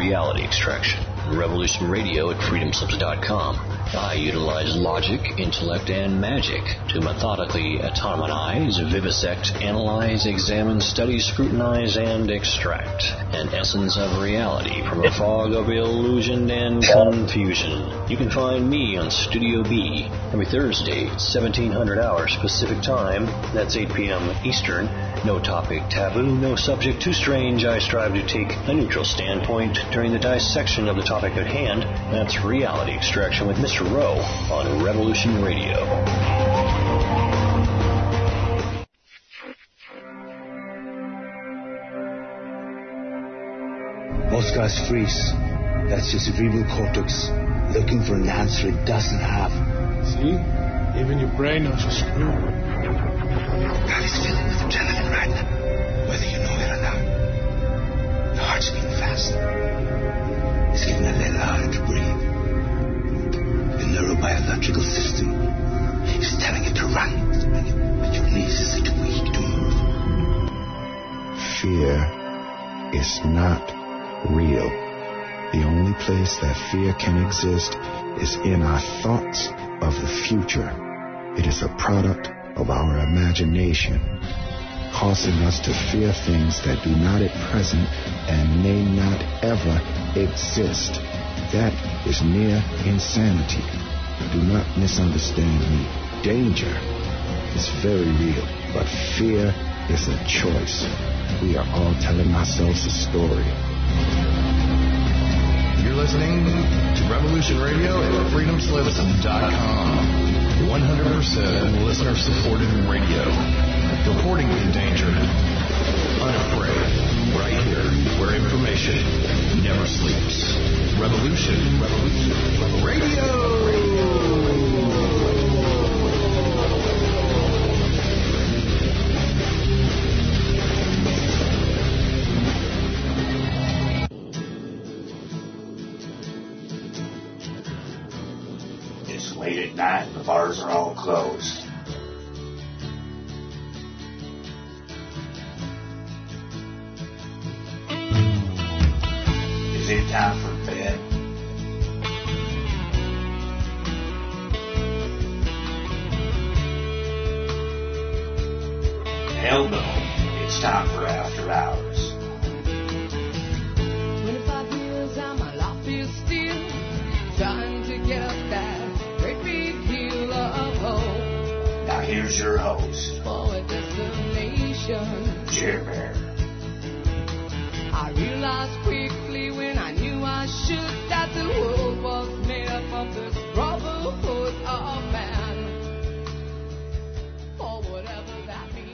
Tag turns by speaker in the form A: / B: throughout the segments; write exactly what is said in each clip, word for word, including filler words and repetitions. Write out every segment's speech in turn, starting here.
A: Reality Extraction. Revolution Radio at freedom slips dot com. I utilize logic, intellect, and magic to methodically autonomize, vivisect, analyze, examine, study, scrutinize, and extract an essence of reality from a fog of illusion and confusion. You can find me on Studio B every Thursday, seventeen hundred hours Pacific Time. That's eight p.m. Eastern. No topic taboo, no subject too strange. I strive to take a neutral standpoint during the dissection of the topic at hand. That's Reality Extraction with Mister Rowe on Revolution Radio.
B: Most guys freeze. That's just cerebral cortex looking for an answer it doesn't have.
C: See? Even your brain knows you're screwed.
B: The body's filled with adrenaline right now, whether you know it or not. Your heart's beating fast. It's getting a little harder to breathe. The neurobiological system is telling you to run, but your knees are too weak to move.
D: Fear is not real. The only place that fear can exist is in our thoughts of the future. It is a product of our imagination, causing us to fear things that do not at present and may not ever exist. That is near insanity. Do not misunderstand me. Danger is very real, but fear is a choice. We are all telling ourselves a story.
E: You're listening to Revolution Radio at freedom slips dot com. one hundred percent listener-supported radio. Reporting the endangered. Unafraid. Right here, where information never sleeps. Revolution. Revolution. Radio!
B: Late at night, the bars are all closed. Is it time for bed? Hell no, it's time for After Hours.
F: twenty-five years and my life is still trying to get up that
B: Now here's your host,
F: for a destination,
B: Chair Bear.
F: I realized quickly when I knew I should that the world was made up of this brotherhood of man, or whatever that means.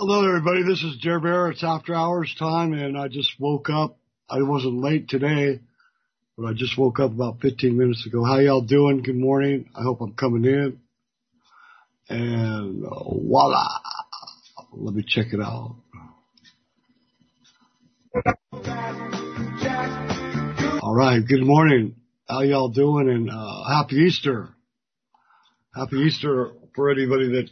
C: Hello, everybody. This is Jer Bear. It's after hours time, and I just woke up. I wasn't late today, but I just woke up about fifteen minutes ago. How y'all doing? Good morning. I hope I'm coming in. And uh, voila. Let me check it out. All right. Good morning. How y'all doing? And uh, happy Easter. Happy Easter for anybody that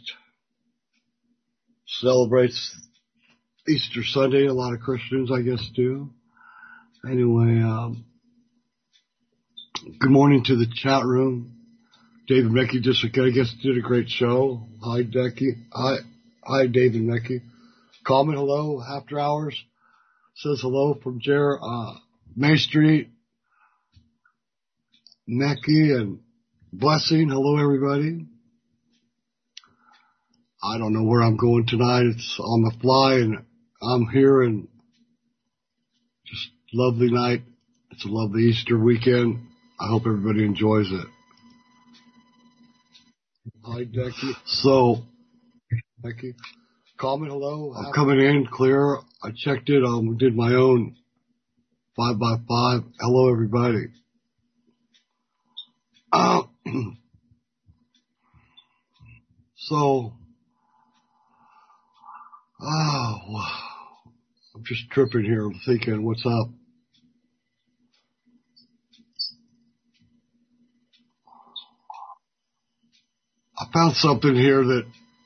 C: celebrates Easter Sunday. A lot of Christians, I guess, do. Anyway, um, good morning to the chat room. David Meckie just, I guess, did a great show. Hi, Decky. Hi, hi, David Meckie. Comment hello, after hours. Says hello from Jer, uh, May Street, Meckie, and Blessing. Hello, everybody. I don't know where I'm going tonight. It's on the fly, and I'm here, and just lovely night. It's a lovely Easter weekend. I hope everybody enjoys it. Hi, Decky. So, Decky, comment hello. I'm coming in clear. I checked it. Um, did my own five by five. Hello, everybody. Uh, so. Oh, I'm just tripping here. I'm thinking, what's up? I found something here that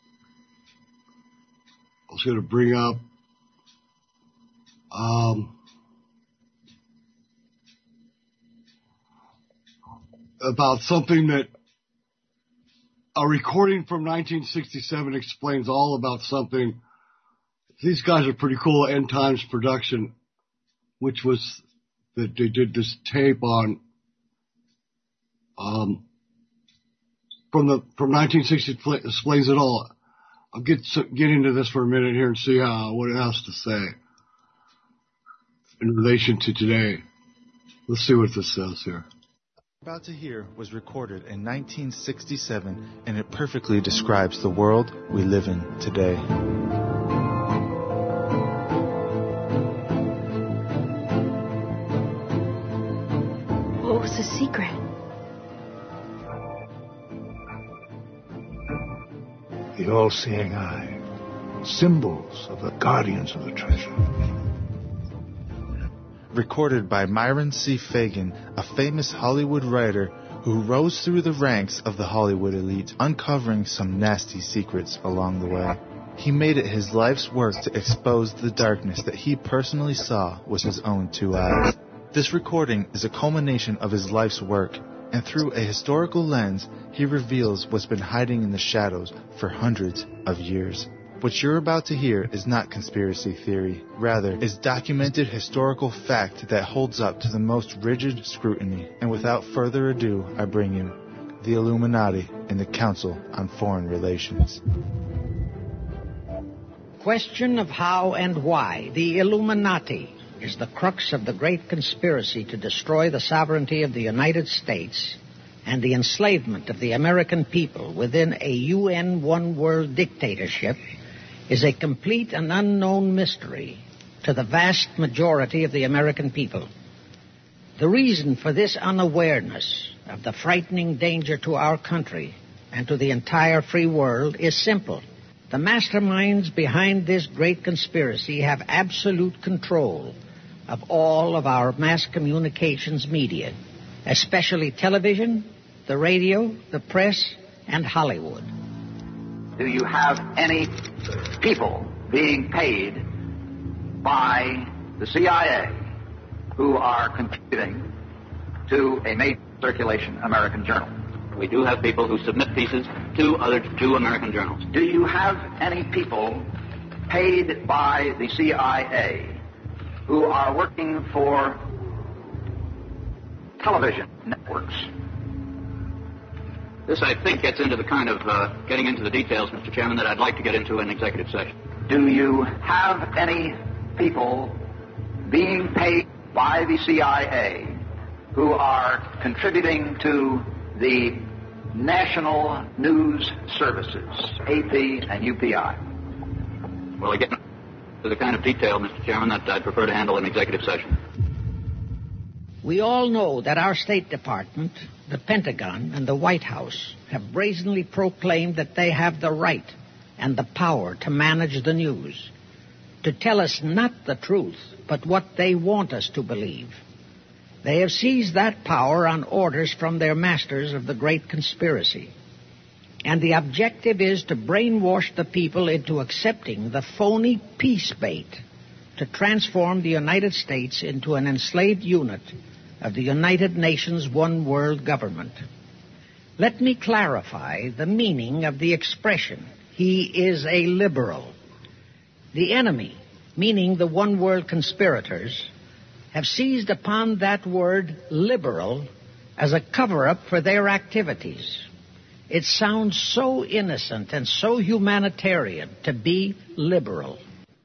C: I was going to bring up. Um, about something that a recording from nineteen sixty-seven explains all about something. These guys are pretty cool. End Times Production, which was that they did this tape on um, from the from nineteen sixty explains it all. I'll get get into this for a minute here and see how what it has to say in relation to today. Let's see what this says here.
G: About to hear was recorded in nineteen sixty-seven, and it perfectly describes the world we live in today.
H: What was the secret?
B: The all-seeing eye. Symbols of the guardians of the treasure.
G: Recorded by Myron C. Fagan, a famous Hollywood writer who rose through the ranks of the Hollywood elite, uncovering some nasty secrets along the way. He made it his life's work to expose the darkness that he personally saw with his own two eyes. This recording is a culmination of his life's work, and through a historical lens, he reveals what's been hiding in the shadows for hundreds of years. What you're about to hear is not conspiracy theory. Rather, is documented historical fact that holds up to the most rigid scrutiny. And without further ado, I bring you the Illuminati and the Council on Foreign Relations.
I: Question of how and why the Illuminati is the crux of the great conspiracy to destroy the sovereignty of the United States and the enslavement of the American people within a U N one-world dictatorship is a complete and unknown mystery to the vast majority of the American people. The reason for this unawareness of the frightening danger to our country and to the entire free world is simple. The masterminds behind this great conspiracy have absolute control of all of our mass communications media, especially television, the radio, the press, and Hollywood.
J: Do you have any people being paid by the C I A who are contributing to a major circulation American journal?
K: We do have people who submit pieces to other two American journals.
J: Do you have any people paid by the C I A who are working for television networks?
K: This, I think, gets into the kind of, uh, getting into the details, Mister Chairman, that I'd like to get into in executive session.
J: Do you have any people being paid by the C I A who are contributing to the national news services, A P and U P I?
K: Well, I get to the kind of detail, Mister Chairman, that I'd prefer to handle in executive session.
I: We all know that our State Department, the Pentagon, and the White House have brazenly proclaimed that they have the right and the power to manage the news, to tell us not the truth, but what they want us to believe. They have seized that power on orders from their masters of the Great Conspiracy. And the objective is to brainwash the people into accepting the phony peace bait to transform the United States into an enslaved unit of the United Nations one world government. Let me clarify the meaning of the expression, he is a liberal. The enemy, meaning the one world conspirators, have seized upon that word liberal as a cover-up for their activities. It sounds so innocent and so humanitarian to be liberal.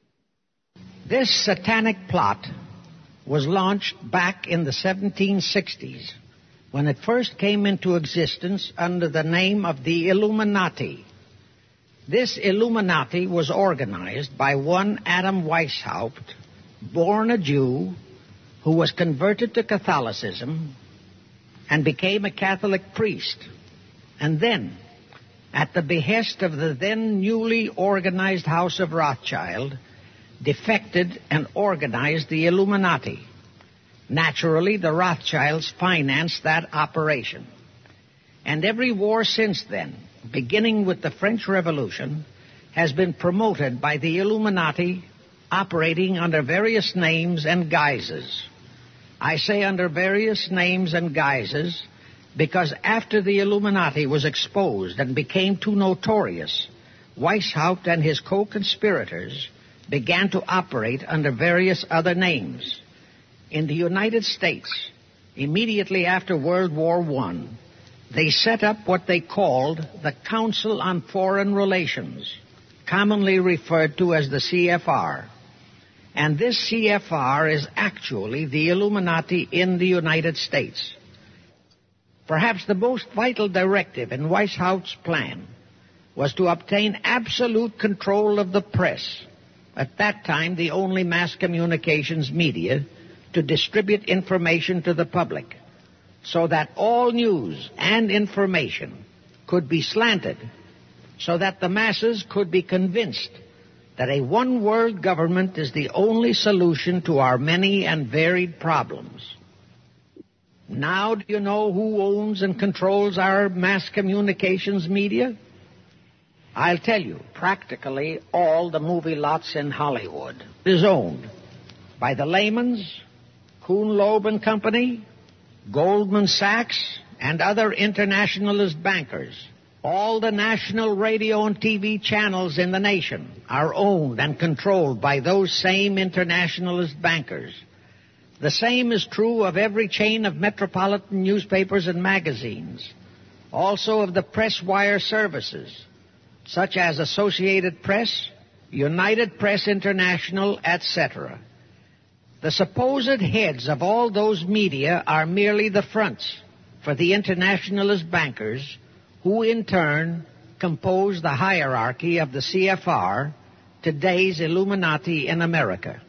I: This satanic plot was launched back in the seventeen sixties when it first came into existence under the name of the Illuminati. This Illuminati was organized by one Adam Weishaupt, born a Jew, who was converted to Catholicism and became a Catholic priest, and then, at the behest of the then newly organized House of Rothschild, defected and organized the Illuminati. Naturally, the Rothschilds financed that operation. And every war since then, beginning with the French Revolution, has been promoted by the Illuminati operating under various names and guises. I say under various names and guises because after the Illuminati was exposed and became too notorious, Weishaupt and his co-conspirators began to operate under various other names. In the United States, immediately after World War One, they set up what they called the Council on Foreign Relations, commonly referred to as the C F R. And this C F R is actually the Illuminati in the United States. Perhaps the most vital directive in Weishaupt's plan was to obtain absolute control of the press, at that time the only mass communications media, to distribute information to the public, so that all news and information could be slanted, so that the masses could be convinced that a one-world government is the only solution to our many and varied problems. Now do you know who owns and controls our mass communications media? I'll tell you, practically all the movie lots in Hollywood is owned by the Leymans, Kuhn Loeb and Company, Goldman Sachs, and other internationalist bankers. All the national radio and T V channels in the nation are owned and controlled by those same internationalist bankers. The same is true of every chain of metropolitan newspapers and magazines, also of the press wire services, such as Associated Press, United Press International, et cetera. The supposed heads of all those media are merely the fronts for the internationalist bankers, who in turn compose the hierarchy of the C F R, today's Illuminati in America.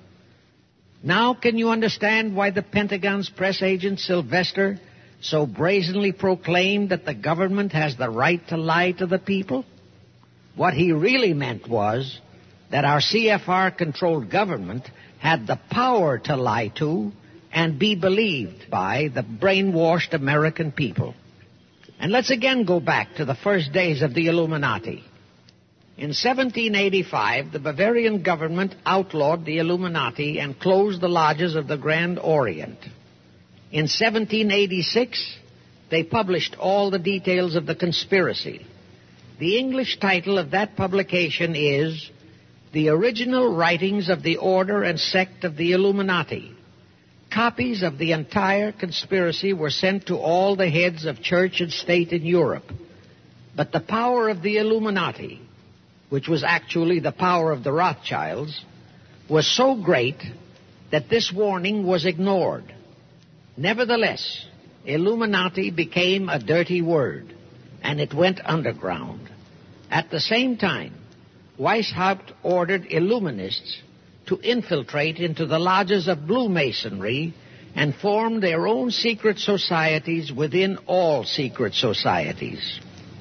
I: Now can you understand why the Pentagon's press agent Sylvester so brazenly proclaimed that the government has the right to lie to the people? What he really meant was that our C F R-controlled government had the power to lie to and be believed by the brainwashed American people. And let's again go back to the first days of the Illuminati. In seventeen eighty-five, the Bavarian government outlawed the Illuminati and closed the lodges of the Grand Orient. In seventeen eighty-six, they published all the details of the conspiracy. The English title of that publication is The Original Writings of the Order and Sect of the Illuminati. Copies of the entire conspiracy were sent to all the heads of church and state in Europe. But the power of the Illuminati, which was actually the power of the Rothschilds, was so great that this warning was ignored. Nevertheless, Illuminati became a dirty word, and it went underground. At the same time, Weishaupt ordered Illuminists to infiltrate into the lodges of Blue Masonry and form their own secret societies within all secret societies.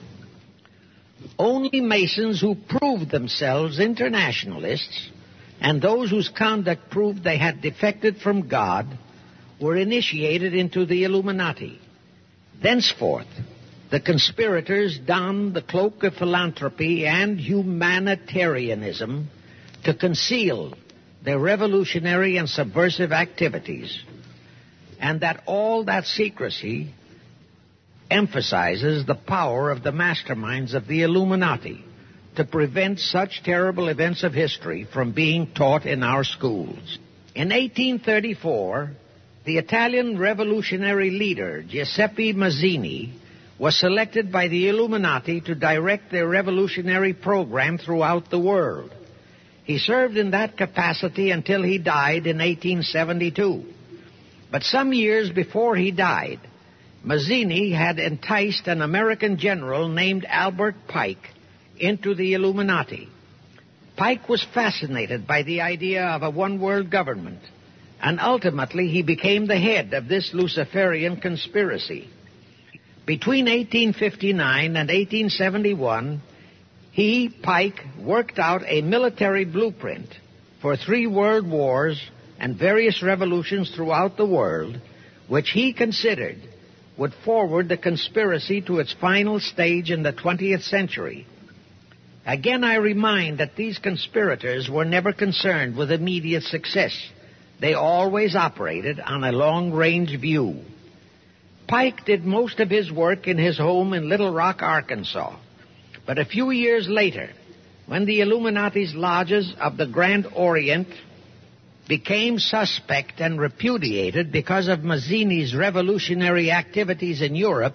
I: Only Masons who proved themselves internationalists and those whose conduct proved they had defected from God were initiated into the Illuminati. Thenceforth, the conspirators donned the cloak of philanthropy and humanitarianism to conceal their revolutionary and subversive activities, and that all that secrecy emphasizes the power of the masterminds of the Illuminati to prevent such terrible events of history from being taught in our schools. In eighteen thirty-four, the Italian revolutionary leader Giuseppe Mazzini was selected by the Illuminati to direct their revolutionary program throughout the world. He served in that capacity until he died in eighteen seventy-two. But some years before he died, Mazzini had enticed an American general named Albert Pike into the Illuminati. Pike was fascinated by the idea of a one-world government, and ultimately he became the head of this Luciferian conspiracy. Between eighteen fifty-nine and eighteen seventy-one, he, Pike, worked out a military blueprint for three world wars and various revolutions throughout the world, which he considered would forward the conspiracy to its final stage in the twentieth century. Again, I remind that these conspirators were never concerned with immediate success. They always operated on a long-range view. Pike did most of his work in his home in Little Rock, Arkansas. But a few years later, when the Illuminati's lodges of the Grand Orient became suspect and repudiated because of Mazzini's revolutionary activities in Europe,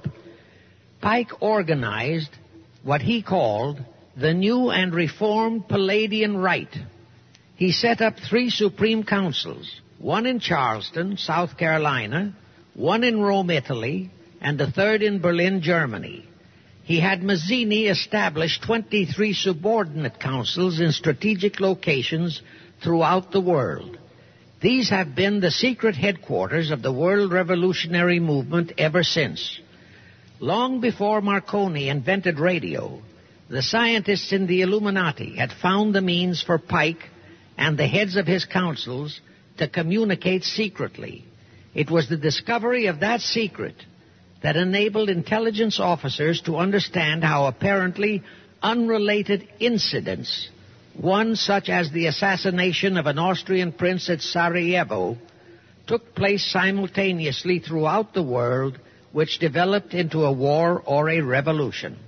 I: Pike organized what he called the New and Reformed Palladian Rite. He set up three Supreme Councils, one in Charleston, South Carolina, one in Rome, Italy, and the third in Berlin, Germany. He had Mazzini establish twenty-three subordinate councils in strategic locations throughout the world. These have been the secret headquarters of the world revolutionary movement ever since. Long before Marconi invented radio, the scientists in the Illuminati had found the means for Pike and the heads of his councils to communicate secretly. It was the discovery of that secret that enabled intelligence officers to understand how apparently unrelated incidents, one such as the assassination of an Austrian prince at Sarajevo, took place simultaneously throughout the world, which developed into a war or a revolution.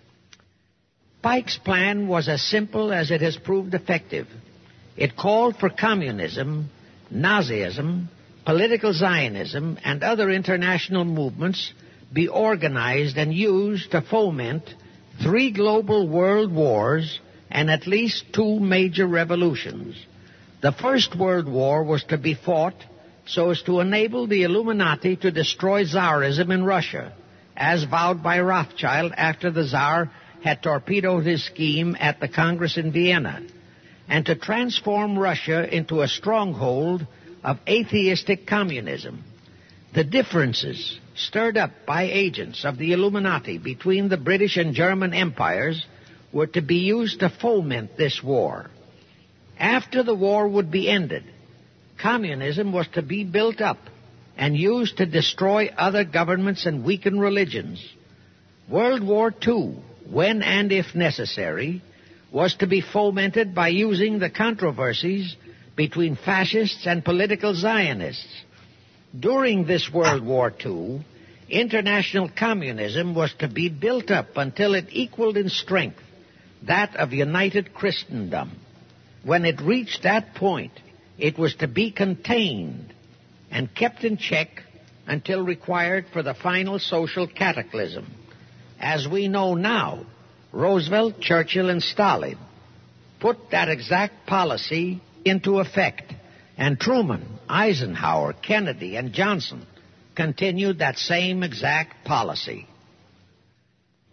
I: Pike's plan was as simple as it has proved effective. It called for communism, Nazism, political Zionism, and other international movements be organized and used to foment three global world wars and at least two major revolutions. The First World War was to be fought so as to enable the Illuminati to destroy Tsarism in Russia, as vowed by Rothschild after the Tsar had torpedoed his scheme at the Congress in Vienna, and to transform Russia into a stronghold of atheistic communism. The differences stirred up by agents of the Illuminati between the British and German empires were to be used to foment this war. After the war would be ended, communism was to be built up and used to destroy other governments and weaken religions. World War Two, when and if necessary, was to be fomented by using the controversies between fascists and political Zionists. During this World War Two, international communism was to be built up until it equaled in strength that of united Christendom. When it reached that point, it was to be contained and kept in check until required for the final social cataclysm. As we know now, Roosevelt, Churchill, and Stalin put that exact policy into effect, and Truman, Eisenhower, Kennedy, and Johnson continued that same exact policy.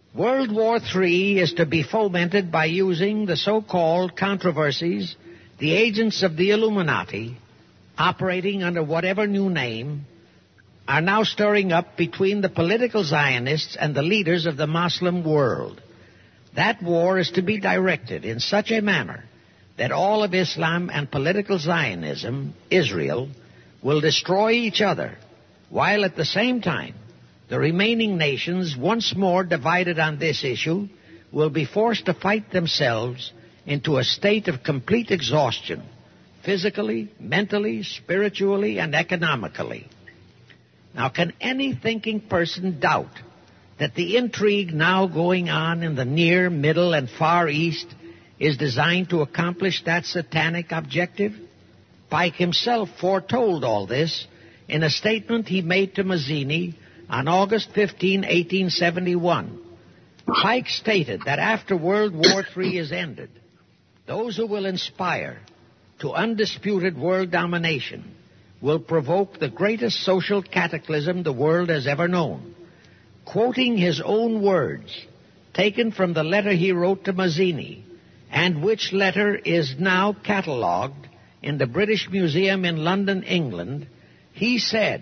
I: World War Three is to be fomented by using the so-called controversies the agents of the Illuminati, operating under whatever new name, are now stirring up between the political Zionists and the leaders of the Muslim world. That war is to be directed in such a manner that all of Islam and political Zionism, Israel, will destroy each other, while at the same time the remaining nations, once more divided on this issue, will be forced to fight themselves into a state of complete exhaustion, physically, mentally, spiritually, and economically. Now, can any thinking person doubt that the intrigue now going on in the Near, Middle, and Far East is designed to accomplish that satanic objective? Pike himself foretold all this in a statement he made to Mazzini on August fifteenth, eighteen seventy-one. Pike stated that after World War Three is ended, those who will inspire to undisputed world domination will provoke the greatest social cataclysm the world has ever known. Quoting his own words, taken from the letter he wrote to Mazzini, and which letter is now catalogued in the British Museum in London, England, he said,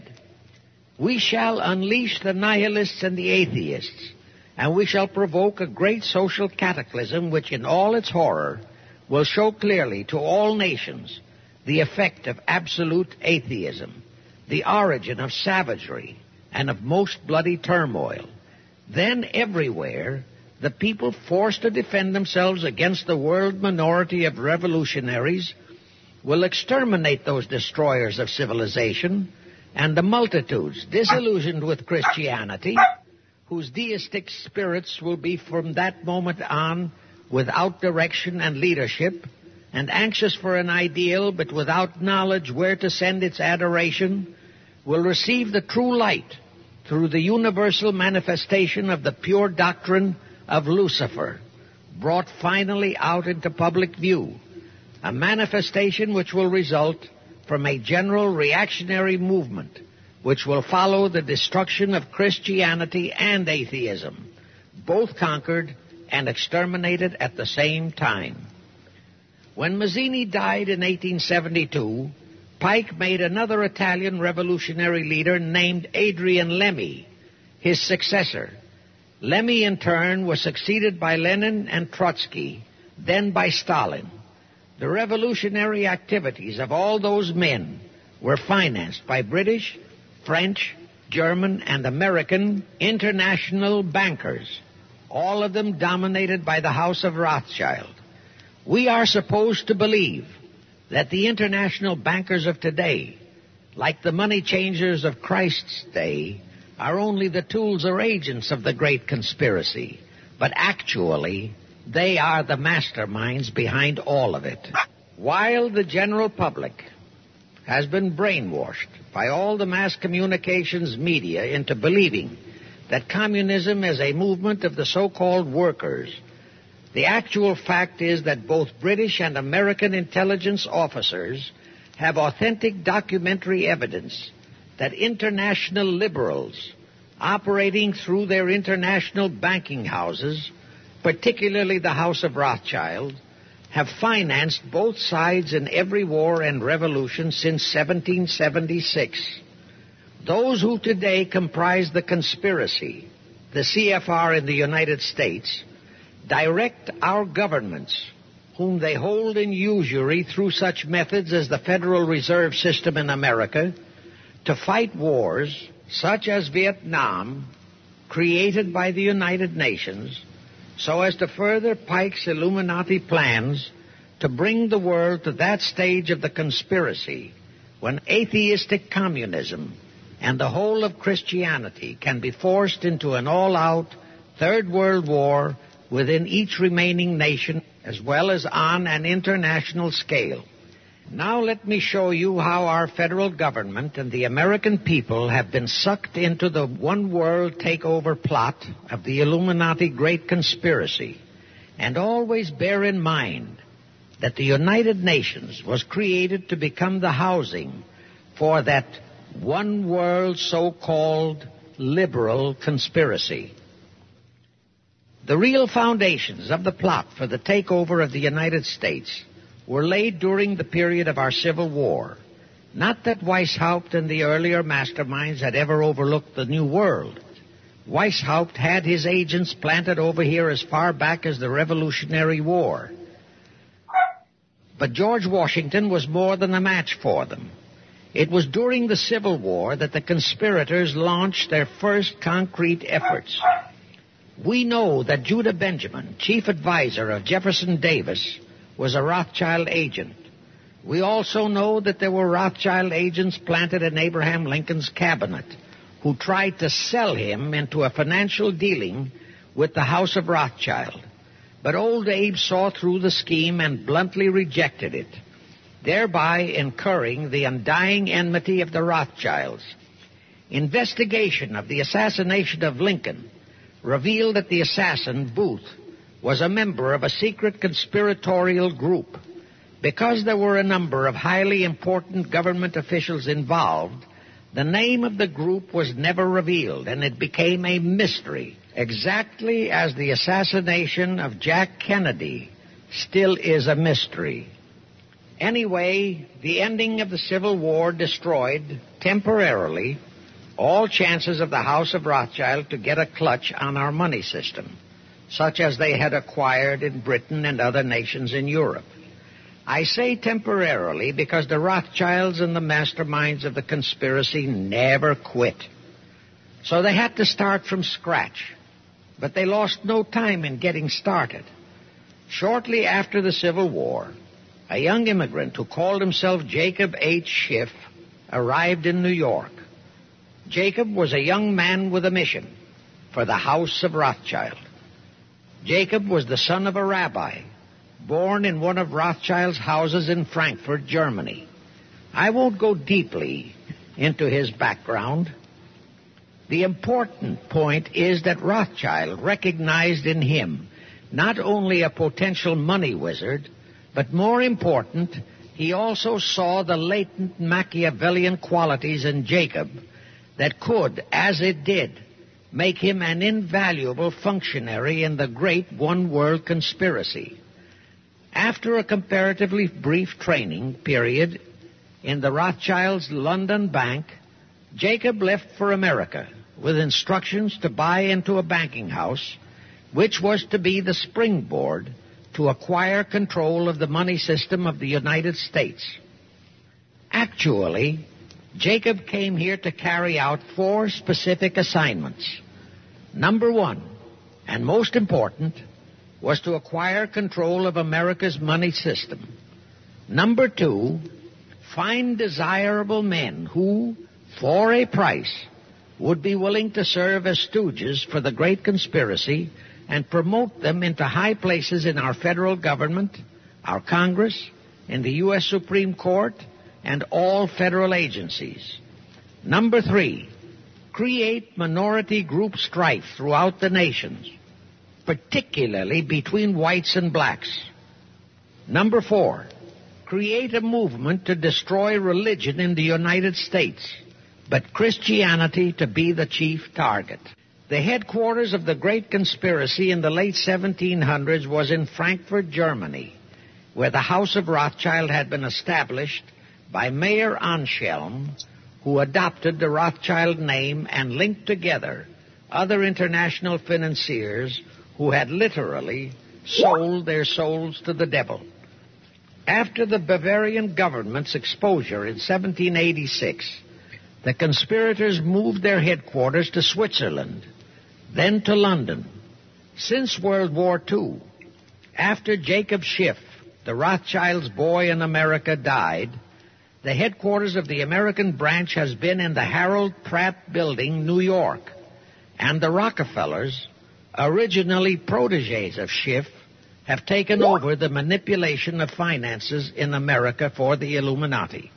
I: "We shall unleash the nihilists and the atheists, and we shall provoke a great social cataclysm which in all its horror will show clearly to all nations the effect of absolute atheism, the origin of savagery and of most bloody turmoil. Then everywhere the people forced to defend themselves against the world minority of revolutionaries will exterminate those destroyers of civilization, and the multitudes disillusioned with Christianity, whose deistic spirits will be from that moment on without direction and leadership, and anxious for an ideal but without knowledge where to send its adoration, will receive the true light through the universal manifestation of the pure doctrine of Lucifer, brought finally out into public view, a manifestation which will result from a general reactionary movement which will follow the destruction of Christianity and atheism, both conquered and exterminated at the same time." When Mazzini died in eighteen seventy-two, Pike made another Italian revolutionary leader named Adrian Lemmi his successor. Lemmi, in turn, was succeeded by Lenin and Trotsky, then by Stalin. The revolutionary activities of all those men were financed by British, French, German, and American international bankers, all of them dominated by the House of Rothschild. We are supposed to believe that the international bankers of today, like the money changers of Christ's day, are only the tools or agents of the great conspiracy, but actually they are the masterminds behind all of it. While the general public has been brainwashed by all the mass communications media into believing that communism is a movement of the so-called workers, the actual fact is that both British and American intelligence officers have authentic documentary evidence that international liberals operating through their international banking houses, particularly the House of Rothschild, have financed both sides in every war and revolution since seventeen seventy-six. Those who today comprise the conspiracy, the C F R in the United States, direct our governments, whom they hold in usury through such methods as the Federal Reserve System in America, to fight wars such as Vietnam, created by the United Nations, so as to further Pike's Illuminati plans to bring the world to that stage of the conspiracy when atheistic communism and the whole of Christianity can be forced into an all-out Third World War within each remaining nation, as well as on an international scale. Now let me show you how our federal government and the American people have been sucked into the one-world takeover plot of the Illuminati Great Conspiracy. And always bear in mind that the United Nations was created to become the housing for that one-world so-called liberal conspiracy. The real foundations of the plot for the takeover of the United States were laid during the period of our Civil War. Not that Weishaupt and the earlier masterminds had ever overlooked the New World. Weishaupt had his agents planted over here as far back as the Revolutionary War. But George Washington was more than a match for them. It was during the Civil War that the conspirators launched their first concrete efforts. We know that Judah Benjamin, chief advisor of Jefferson Davis, was a Rothschild agent. We also know that there were Rothschild agents planted in Abraham Lincoln's cabinet who tried to sell him into a financial dealing with the House of Rothschild. But old Abe saw through the scheme and bluntly rejected it, thereby incurring the undying enmity of the Rothschilds. Investigation of the assassination of Lincoln revealed that the assassin, Booth, was a member of a secret conspiratorial group. Because there were a number of highly important government officials involved, the name of the group was never revealed, and it became a mystery, exactly as the assassination of Jack Kennedy still is a mystery. Anyway, the ending of the Civil War destroyed, temporarily, all chances of the House of Rothschild to get a clutch on our money system, such as they had acquired in Britain and other nations in Europe. I say temporarily because the Rothschilds and the masterminds of the conspiracy never quit. So they had to start from scratch. But they lost no time in getting started. Shortly after the Civil War, a young immigrant who called himself Jacob H. Schiff arrived in New York. Jacob was a young man with a mission for the House of Rothschild. Jacob was the son of a rabbi, born in one of Rothschild's houses in Frankfurt, Germany. I won't go deeply into his background. The important point is that Rothschild recognized in him not only a potential money wizard, but more important, he also saw the latent Machiavellian qualities in Jacob that could, as it did, make him an invaluable functionary in the great one-world conspiracy. After a comparatively brief training period in the Rothschilds' London bank, Jacob left for America with instructions to buy into a banking house, which was to be the springboard to acquire control of the money system of the United States. Actually, Jacob came here to carry out four specific assignments. Number one, and most important, was to acquire control of America's money system. Number two, find desirable men who, for a price, would be willing to serve as stooges for the great conspiracy and promote them into high places in our federal government, our Congress, in the U S Supreme Court, and all federal agencies. Number three, create minority group strife throughout the nations, particularly between whites and blacks. Number four, create a movement to destroy religion in the United States, but Christianity to be the chief target. The headquarters of the great conspiracy in the late seventeen hundreds was in Frankfurt, Germany, where the House of Rothschild had been established by Mayer Anschelm, who adopted the Rothschild name and linked together other international financiers who had literally sold their souls to the devil. After the Bavarian government's exposure in seventeen eighty-six, the conspirators moved their headquarters to Switzerland, then to London. Since World War Two, after Jacob Schiff, the Rothschilds' boy in America, died, the headquarters of the American branch has been in the Harold Pratt Building, New York, and the Rockefellers, originally protégés of Schiff, have taken over the manipulation of finances in America for the Illuminati.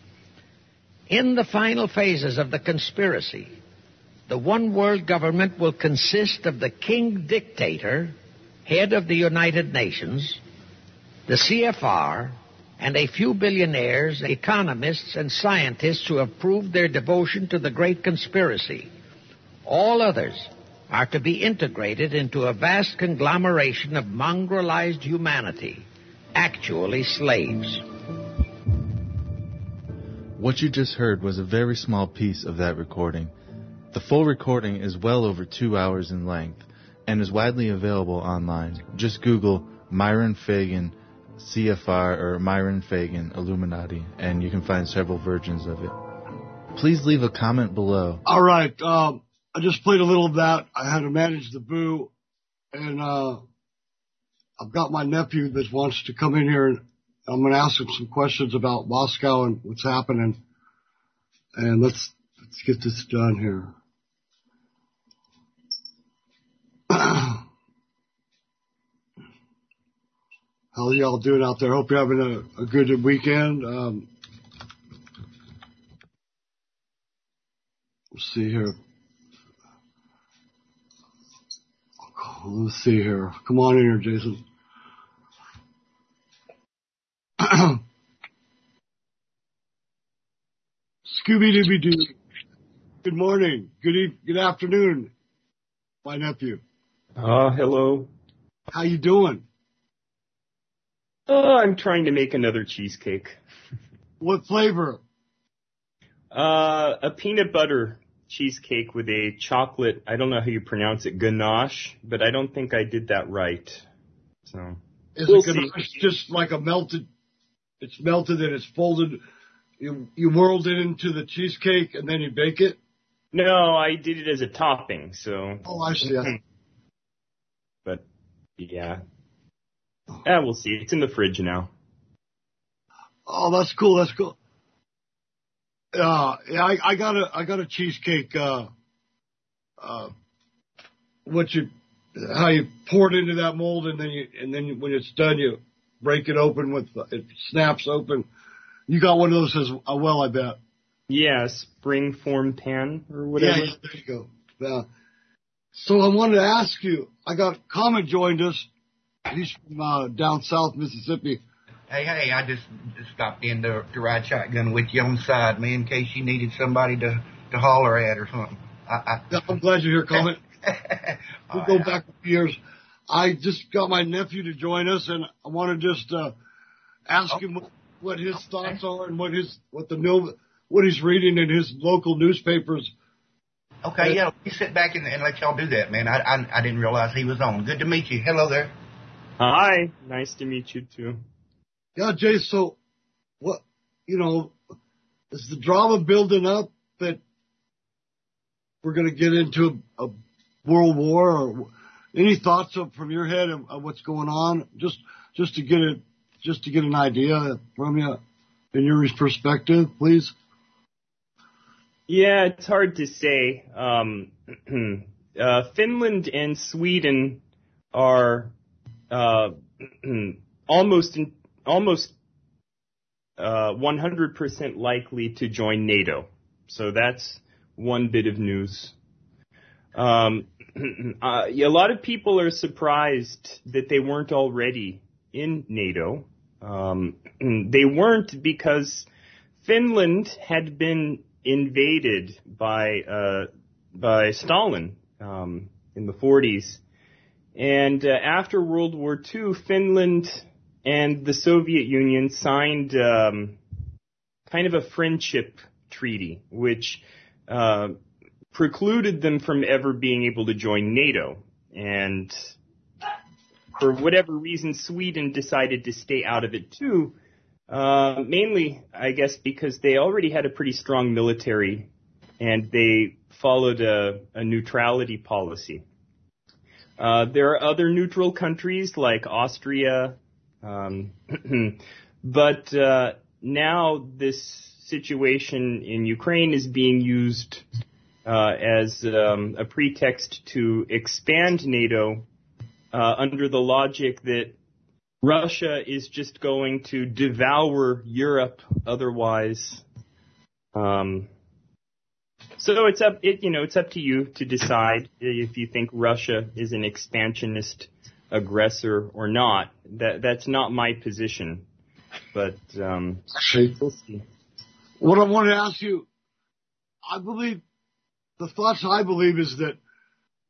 I: In the final phases of the conspiracy, the one-world government will consist of the king dictator, head of the United Nations, the C F R, and a few billionaires, economists, and scientists who have proved their devotion to the great conspiracy. All others, are to be integrated into a vast conglomeration of mongrelized humanity, actually slaves.
G: What you just heard was a very small piece of that recording. The full recording is well over two hours in length and is widely available online. Just Google Myron Fagan C F R or Myron Fagan Illuminati, and you can find several versions of it. Please leave a comment below.
C: All right. Um, I just played a little of that. I had to manage the boo, and uh, I've got my nephew that wants to come in here, and I'm going to ask him some questions about Moscow and what's happening. And let's let's get this done here. How are y'all doing out there? Hope you're having a, a good weekend. Um, let's see here. Let's see here. Come on in here, Jason. Scooby-Dooby-Doo. Good morning. Good e- good afternoon, my nephew.
L: Uh, hello.
C: How you doing?
L: Oh, I'm trying to make another cheesecake.
C: What flavor?
L: Uh, a peanut butter cheesecake with a chocolate, I don't know how you pronounce it, ganache, but I don't think I did that right. So
C: Is
L: we'll
C: it ganache just like a melted, it's melted and it's folded, you, you whirled it into the cheesecake and then you bake it?
L: No, I did it as a topping, so.
C: Oh, I see.
L: But, yeah. Yeah, we'll see. It's in the fridge now.
C: Oh, that's cool. That's cool. Uh, yeah, I, I got a, I got a cheesecake, uh, uh, what you, how you pour it into that mold and then you, and then you, when it's done, you break it open with, it snaps open. You got one of those as well, I bet.
L: Yeah, spring form pan or whatever.
C: Yeah, there you go. Yeah. So I wanted to ask you, I got Comet joined us. He's from uh, down south Mississippi.
M: Hey, hey, I just, just stopped in to, to ride shotgun with you on the side, man, in case you needed somebody to, to holler at or something. I, I...
C: Yeah, I'm glad you're here, Comet. we go back a few years. I just got my nephew to join us, and I want to just uh, ask oh. him what, what his thoughts are and what his what the new what he's reading in his local newspapers.
M: Okay, yeah, you sit back and, and let y'all do that, man. I, I I didn't realize he was on. Good to meet you. Hello there.
L: Hi, nice to meet you too.
C: Yeah, Jay, so what, you know, is the drama building up that we're going to get into a, a world war, or any thoughts of, from your head of, of what's going on? Just, just to get it, just to get an idea from you in your perspective, please.
L: Yeah, it's hard to say. Um, uh, Finland and Sweden are Uh, almost, almost, uh, one hundred percent likely to join NATO. So that's one bit of news. Um, uh, a lot of people are surprised that they weren't already in NATO. Um, they weren't because Finland had been invaded by, uh, by Stalin, um, in the forties. And uh, after World War Two, Finland and the Soviet Union signed um, kind of a friendship treaty, which uh, precluded them from ever being able to join NATO. And for whatever reason, Sweden decided to stay out of it too, uh, mainly, I guess, because they already had a pretty strong military and they followed a, a neutrality policy. Uh, there are other neutral countries like Austria, um, but uh, now this situation in Ukraine is being used uh, as um, a pretext to expand NATO uh, under the logic that Russia is just going to devour Europe otherwise. Um, So it's up, it, you know, it's up to you to decide if you think Russia is an expansionist aggressor or not. That that's not my position, but um, we'll see.
C: What I want to ask you, I believe the thoughts I believe is that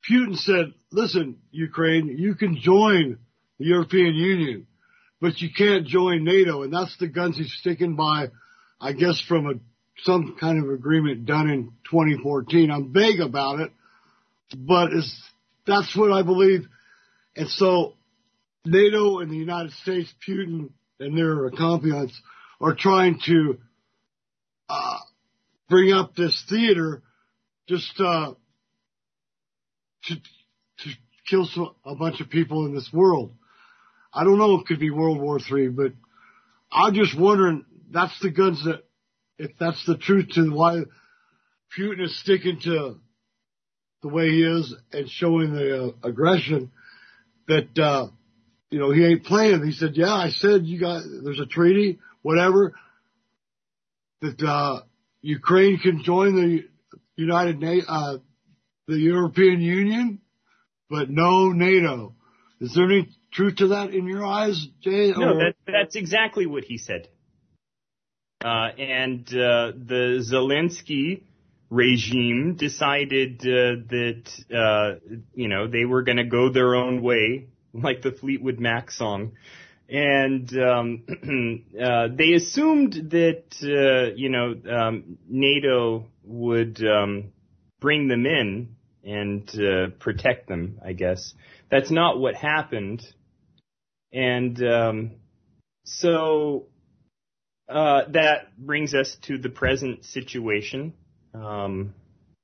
C: Putin said, listen, Ukraine, you can join the European Union, but you can't join NATO. And that's the guns he's sticking by, I guess, from a some kind of agreement done in twenty fourteen. I'm vague about it, but it's, that's what I believe. And so NATO and the United States, Putin and their accomplices are trying to uh, bring up this theater just uh, to, to kill some, a bunch of people in this world. I don't know, it could be World War Three, but I'm just wondering, that's the guns that, if that's the truth to why Putin is sticking to the way he is and showing the uh, aggression, that, uh, you know, he ain't playing. He said, yeah, I said you got, there's a treaty, whatever, that, uh, Ukraine can join the United Na- uh, the European Union, but no NATO. Is there any truth to that in your eyes, Jay?
L: No,
C: or?
L: that, that's exactly what he said. Uh, and uh, the Zelensky regime decided uh, that, uh, you know, they were going to go their own way, like the Fleetwood Mac song. And um, uh, they assumed that, uh, you know, um, NATO would um, bring them in and uh, protect them, I guess. That's not what happened. And um, so... Uh, that brings us to the present situation. Um,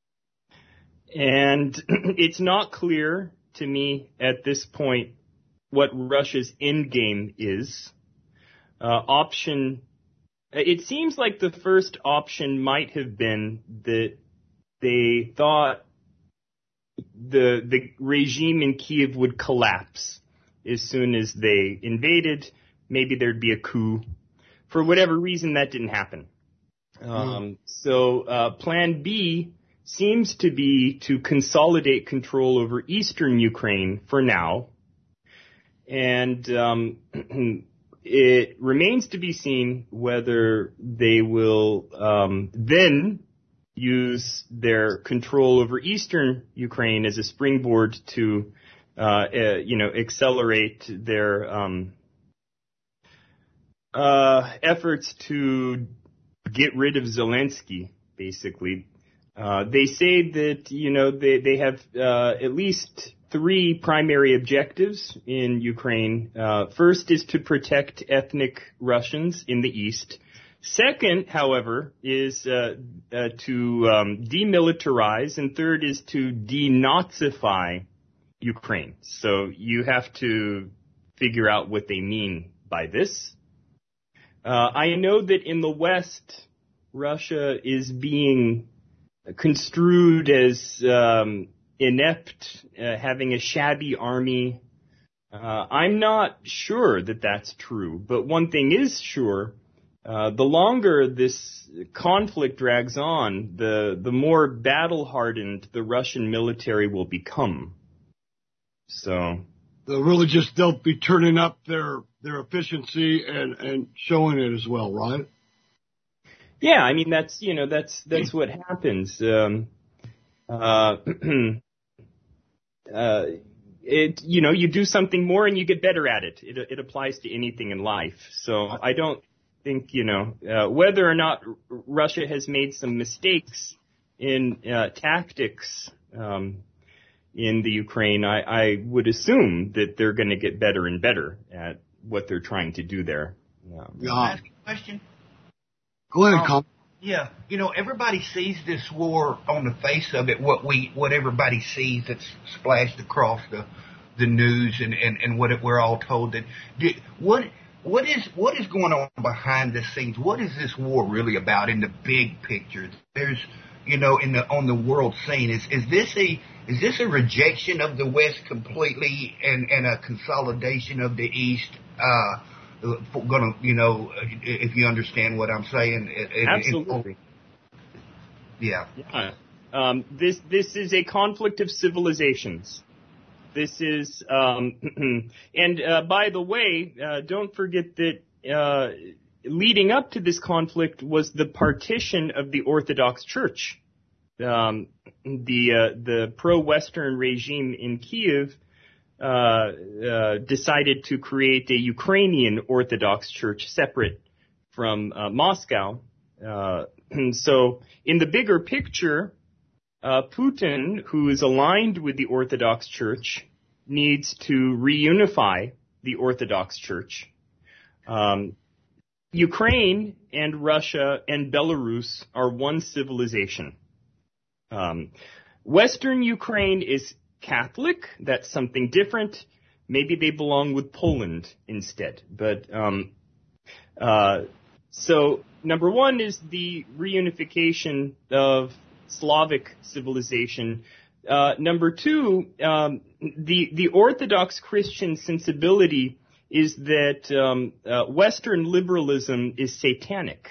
L: and it's not clear to me at this point what Russia's end game is. Uh, option, it seems like the first option might have been that they thought the, the regime in Kiev would collapse as soon as they invaded. Maybe there'd be a coup. For whatever reason, that didn't happen. Um, mm. So uh, Plan B seems to be to consolidate control over eastern Ukraine for now. And um, it remains to be seen whether they will um, then use their control over eastern Ukraine as a springboard to, uh, uh, you know, accelerate their um Uh, efforts to get rid of Zelensky, basically. Uh, they say that, you know, they, they have, uh, at least three primary objectives in Ukraine. Uh, first is to protect ethnic Russians in the east. Second, however, is, uh, uh to, um, demilitarize. And third is to denazify Ukraine. So you have to figure out what they mean by this. Uh, I know that in the West, Russia is being construed as um, inept, uh, having a shabby army. Uh, I'm not sure that that's true, but one thing is sure. Uh, the longer this conflict drags on, the, the more battle-hardened the Russian military will become. So...
C: They'll really just, they'll be turning up their, their efficiency and, and showing it as well, right?
L: Yeah, I mean, that's, you know, that's, that's what happens. Um, uh, uh, it, you know, you do something more and you get better at it. It, it applies to anything in life. So I don't think, you know, uh, whether or not Russia has made some mistakes in, uh, tactics, um, in the Ukraine, I, I would assume that they're going to get better and better at what they're trying to do there. Um,
M: Can I ask you a question?
C: Go ahead, Colin.
M: Um, yeah, you know, everybody sees this war on the face of it, what we, what everybody sees that's splashed across the, the news and, and, and what it, we're all told that, did, what, what is, what is going on behind the scenes? What is this war really about in the big picture? There's, you know, in the, on the world scene, is, is this a, Is this a rejection of the West completely and, and a consolidation of the East? Uh, gonna, you know, if you understand what I'm saying. It, it,
L: Absolutely.
M: It, yeah.
L: Yeah. Um, this this is a conflict of civilizations. This is, um, and uh, by the way, uh, don't forget that uh, leading up to this conflict was the partition of the Orthodox Church. um, the uh, the pro-Western regime in Kiev uh, uh, decided to create a Ukrainian Orthodox Church separate from uh, Moscow. Uh, and so, in the bigger picture, uh, Putin, who is aligned with the Orthodox Church, needs to reunify the Orthodox Church. Um, Ukraine and Russia and Belarus are one civilization. Um, Western Ukraine is Catholic. That's something different. Maybe they belong with Poland instead. But um, uh, so number one is the reunification of Slavic civilization. Uh, number two, um, the the Orthodox Christian sensibility is that um, uh, Western liberalism is satanic,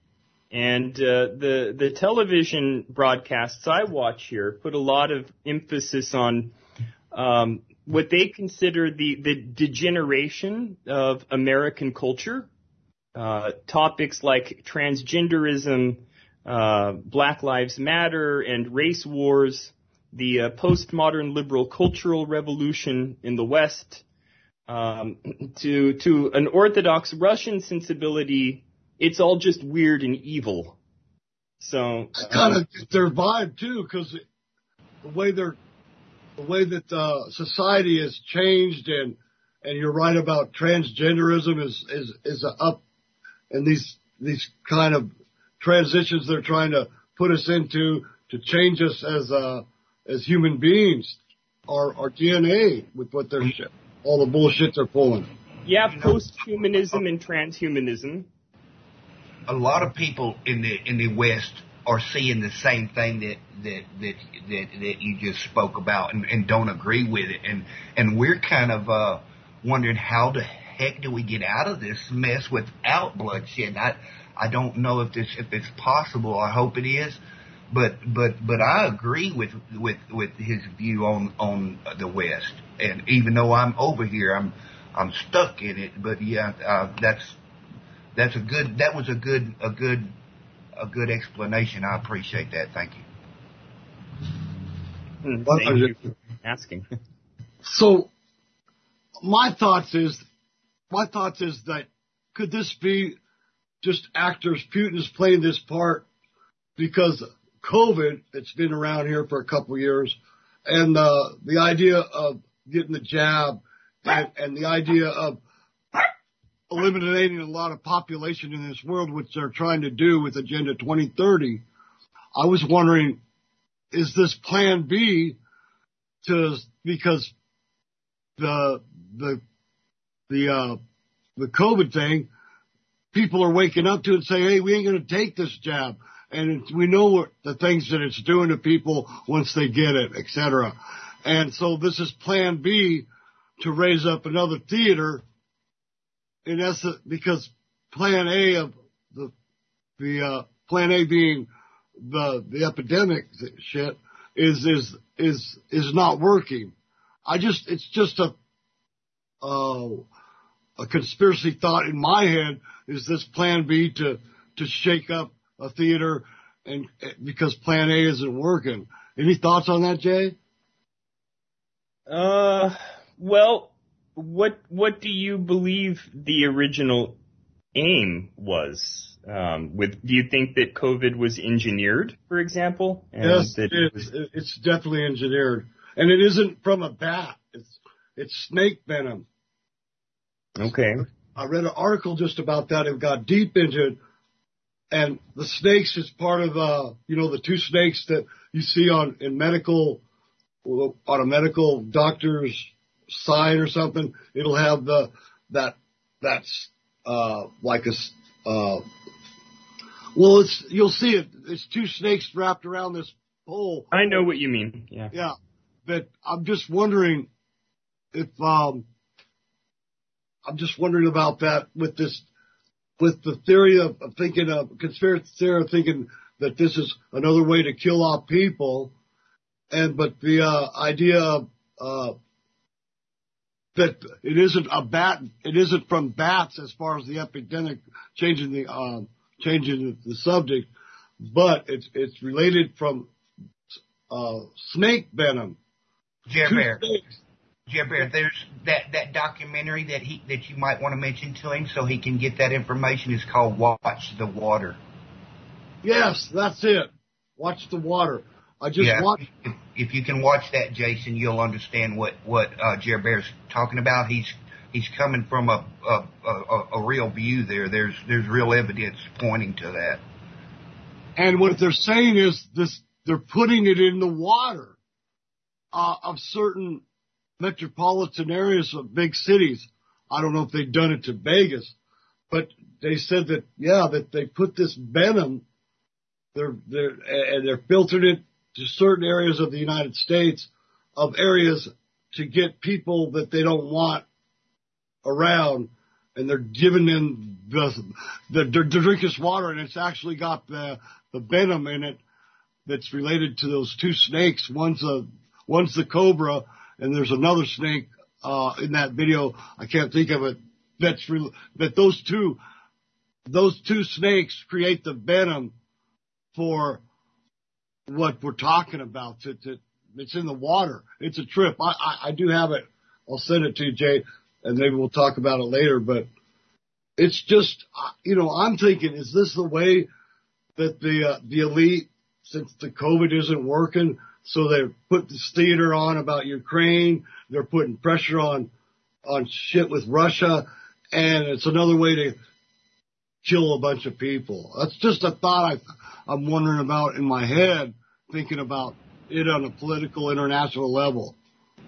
L: and uh, the the television broadcasts I watch here put a lot of emphasis on um, what they consider the the degeneration of American culture, uh, topics like transgenderism, uh, Black Lives Matter, and race wars. The uh, postmodern liberal cultural revolution in the West, um, to to an Orthodox Russian sensibility, it's all just weird and evil. So
C: uh, kind of their vibe too, because the way they're the way that uh, society has changed, and and you're right about transgenderism is is is up, and these these kind of transitions they're trying to put us into to change us as a as human beings, our, our D N A with what they're, all the bullshit they're pulling.
L: Yeah, post-humanism and transhumanism.
M: A lot of people in the in the West are seeing the same thing that that that that, that you just spoke about, and, and don't agree with it, and and we're kind of uh, wondering how the heck do we get out of this mess without bloodshed? I I don't know if this if it's possible. I hope it is. But but but I agree with with with his view on on the West, and even though I'm over here, I'm I'm stuck in it. But yeah, uh, that's that's a good that was a good a good a good explanation. I appreciate that. Thank you.
L: Thank you for asking.
C: So my thoughts is my thoughts is that could this be just actors? Putin is playing this part because COVID, it's been around here for a couple of years, and uh, the idea of getting the jab and, and the idea of eliminating a lot of population in this world, which they're trying to do with Agenda twenty thirty, I was wondering, is this Plan B to, because the, the, the, uh, the COVID thing, people are waking up to it and saying, hey, we ain't going to take this jab. And we know what the things that it's doing to people once they get it, et cetera. And so this is Plan B to raise up another theater. In essence, because Plan A of the the uh, Plan A being the the epidemic shit is is is is not working. I just it's just a uh, a conspiracy thought in my head. Is this Plan B to to shake up a theater, and because Plan A isn't working? Any thoughts on that, Jay?
L: Uh, well, what what do you believe the original aim was? Um, with do you think that COVID was engineered, for example? And
C: yes,
L: that
C: it
L: it was...
C: is. It's definitely engineered, and it isn't from a bat. It's it's snake venom.
L: Okay.
C: I read an article just about that. It got deep into it. And the snakes is part of, uh, you know, the two snakes that you see on, in medical, on a medical doctor's sign or something. It'll have the, that, that's, uh, like a, uh, well, it's, you'll see it. It's two snakes wrapped around this pole.
L: I know what you mean. Yeah.
C: Yeah. But I'm just wondering if, um, I'm just wondering about that with this, with the theory of, of thinking of conspiracy theory of thinking that this is another way to kill off people, and but the uh, idea of uh, that it isn't a bat, it isn't from bats as far as the epidemic, changing the um, changing the subject, but it's it's related from uh, snake venom.
M: Jer
C: Two
M: Bear.
C: snakes.
M: Jer Bear, there's that, that documentary that he that you might want to mention to him so he can get that information. Is called Watch the Water.
C: Yes, that's it. Watch the Water. I just
M: yeah,
C: watched.
M: If, if you can watch that, Jason, you'll understand what what uh, Jer Bear's talking about. He's he's coming from a a, a a real view there. There's there's real evidence pointing to that.
C: And what they're saying is this: they're putting it in the water uh, of certain metropolitan areas of big cities. I don't know if they've done it to Vegas, but they said that yeah, that they put this venom. They're they're and they're filtered it to certain areas of the United States, of areas to get people that they don't want around, and they're giving them the the, the, the drinking water, and it's actually got the the venom in it that's related to those two snakes. One's a one's the cobra, and there's another snake uh, in that video. I can't think of it. That's re- that those two those two snakes create the venom for what we're talking about. To, to, it's in the water. It's a trip. I, I, I do have it. I'll send it to you, Jay, and maybe we'll talk about it later. But it's just, you know, I'm thinking, is this the way that the uh, the elite, since the COVID isn't working, so they put this theater on about Ukraine, they're putting pressure on on shit with Russia, and it's another way to kill a bunch of people. That's just a thought I, I'm wondering about in my head, thinking about it on a political international level.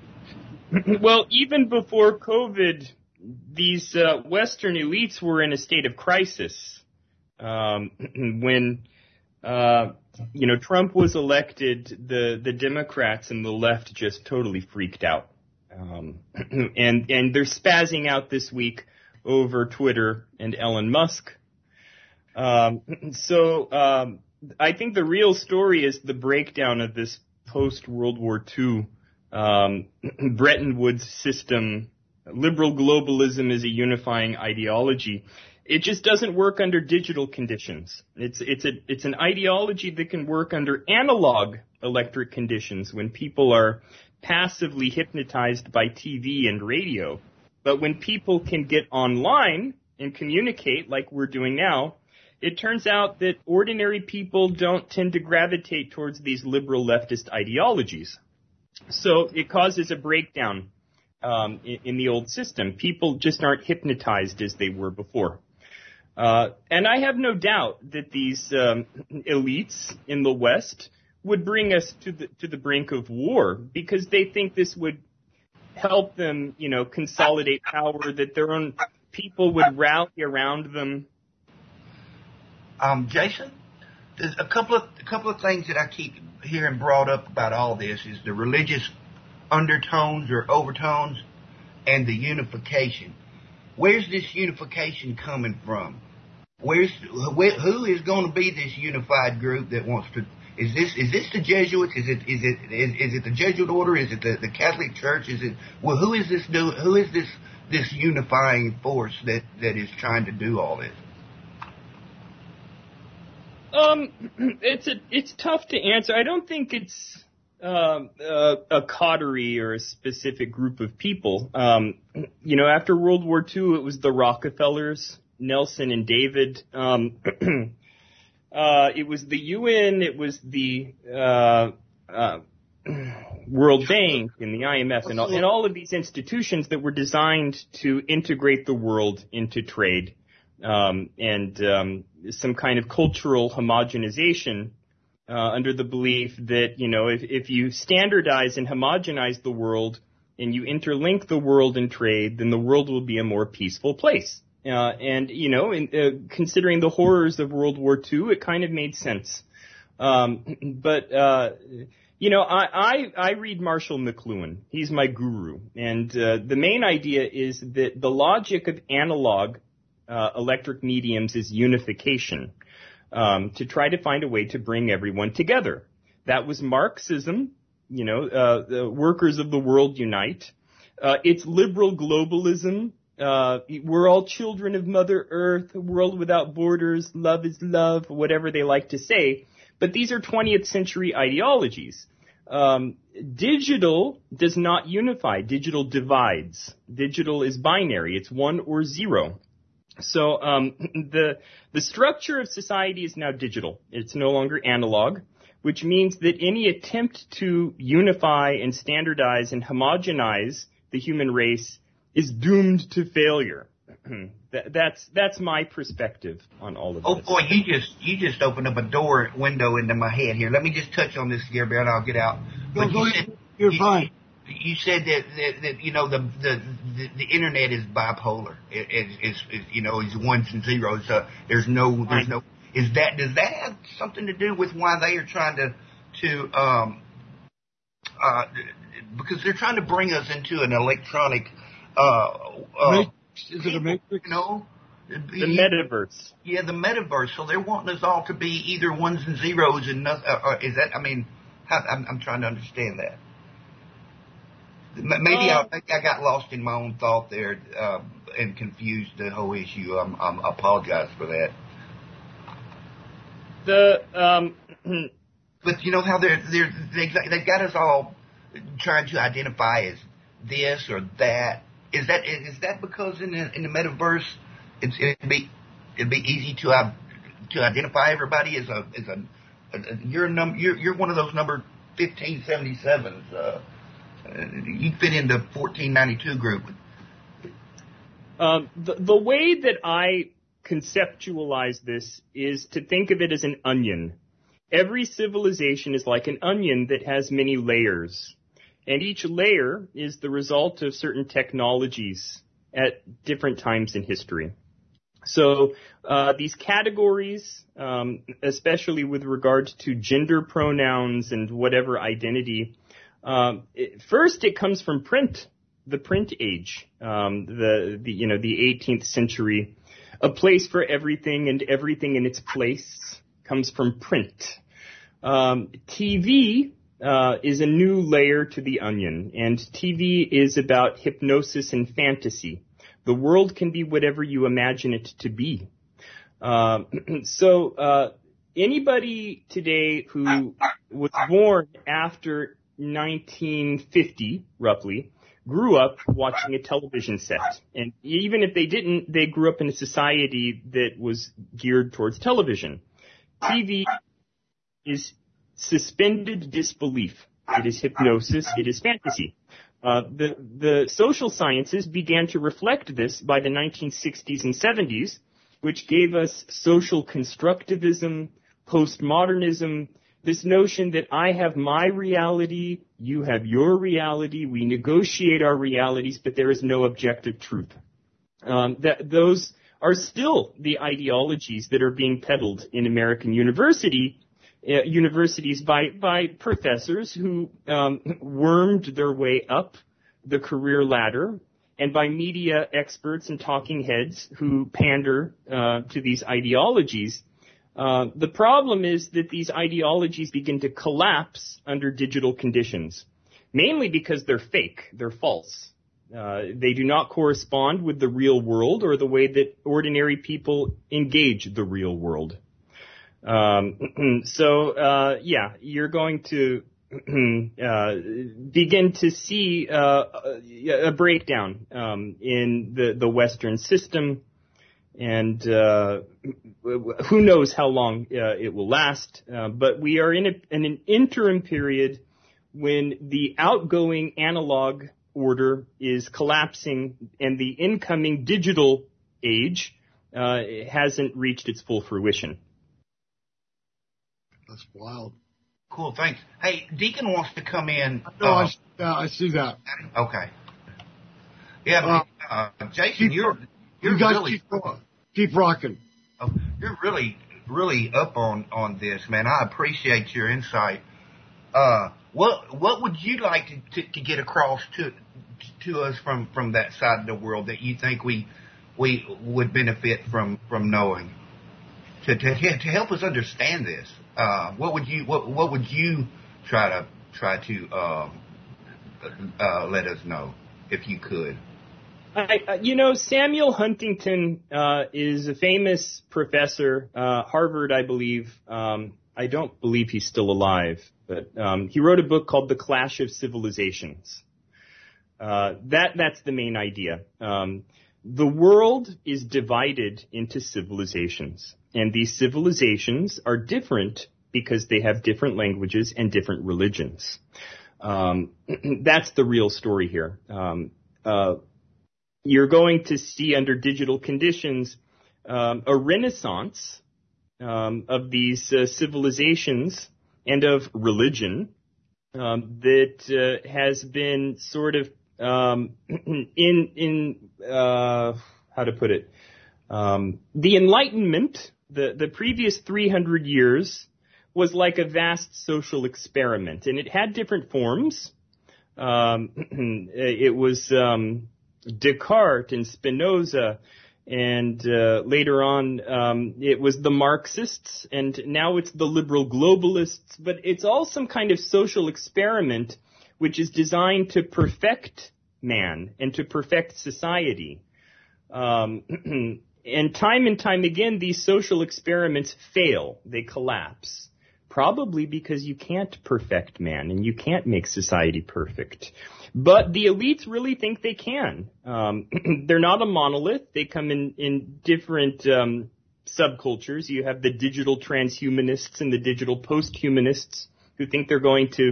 L: Well, even before COVID, these uh, Western elites were in a state of crisis. Um, when, uh, you know, Trump was elected, the, the Democrats and the left just totally freaked out. Um, and, and they're spazzing out this week over Twitter and Elon Musk. Um, so, um, I think the real story is the breakdown of this post-World War Two, um, Bretton Woods system. Liberal globalism is a unifying ideology. It just doesn't work under digital conditions. It's, it's a, it's an ideology that can work under analog electric conditions when people are passively hypnotized by T V and radio. But when people can get online and communicate like we're doing now, it turns out that ordinary people don't tend to gravitate towards these liberal leftist ideologies. So it causes a breakdown um, in, in the old system. People just aren't hypnotized as they were before. Uh, and I have no doubt that these um, elites in the West would bring us to the to the brink of war because they think this would help them, you know, consolidate power, that their own people would rally around them.
M: Um, Jason, there's a couple of a couple of things that I keep hearing brought up about all this is the religious undertones or overtones and the unification. Where's this unification coming from? Where's who is going to be this unified group that wants to? Is this is this the Jesuits? Is it is it is, is it the Jesuit order? Is it the, the Catholic Church? Is it well? Who is this do? Who is this this unifying force that, that is trying to do all this?
L: Um, it's a it's tough to answer. I don't think it's um, a, a coterie or a specific group of people. Um, you know, after World War Two, it was the Rockefellers, Nelson and David. Um, uh, it was the U N. It was the uh, uh, World Bank and the I M F and all, and all of these institutions that were designed to integrate the world into trade. Um, and um, some kind of cultural homogenization uh, under the belief that, you know, if, if you standardize and homogenize the world and you interlink the world in trade, then the world will be a more peaceful place. Uh, and, you know, in, uh, considering the horrors of World War Two, it kind of made sense. Um, but, uh, you know, I, I, I read Marshall McLuhan. He's my guru. And uh, the main idea is that the logic of analog Uh, electric mediums is unification, um, to try to find a way to bring everyone together. That was Marxism, you know, uh, the workers of the world unite. Uh, it's liberal globalism. Uh, we're all children of Mother Earth, a world without borders, love is love, whatever they like to say. But these are twentieth century ideologies. um, digital does not unify. Digital divides. Digital is binary. It's one or zero. So um, the the structure of society is now digital. It's no longer analog, which means that any attempt to unify and standardize and homogenize the human race is doomed to failure. that, that's that's my perspective on all of
M: oh,
L: this.
M: Oh boy, you just you just opened up a door window into my head here. Let me just touch on this, Gary Bear, and I'll get out.
C: No,
M: but
C: go
M: you
C: ahead.
M: said,
C: You're
M: you,
C: fine.
M: You said that, that, that you know the, the the the internet is bipolar. It, it, it's it, you know it's ones and zeros. Uh, there's no there's no. Is that does that have something to do with why they are trying to to um uh because they're trying to bring us into an electronic uh, uh
C: is it a matrix?
M: You know,
L: the metaverse.
M: Yeah, the metaverse. So they're wanting us all to be either ones and zeros and nothing. Uh, uh, is that? I mean, how, I'm, I'm trying to understand that. Maybe uh, I think I got lost in my own thought there uh, and confused the whole issue. I'm, I'm, I apologize for that.
L: The um,
M: but you know how they're they're they they got us all trying to identify as this or that. Is that is that because in the in the metaverse it's it'd be it'd be easy to uh, to identify everybody as a as a, a, a you're a num you're you're one of those number fifteen seventy-sevens. Uh, you fit into fourteen ninety-two group.
L: Um, the the way that I conceptualize this is to think of it as an onion. Every civilization is like an onion that has many layers. And each layer is the result of certain technologies at different times in history. So uh, these categories, um, especially with regard to gender pronouns and whatever identity, um, it, first it comes from print, the print age, um, the, the you know the eighteenth century. A place for everything and everything in its place comes from print. Um, T V uh, is a new layer to the onion, and T V is about hypnosis and fantasy. The world can be whatever you imagine it to be. Uh, so uh, anybody today who was born after nineteen fifty, roughly, grew up watching a television set. And even if they didn't, they grew up in a society that was geared towards television. T V is suspended disbelief. It is hypnosis. It is fantasy. Uh, the, the social sciences began to reflect this by the nineteen sixties and seventies, which gave us social constructivism, postmodernism, this notion that I have my reality, you have your reality, we negotiate our realities, but there is no objective truth. Um, that those are still the ideologies that are being peddled in American university uh, universities by by professors who um, wormed their way up the career ladder, and by media experts and talking heads who pander uh, to these ideologies. Uh, the problem is that these ideologies begin to collapse under digital conditions, mainly because they're fake, they're false. Uh, they do not correspond with the real world or the way that ordinary people engage the real world. Um, so, uh, yeah, you're going to uh, begin to see uh, a breakdown um, in the, the Western system. And uh, who knows how long uh, it will last. Uh, but we are in, a, in an interim period when the outgoing analog order is collapsing and the incoming digital age uh, hasn't reached its full fruition.
C: That's wild.
M: Cool, thanks. Hey, Deacon wants to come in.
C: No,
M: uh,
C: I, yeah, I see that.
M: Okay. Yeah, uh, uh, Jason, you're you're
C: you guys
M: really
C: keep, keep rocking.
M: Oh, you're really really up on on this, man. I appreciate your insight. Uh, what what would you like to, to, to get across to to us from, from that side of the world that you think we we would benefit from, from knowing to to to help us understand this? Uh, what would you what what would you try to try to um, uh, let us know if you could?
L: I, uh, you know, Samuel Huntington uh, is a famous professor, uh, Harvard, I believe. Um, I don't believe he's still alive. But um, he wrote a book called The Clash of Civilizations. Uh, that that's the main idea. Um, the world is divided into civilizations, and these civilizations are different because they have different languages and different religions. Um, that's the real story here. Um, uh, you're going to see under digital conditions um, a renaissance um, of these uh, civilizations and of religion um, that uh, has been sort of um, in in uh, how to put it, um, the Enlightenment, the the previous three hundred years was like a vast social experiment, and it had different forms. Um, it was um, Descartes and Spinoza, and uh, later on um, it was the Marxists, and now it's the liberal globalists. But it's all some kind of social experiment which is designed to perfect man and to perfect society. Um, and time and time again, these social experiments fail. They collapse. Probably because you can't perfect man and you can't make society perfect. But the elites really think they can. Um, they're not a monolith. They come in, in different um, subcultures. You have the digital transhumanists and the digital posthumanists who think they're going to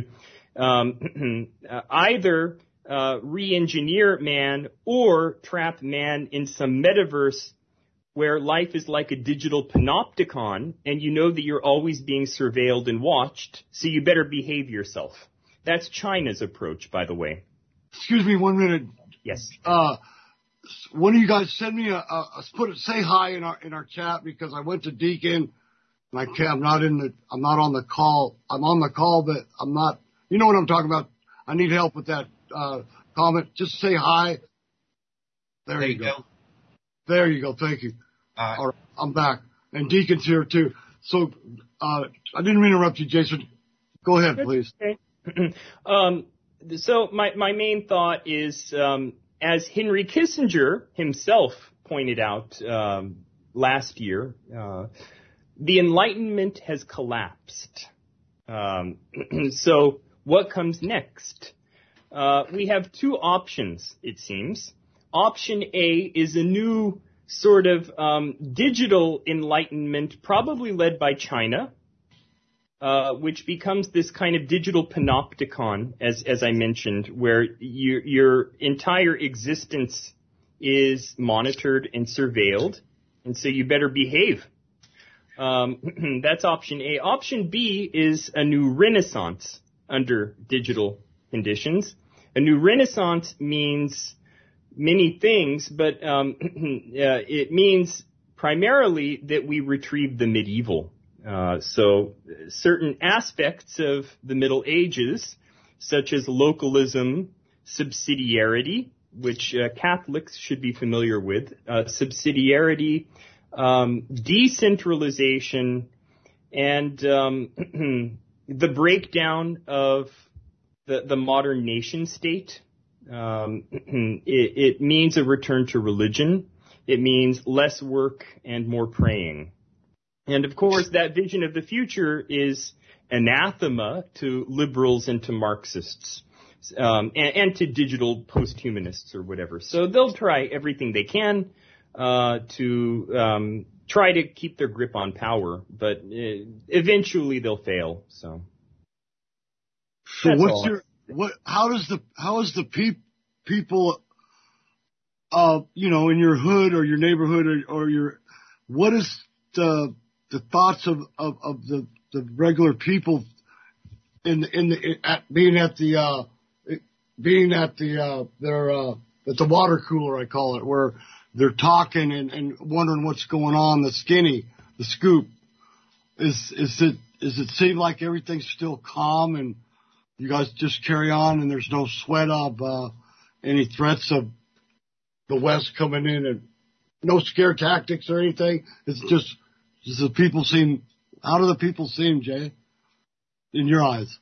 L: um, either uh, re-engineer man or trap man in some metaverse where life is like a digital panopticon, and you know that you're always being surveilled and watched, so you better behave yourself. That's China's approach, by the way.
C: Excuse me one minute.
L: Yes.
C: Uh, one of you guys send me a, a, a put it, say hi in our in our chat, because I went to Deacon and I can't, I'm not in the I'm not on the call. I'm on the call, but I'm not. You know what I'm talking about. I need help with that uh, comment. Just say hi. There, there you go. go. There you go. Thank you. Uh, All right, I'm back. And Deacon's here, too. So, uh, I didn't mean to interrupt you, Jason. Go ahead, please.
L: Okay. um, so my, my main thought is, um, as Henry Kissinger himself pointed out um, last year, uh, the Enlightenment has collapsed. Um, so what comes next? Uh, we have two options, it seems. Option A is a new sort of um, digital enlightenment, probably led by China, uh, which becomes this kind of digital panopticon, as as I mentioned, where you, your entire existence is monitored and surveilled, and so you better behave. Um, that's option A. Option B is a new renaissance under digital conditions. A new renaissance means many things, but um, uh, it means primarily that we retrieve the medieval. Uh, so certain aspects of the Middle Ages, such as localism, subsidiarity, which uh, Catholics should be familiar with, uh, subsidiarity, um, decentralization, and um, the breakdown of the, the modern nation state. Um, it, it means a return to religion. It means less work and more praying. And of course, that vision of the future is anathema to liberals and to Marxists, um, and, and to digital posthumanists or whatever. So they'll try everything they can uh, to um, try to keep their grip on power, but uh, eventually they'll fail. So,
C: so
L: That's
C: what's
L: all.
C: your what? How does the how is the peop, people, uh, you know, in your hood or your neighborhood or, or your what is the the thoughts of, of, of the, the regular people in the, in the at being at the uh, being at the uh, their uh, at the water cooler, I call it, where they're talking and, and wondering what's going on. The skinny, the scoop, is is it is it seem like everything's still calm and you guys just carry on and there's no sweat of uh, any threats of the West coming in and no scare tactics or anything? It's just, does the people seem, how do the people seem, Jay, in your eyes?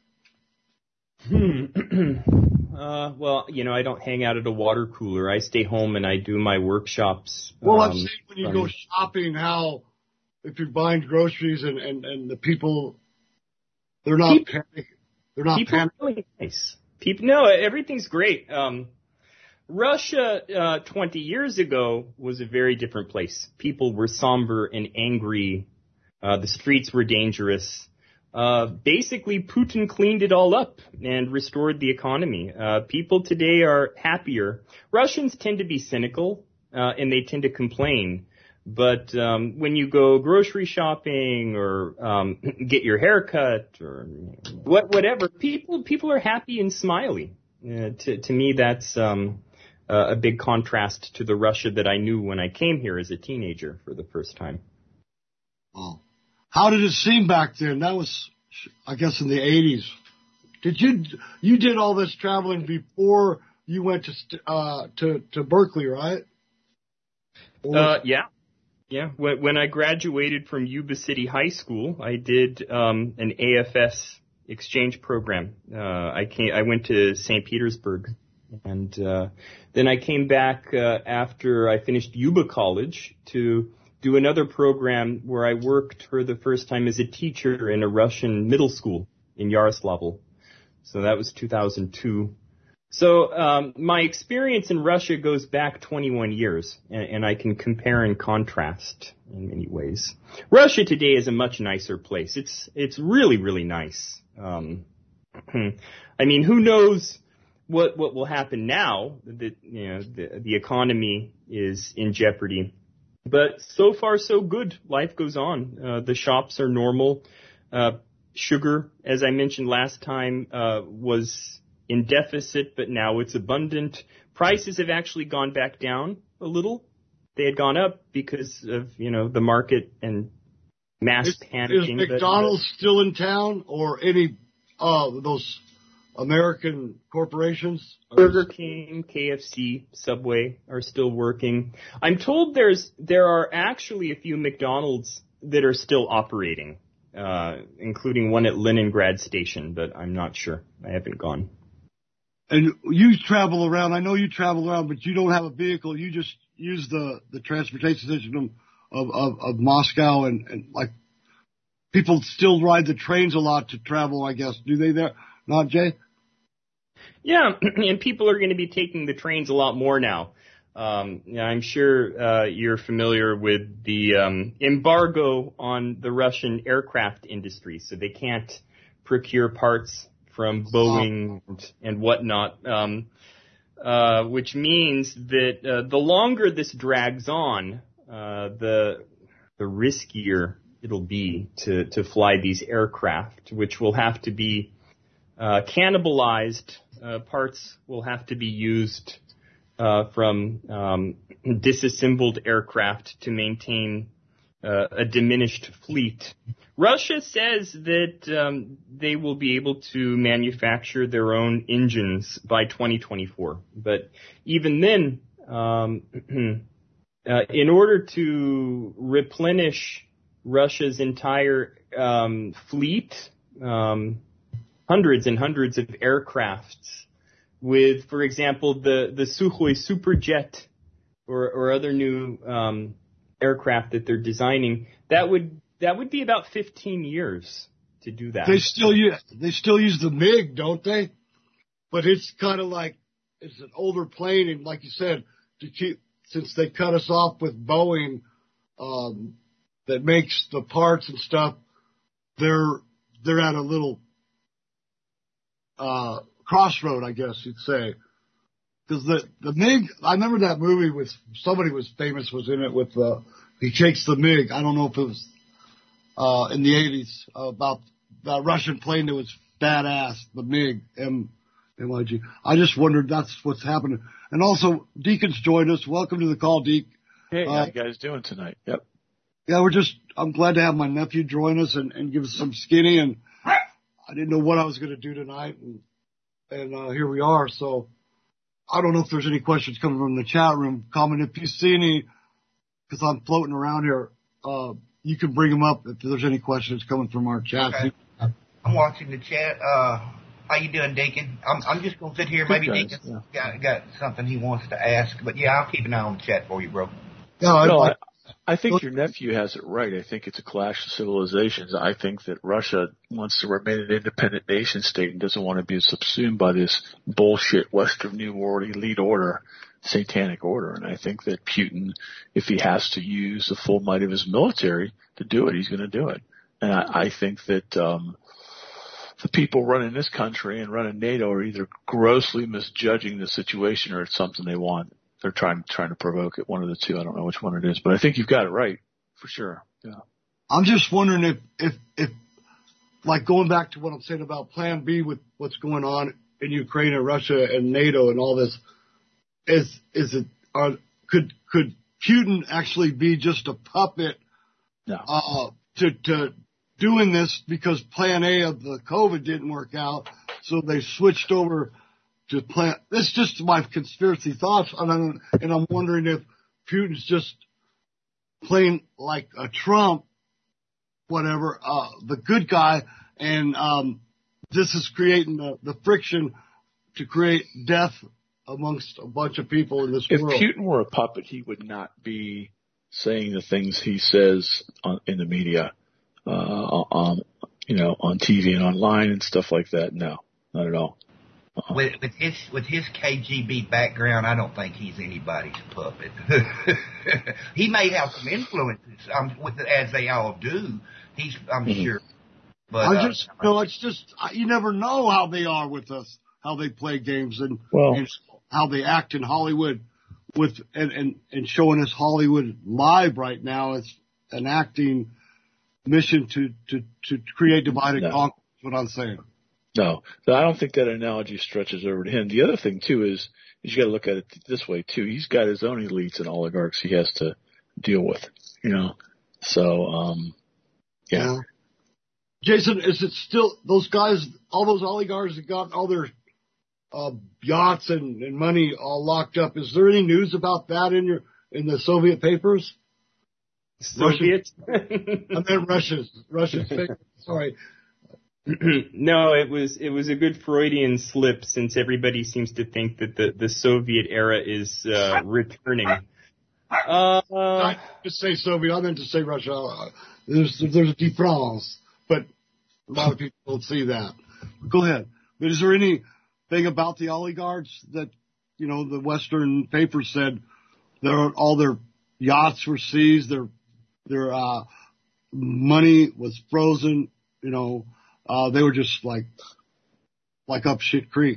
L: Hmm. uh, well, you know, I don't hang out at a water cooler. I stay home and I do my workshops.
C: Well,
L: um,
C: I'm saying when you go shopping, how, if you're buying groceries and, and, and the people, they're not
L: People,
C: panicking. They're not
L: People are really nice. People, no, everything's great. Um, Russia uh, twenty years ago was a very different place. People were somber and angry. Uh, the streets were dangerous. Uh, basically, Putin cleaned it all up and restored the economy. Uh, people today are happier. Russians tend to be cynical, uh, and they tend to complain. But um, when you go grocery shopping or um, get your hair cut or what, whatever, people people are happy and smiley. Uh, to, to me, that's um, uh, a big contrast to the Russia that I knew when I came here as a teenager for the first time.
C: Oh. How did it seem back then? That was, I guess, in the eighties. Did you you did all this traveling before you went to uh, to to Berkeley, right? Or,
L: uh, yeah. Yeah, when, when I graduated from Yuba City High School, I did um, an A F S exchange program. Uh, I came, I went to Saint Petersburg, and uh, then I came back uh, after I finished Yuba College to do another program where I worked for the first time as a teacher in a Russian middle school in Yaroslavl. So that was two thousand two. So um, my experience in Russia goes back twenty-one years, and, and I can compare and contrast in many ways. Russia today is a much nicer place. It's it's really, really nice. Um, I mean, who knows what what will happen now that you know the, the economy is in jeopardy. But so far, so good. Life goes on. Uh, the shops are normal. Uh, sugar, as I mentioned last time, uh, was in deficit, but now it's abundant. Prices have actually gone back down a little. They had gone up because of, you know, the market and mass
C: is,
L: panicking.
C: Is McDonald's but, still in town, or any uh those American corporations?
L: Burger King, K F C, Subway are still working. I'm told there's there are actually a few McDonald's that are still operating, uh, including one at Leningrad Station, but I'm not sure. I haven't gone.
C: And you travel around. I know you travel around, but you don't have a vehicle. You just use the, the transportation system of, of, of Moscow, and, and like people still ride the trains a lot to travel, I guess. Do they there? Not, Jay?
L: Yeah, and people are going to be taking the trains a lot more now. Um, yeah, I'm sure uh, you're familiar with the um, embargo on the Russian aircraft industry, so they can't procure parts from Boeing and, and whatnot, um, uh, which means that uh, the longer this drags on, uh, the the riskier it'll be to, to fly these aircraft, which will have to be uh, cannibalized. Uh, parts will have to be used uh, from um, disassembled aircraft to maintain uh, a diminished fleet. Russia says that um, they will be able to manufacture their own engines by twenty twenty-four. But even then, um, uh, in order to replenish Russia's entire um, fleet, um, hundreds and hundreds of aircrafts with, for example, the, the Sukhoi Superjet or, or other new um, aircraft that they're designing, that would That would be about fifteen years to do that.
C: They still use they still use the MiG, don't they? But it's kind of like it's an older plane, and like you said, to keep since they cut us off with Boeing, um, that makes the parts and stuff. They're they're at a little uh, crossroad, I guess you'd say, because the the MiG. I remember that movie with somebody was famous was in it with uh, he takes the MiG. I don't know if it was. Uh, in the eighties, uh, about that Russian plane that was badass, the MiG, M I G. I just wondered that's what's happening. And also, Deacon's joined us. Welcome to the call, Deacon.
N: Hey,
C: uh,
N: how you guys doing tonight? Yep.
C: Yeah, we're just, I'm glad to have my nephew join us and, and give us some skinny. And I didn't know what I was going to do tonight. And, and, uh, here we are. So I don't know if there's any questions coming from the chat room. Comment if you see any, because I'm floating around here. Uh, You can bring them up if there's any questions coming from our chat.
M: Okay. I'm watching the chat. Uh, how you doing, Deacon? I'm, I'm just going to sit here. Maybe
N: guys,
M: Deacon's
N: yeah.
M: got, got something he wants to ask. But, yeah, I'll keep an eye on the chat for you, bro.
C: Yeah, I,
N: no, I, I think your nephew has it right. I think it's a clash of civilizations. I think that Russia wants to remain an independent nation state and doesn't want to be subsumed by this bullshit Western New World elite order, satanic order. And I think that Putin, if he has to use the full might of his military to do it, he's going to do it. And I, I think that um, the people running this country and running NATO are either grossly misjudging the situation or it's something they want. They're trying trying to provoke it, one of the two. I don't know which one it is, but I think you've got it right for sure. Yeah.
C: I'm just wondering if, if, if, like going back to what I'm saying about Plan B with what's going on in Ukraine and Russia and NATO and all this, is is it are could could Putin actually be just a puppet
N: no.
C: uh, to to doing this because Plan A of the COVID didn't work out, so they switched over. To plan. This is just my conspiracy thoughts, and I'm, and I'm wondering if Putin's just playing like a Trump, whatever, uh, the good guy, and um, this is creating the, the friction to create death amongst a bunch of people in this
N: if
C: world.
N: If Putin were a puppet, he would not be saying the things he says on, in the media, uh, on you know, on T V and online and stuff like that. No, not at all. Uh-huh.
M: With, with his with his K G B background, I don't think he's anybody's puppet. He may have some influences, um, with, as they all do. He's, I'm mm-hmm. sure. But
C: I
M: uh,
C: just, you know, it's just you never know how they are with us, how they play games, and,
N: well,
C: and how they act in Hollywood, with and, and and showing us Hollywood live right now. It's an acting mission to to to create divide and
N: no.
C: conquer. That's what I'm saying.
N: No, I don't think that analogy stretches over to him. The other thing, too, is, is you got to look at it this way, too. He's got his own elites and oligarchs he has to deal with, you know. So, um, yeah.
C: yeah. Jason, is it still those guys, all those oligarchs that got all their uh, yachts and, and money all locked up? Is there any news about that in your in the Soviet papers?
L: Soviet?
C: Russian, I meant Russia's Russia's papers. Sorry.
L: No, it was it was a good Freudian slip, since everybody seems to think that the, the Soviet era is uh, returning. Uh,
C: I just say Soviet. I meant to say Russia. There's there's a difference, but a lot of people don't see that. Go ahead. But is there anything about the oligarchs that, you know, the Western papers said their all their yachts were seized, their their uh, money was frozen, you know. Uh, they were just like, like up shit creek.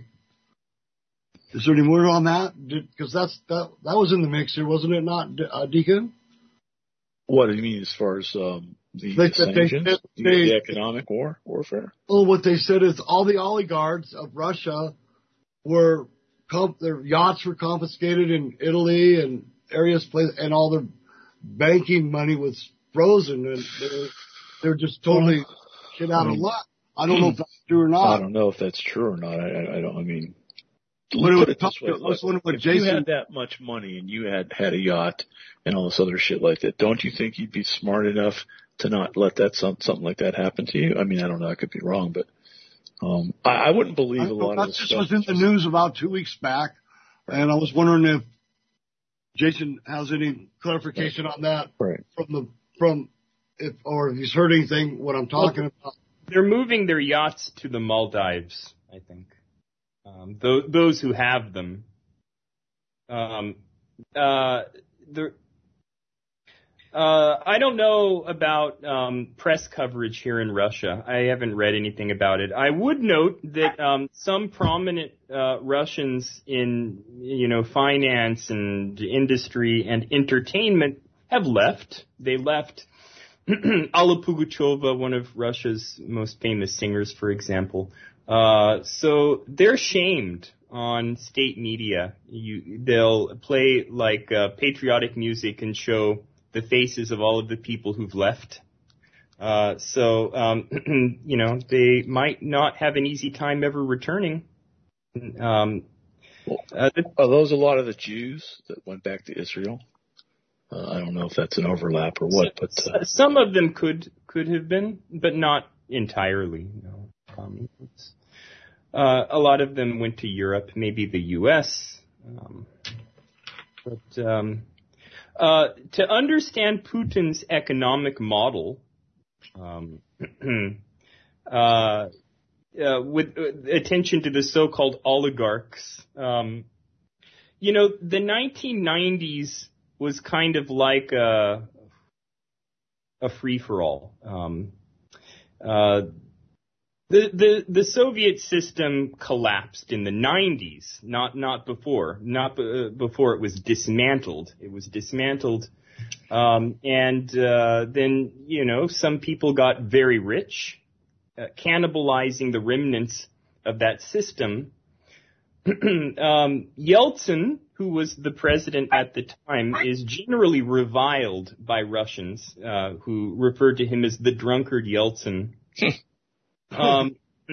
C: Is there any word on that? Because that's that that was in the mix here, wasn't it? Not uh, Deacon.
N: What do you mean as far as um, the,
C: they,
N: the sanctions,
C: they,
N: the,
C: they,
N: the economic war warfare?
C: Well, what they said is all the oligarchs of Russia were comp- their yachts were confiscated in Italy and areas, and all their banking money was frozen, and they were, they were just totally shit out of luck. I don't know if that's true or not.
N: I don't know if that's true or not. I, I, I don't. I mean,
C: What
N: put
C: it
N: it this way:
C: look,
N: look,
C: what
N: if
C: Jason,
N: you had that much money and you had had a yacht and all this other shit like that, don't you think you'd be smart enough to not let that some, something like that happen to you? I mean, I don't know. I could be wrong, but um, I, I wouldn't believe
C: I
N: a lot
C: know,
N: of this
C: this
N: stuff.
C: was in the news about two weeks back, and I was wondering if Jason has any clarification
N: right.
C: on that
N: right.
C: from the from if or if he's heard anything what I'm talking well, about.
L: They're moving their yachts to the Maldives, I think. Um, th- those who have them. Um, uh, the, uh, I don't know about um, press coverage here in Russia. I haven't read anything about it. I would note that um, some prominent uh, Russians in, you know, finance and industry and entertainment have left. They left. Alla Pugacheva, one of Russia's most famous singers, for example. Uh, so they're shamed on state media. You, they'll play like uh, patriotic music and show the faces of all of the people who've left. Uh, so, um, you know, they might not have an easy time ever returning. Um,
N: uh, are those a lot of the Jews that went back to Israel? Uh, I don't know if that's an overlap or what, but uh,
L: some of them could could have been, but not entirely. You know. um, uh, a lot of them went to Europe, maybe the U S Um, but um, uh, to understand Putin's economic model, um, uh, uh, with uh, attention to the so-called oligarchs, um, you know, the nineteen nineties was kind of like a, a free-for-all. Um, uh, The, the the Soviet system collapsed in the nineties, not not before, not uh, before it was dismantled. It was dismantled, um, and uh, then you know some people got very rich, uh, cannibalizing the remnants of that system. um, Yeltsin, who was the president at the time, is generally reviled by Russians, uh, who referred to him as the drunkard Yeltsin. Um,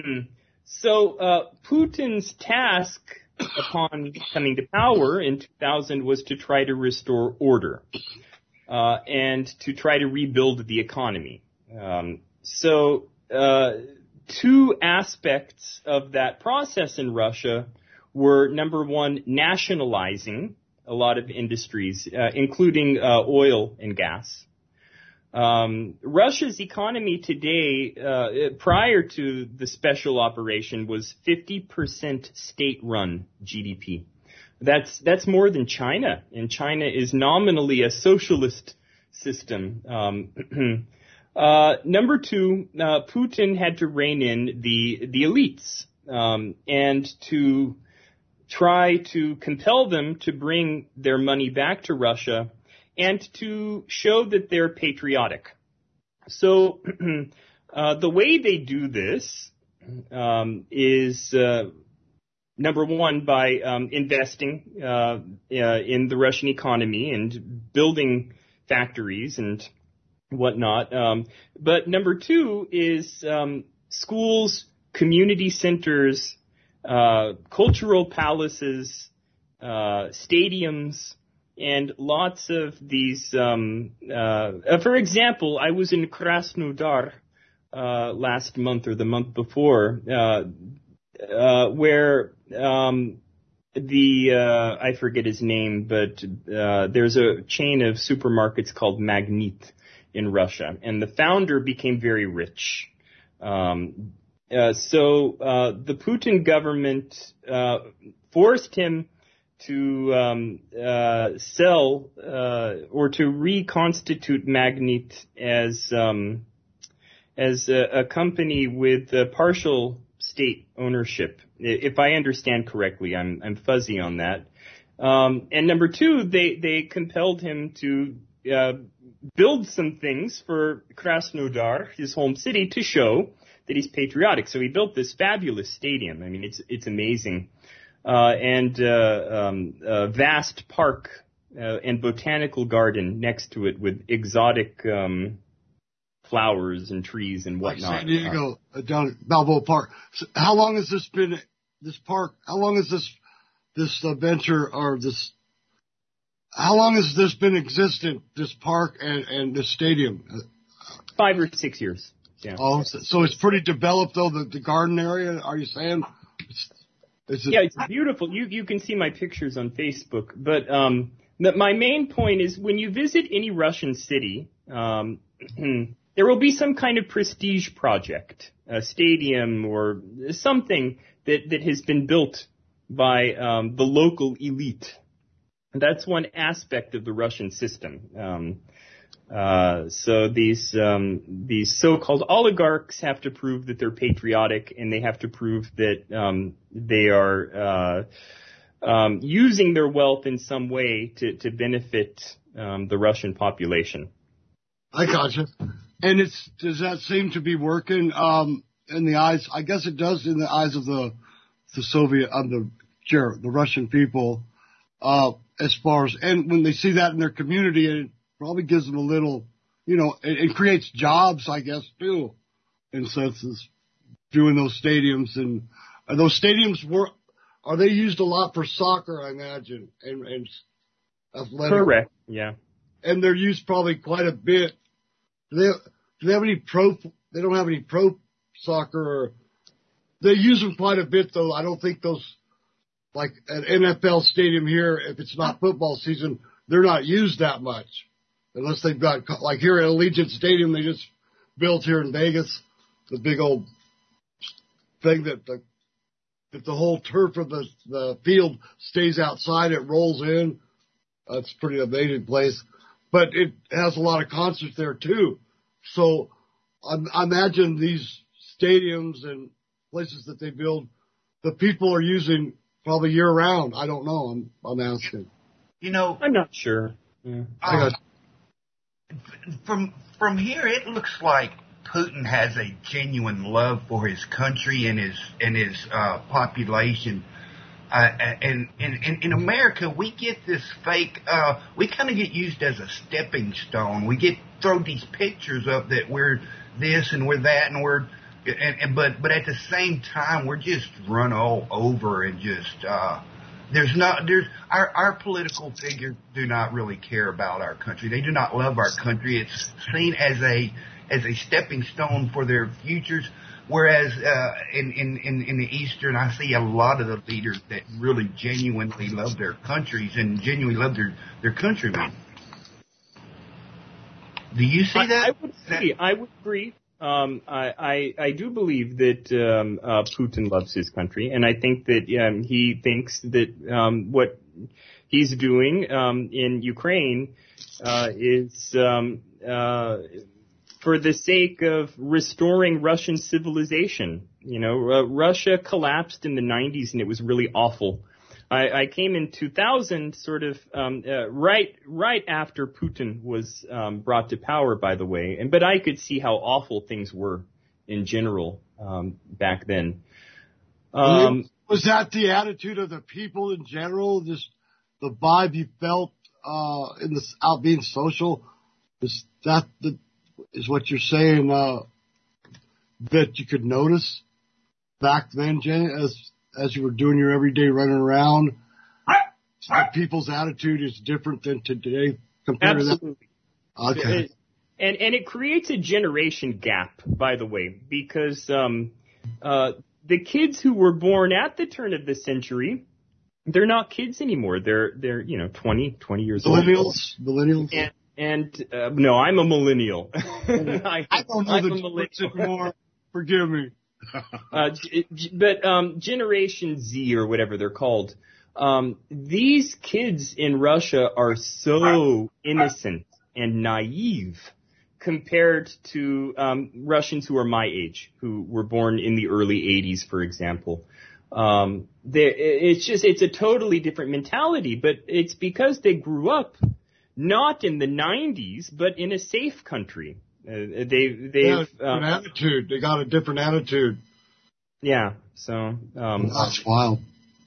L: so, uh, Putin's task upon coming to power in two thousand was to try to restore order, uh, and to try to rebuild the economy. Um, so, uh, two aspects of that process in Russia were, number one, nationalizing a lot of industries, uh, including, uh, oil and gas. Um, Russia's economy today, uh, prior to the special operation, was fifty percent state-run G D P. That's that's more than China, and China is nominally a socialist system. Um, uh, number two, uh, Putin had to rein in the the elites um, and to try to compel them to bring their money back to Russia, and to show that they're patriotic. So uh, the way they do this um, is, uh, number one, by um, investing uh, uh, in the Russian economy and building factories and whatnot. Um, but number two is um, schools, community centers, uh, cultural palaces, uh, stadiums, and lots of these, um, uh, for example, I was in Krasnodar, uh, last month or the month before, uh, uh, where, um, the, uh, I forget his name, but, uh, there's a chain of supermarkets called Magnit in Russia, and the founder became very rich. Um, uh, so, uh, the Putin government, uh, forced him to um, uh, sell uh, or to reconstitute Magnit as um, as a, a company with uh, partial state ownership. If I understand correctly, I'm I'm fuzzy on that. Um, and number two, they they compelled him to uh, build some things for Krasnodar, his home city, to show that he's patriotic. So he built this fabulous stadium. I mean, it's it's amazing. Uh, and uh, um, a vast park uh, and botanical garden next to it with exotic um, flowers and trees and whatnot.
C: Like San Diego, uh, down at Balboa Park. So how long has this been, this park, how long has this this uh, venture or this, how long has this been existent, this park and, and this stadium?
L: Five or six years, yeah.
C: Oh, so, so it's pretty developed, though, the, the garden area, are you saying? It's, It's
L: yeah, it's beautiful. You you can see my pictures on Facebook. But um, the, my main point is when you visit any Russian city, um, there will be some kind of prestige project, a stadium or something that, that has been built by um, the local elite. That's one aspect of the Russian system. Um, Uh, so these um, these so-called oligarchs have to prove that they're patriotic, and they have to prove that um, they are uh, um, using their wealth in some way to to benefit um, the Russian population.
C: I gotcha. And it's does that seem to be working um, in the eyes? I guess it does in the eyes of the the Soviet of the sure, the Russian people. Uh, as far as and when they see that in their community, and it probably gives them a little, you know, it, it creates jobs, I guess, too, in senses, doing those stadiums. And are those stadiums were, are they used a lot for soccer, I imagine, and, and athletic?
L: Correct, yeah.
C: And they're used probably quite a bit. Do they, do they have any pro, they don't have any pro soccer, or they use them quite a bit, though. I don't think those, like an N F L stadium here, if it's not football season, they're not used that much. Unless they've got, like here at Allegiant Stadium, they just built here in Vegas, the big old thing that the, if the whole turf of the, the field stays outside, it rolls in. That's a pretty amazing place. But it has a lot of concerts there too. So I, I imagine these stadiums and places that they build, the people are using probably year round. I don't know. I'm, I'm asking.
M: You know,
L: I'm not sure. Yeah.
M: Uh, from from here, it looks like Putin has a genuine love for his country and his and his uh, population. Uh, and, and, and in America, we get this fake. Uh, we kind of get used as a stepping stone. We get throw these pictures up that we're this and we're that and we're. And, and but but at the same time, we're just run all over and just. Uh, There's not there's our our political figures do not really care about our country. They do not love our country. It's seen as a as a stepping stone for their futures. Whereas uh, in, in in in the Eastern, I see a lot of the leaders that really genuinely love their countries and genuinely love their their countrymen. Do you see
L: I,
M: that?
L: I would agree. I would agree. Um, I, I, I do believe that um, uh, Putin loves his country, and I think that um, he thinks that um, what he's doing um, in Ukraine uh, is um, uh, for the sake of restoring Russian civilization. You know, uh, Russia collapsed in the nineties, and it was really awful. I, I came in two thousand, sort of um, uh, right right after Putin was um, brought to power, by the way. And but I could see how awful things were in general um, back then. Um,
C: was that the attitude of the people in general? Just the vibe you felt uh, in this out being social? Is that the is what you're saying uh, that you could notice back then, Jenny, as as you were doing your everyday running around, the people's attitude is different than today compared
L: Absolutely.
C: to that? Okay.
L: It, and, and it creates a generation gap, by the way, because um, uh, the kids who were born at the turn of the century, they're not kids anymore. They're, they're you know, twenty, twenty years old.
C: Millennials? Millennials?
L: And, and uh, no, I'm a millennial. I,
C: I don't know
L: I'm
C: the difference anymore. Forgive me.
L: uh, but um, Generation Z or whatever they're called, um, these kids in Russia are so innocent and naive compared to um, Russians who are my age, who were born in the early eighties, for example. Um, it's just it's a totally different mentality, but it's because they grew up not in the nineties, but in a safe country. Uh, they they
C: yeah,
L: um,
C: an attitude. They got a different attitude.
L: Yeah, so um,
C: that's wild.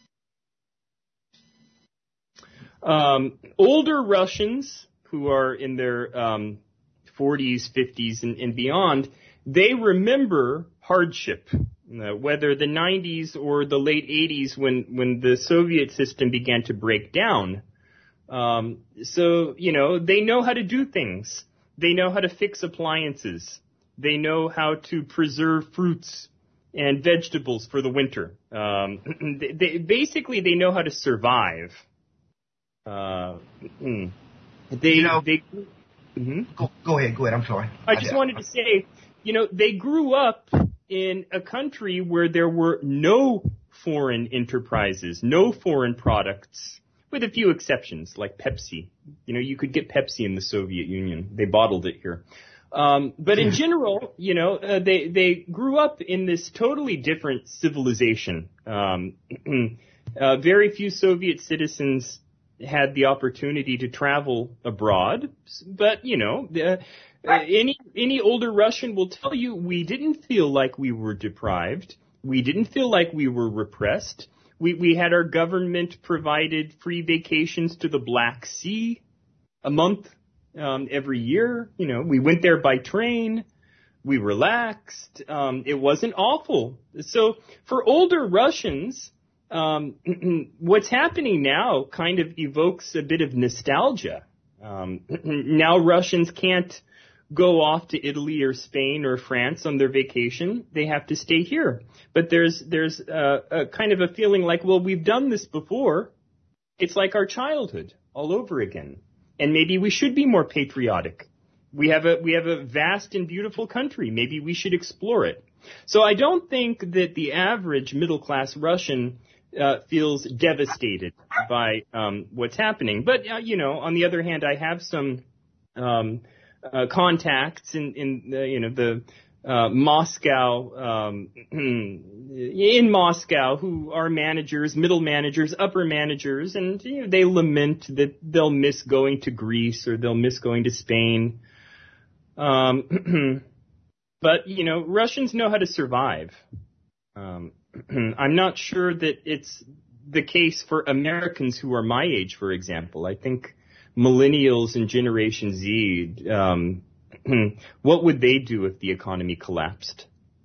L: Um, older Russians who are in their um, forties, fifties, and, and beyond, they remember hardship, uh, whether the nineties or the late eighties when when the Soviet system began to break down. Um, so you know they know how to do things. They know how to fix appliances. They know how to preserve fruits and vegetables for the winter. Um, they, they, basically, they know how to survive. Uh, they,
M: you know,
L: they, mm-hmm.
M: go, go ahead, go ahead. I'm sorry.
L: I just I, wanted to say, you know, they grew up in a country where there were no foreign enterprises, no foreign products. With a few exceptions, like Pepsi. You know, you could get Pepsi in the Soviet Union. They bottled it here. Um, but in general, you know, uh, they, they grew up in this totally different civilization. Um, uh, very few Soviet citizens had the opportunity to travel abroad. But, you know, uh, any, any older Russian will tell you we didn't feel like we were deprived. We didn't feel like we were repressed. We we had our government provided free vacations to the Black Sea a month um, every year. You know, we went there by train. We relaxed. Um, it wasn't awful. So for older Russians, um, what's happening now kind of evokes a bit of nostalgia. Um, now Russians can't go off to Italy or Spain or France on their vacation. They have to stay here. But there's there's a, a kind of a feeling like, well, we've done this before. It's like our childhood all over again. and maybe we should be more patriotic. We have a we have a vast and beautiful country. Maybe we should explore it. So I don't think that the average middle class Russian uh, feels devastated by um, what's happening. But uh, you know, on the other hand, I have some um, uh, contacts in in the, you know the uh, Moscow um, in Moscow who are managers, middle managers, upper managers, and you know, they lament that they'll miss going to Greece or they'll miss going to Spain. Um, but, you know, Russians know how to survive. Um, I'm not sure that it's the case for Americans who are my age, for example. I think millennials and Generation Z, um, what would they do if the economy collapsed?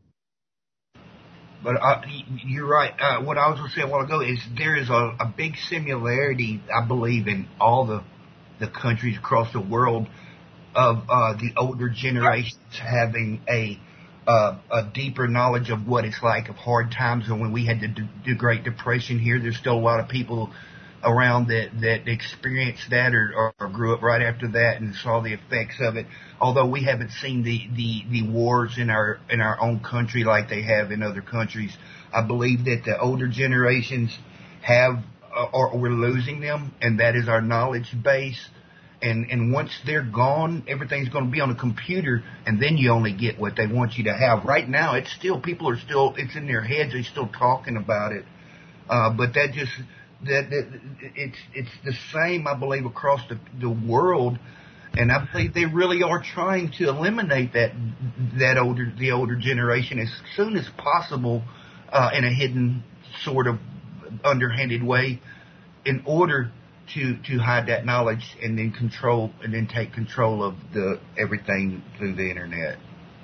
M: But uh, you're right. Uh, what I was going to say a while ago is there is a, a big similarity, I believe, in all the, the countries across the world of uh, the older generations having a uh, a deeper knowledge of what it's like of hard times. And when we had the, the Great Depression here, there's still a lot of people around that, that experienced that or, or, or grew up right after that and saw the effects of it. Although we haven't seen the, the, the wars in our in our own country like they have in other countries, I believe that the older generations have uh, or we're losing them, and that is our knowledge base. And, and once they're gone, everything's going to be on a computer, and then you only get what they want you to have. Right now, it's still, people are still, it's in their heads, they're still talking about it. Uh, but that just, that, that, it's, it's the same, I believe, across the, the world. And I believe they really are trying to eliminate that, that older, the older generation as soon as possible, uh, in a hidden sort of underhanded way in order to to hide that knowledge and then control and then take control of the everything through the internet.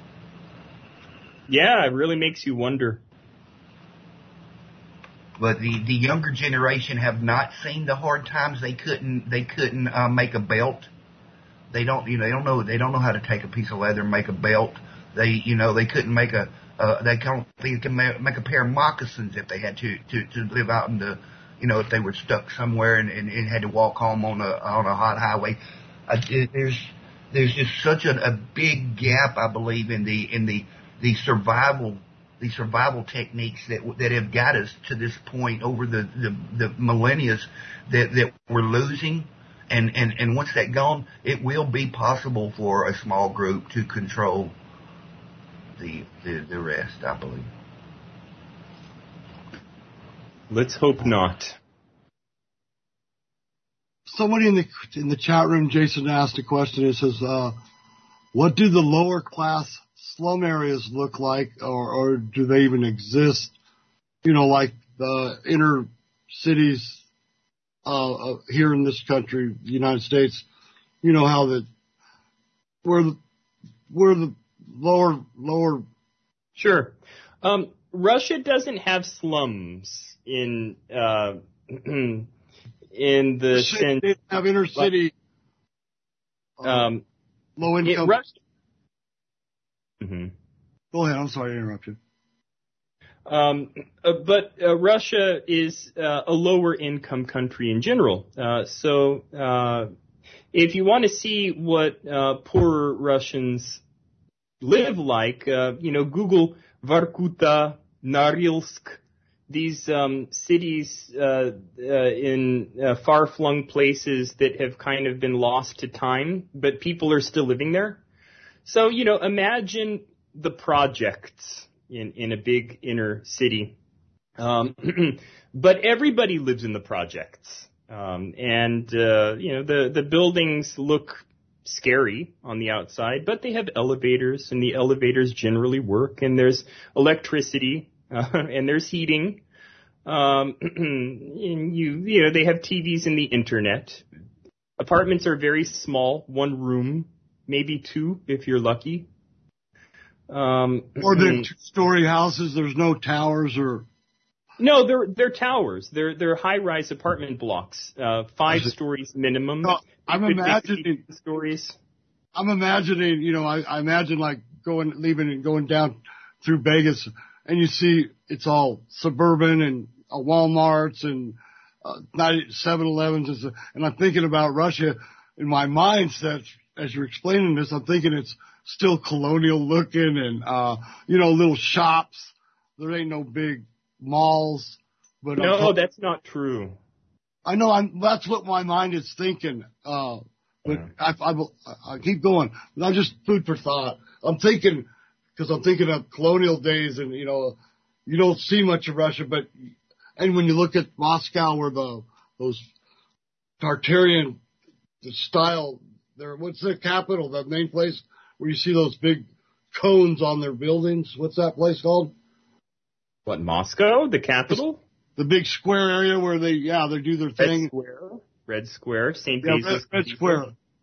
L: Yeah, it really makes you wonder.
M: But the, the younger generation have not seen the hard times. They couldn't they couldn't uh, make a belt. They don't you know they don't know they don't know how to take a piece of leather and make a belt. They you know they couldn't make a uh, they can't they can make a pair of moccasins if they had to to, to live out in the you know, if they were stuck somewhere and, and, and had to walk home on a on a hot highway. Uh, it, there's there's just such a, a big gap, I believe, in the in the the survival the survival techniques that that have got us to this point over the the, the millennia that that we're losing. And, and and once that's gone, it will be possible for a small group to control the the, the rest, I believe.
L: Let's hope not.
C: Somebody in the in the chat room, Jason, asked a question. It says, uh, what do the lower class slum areas look like, or, or do they even exist? You know, like the inner cities uh, uh, here in this country, the United States. You know how the where the where the lower lower.
L: Sure. Um, Russia doesn't have slums in uh, in the sense
C: they have inner city,
L: like, um,
C: low income.
L: Russia, mm-hmm.
C: Go ahead. I'm sorry to interrupt you.
L: Um, uh, but uh, Russia is uh, a lower income country in general. Uh, so uh, if you want to see what uh, poorer Russians live like, uh, you know, Google Vorkuta, Norilsk, these um, cities uh, uh, in uh, far-flung places that have kind of been lost to time, but people are still living there. So, you know, imagine the projects in, in a big inner city. Um, but everybody lives in the projects. Um, and, uh, you know, the, the buildings look scary on the outside, but they have elevators, and the elevators generally work, and there's electricity, uh, and there's heating. Um, and you, you know, they have T Vs and the internet. Apartments are very small, one room, maybe two if you're lucky. Um,
C: or they're two-story houses. There's no towers or.
L: No, they're they're towers. They're they're high-rise apartment blocks, uh, five stories minimum.
C: No, I'm imagining
L: stories.
C: I'm imagining, you know, I, I imagine like going, leaving and going down through Vegas, and you see it's all suburban and uh, Walmarts and uh, seven elevens, and I'm thinking about Russia. in my mindset, as you're explaining this, I'm thinking it's still colonial looking and, uh, you know, little shops. There ain't no big malls. But
L: no,
C: talking,
L: that's not true.
C: I know. I'm. That's what my mind is thinking. Uh, but yeah. I, I, I keep going. Not just food for thought. I'm thinking because I'm thinking of colonial days, and you know, you don't see much of Russia, but and when you look at Moscow, where the those Tartarian style, there. What's the capital? The main place where you see those big cones on their buildings. What's that place called?
L: What, Moscow, the capital?
C: The big square area where they, yeah, they do their thing.
L: Red Square. Red Square, Saint
C: Yeah,
L: Basil's.
C: Red, Red Square.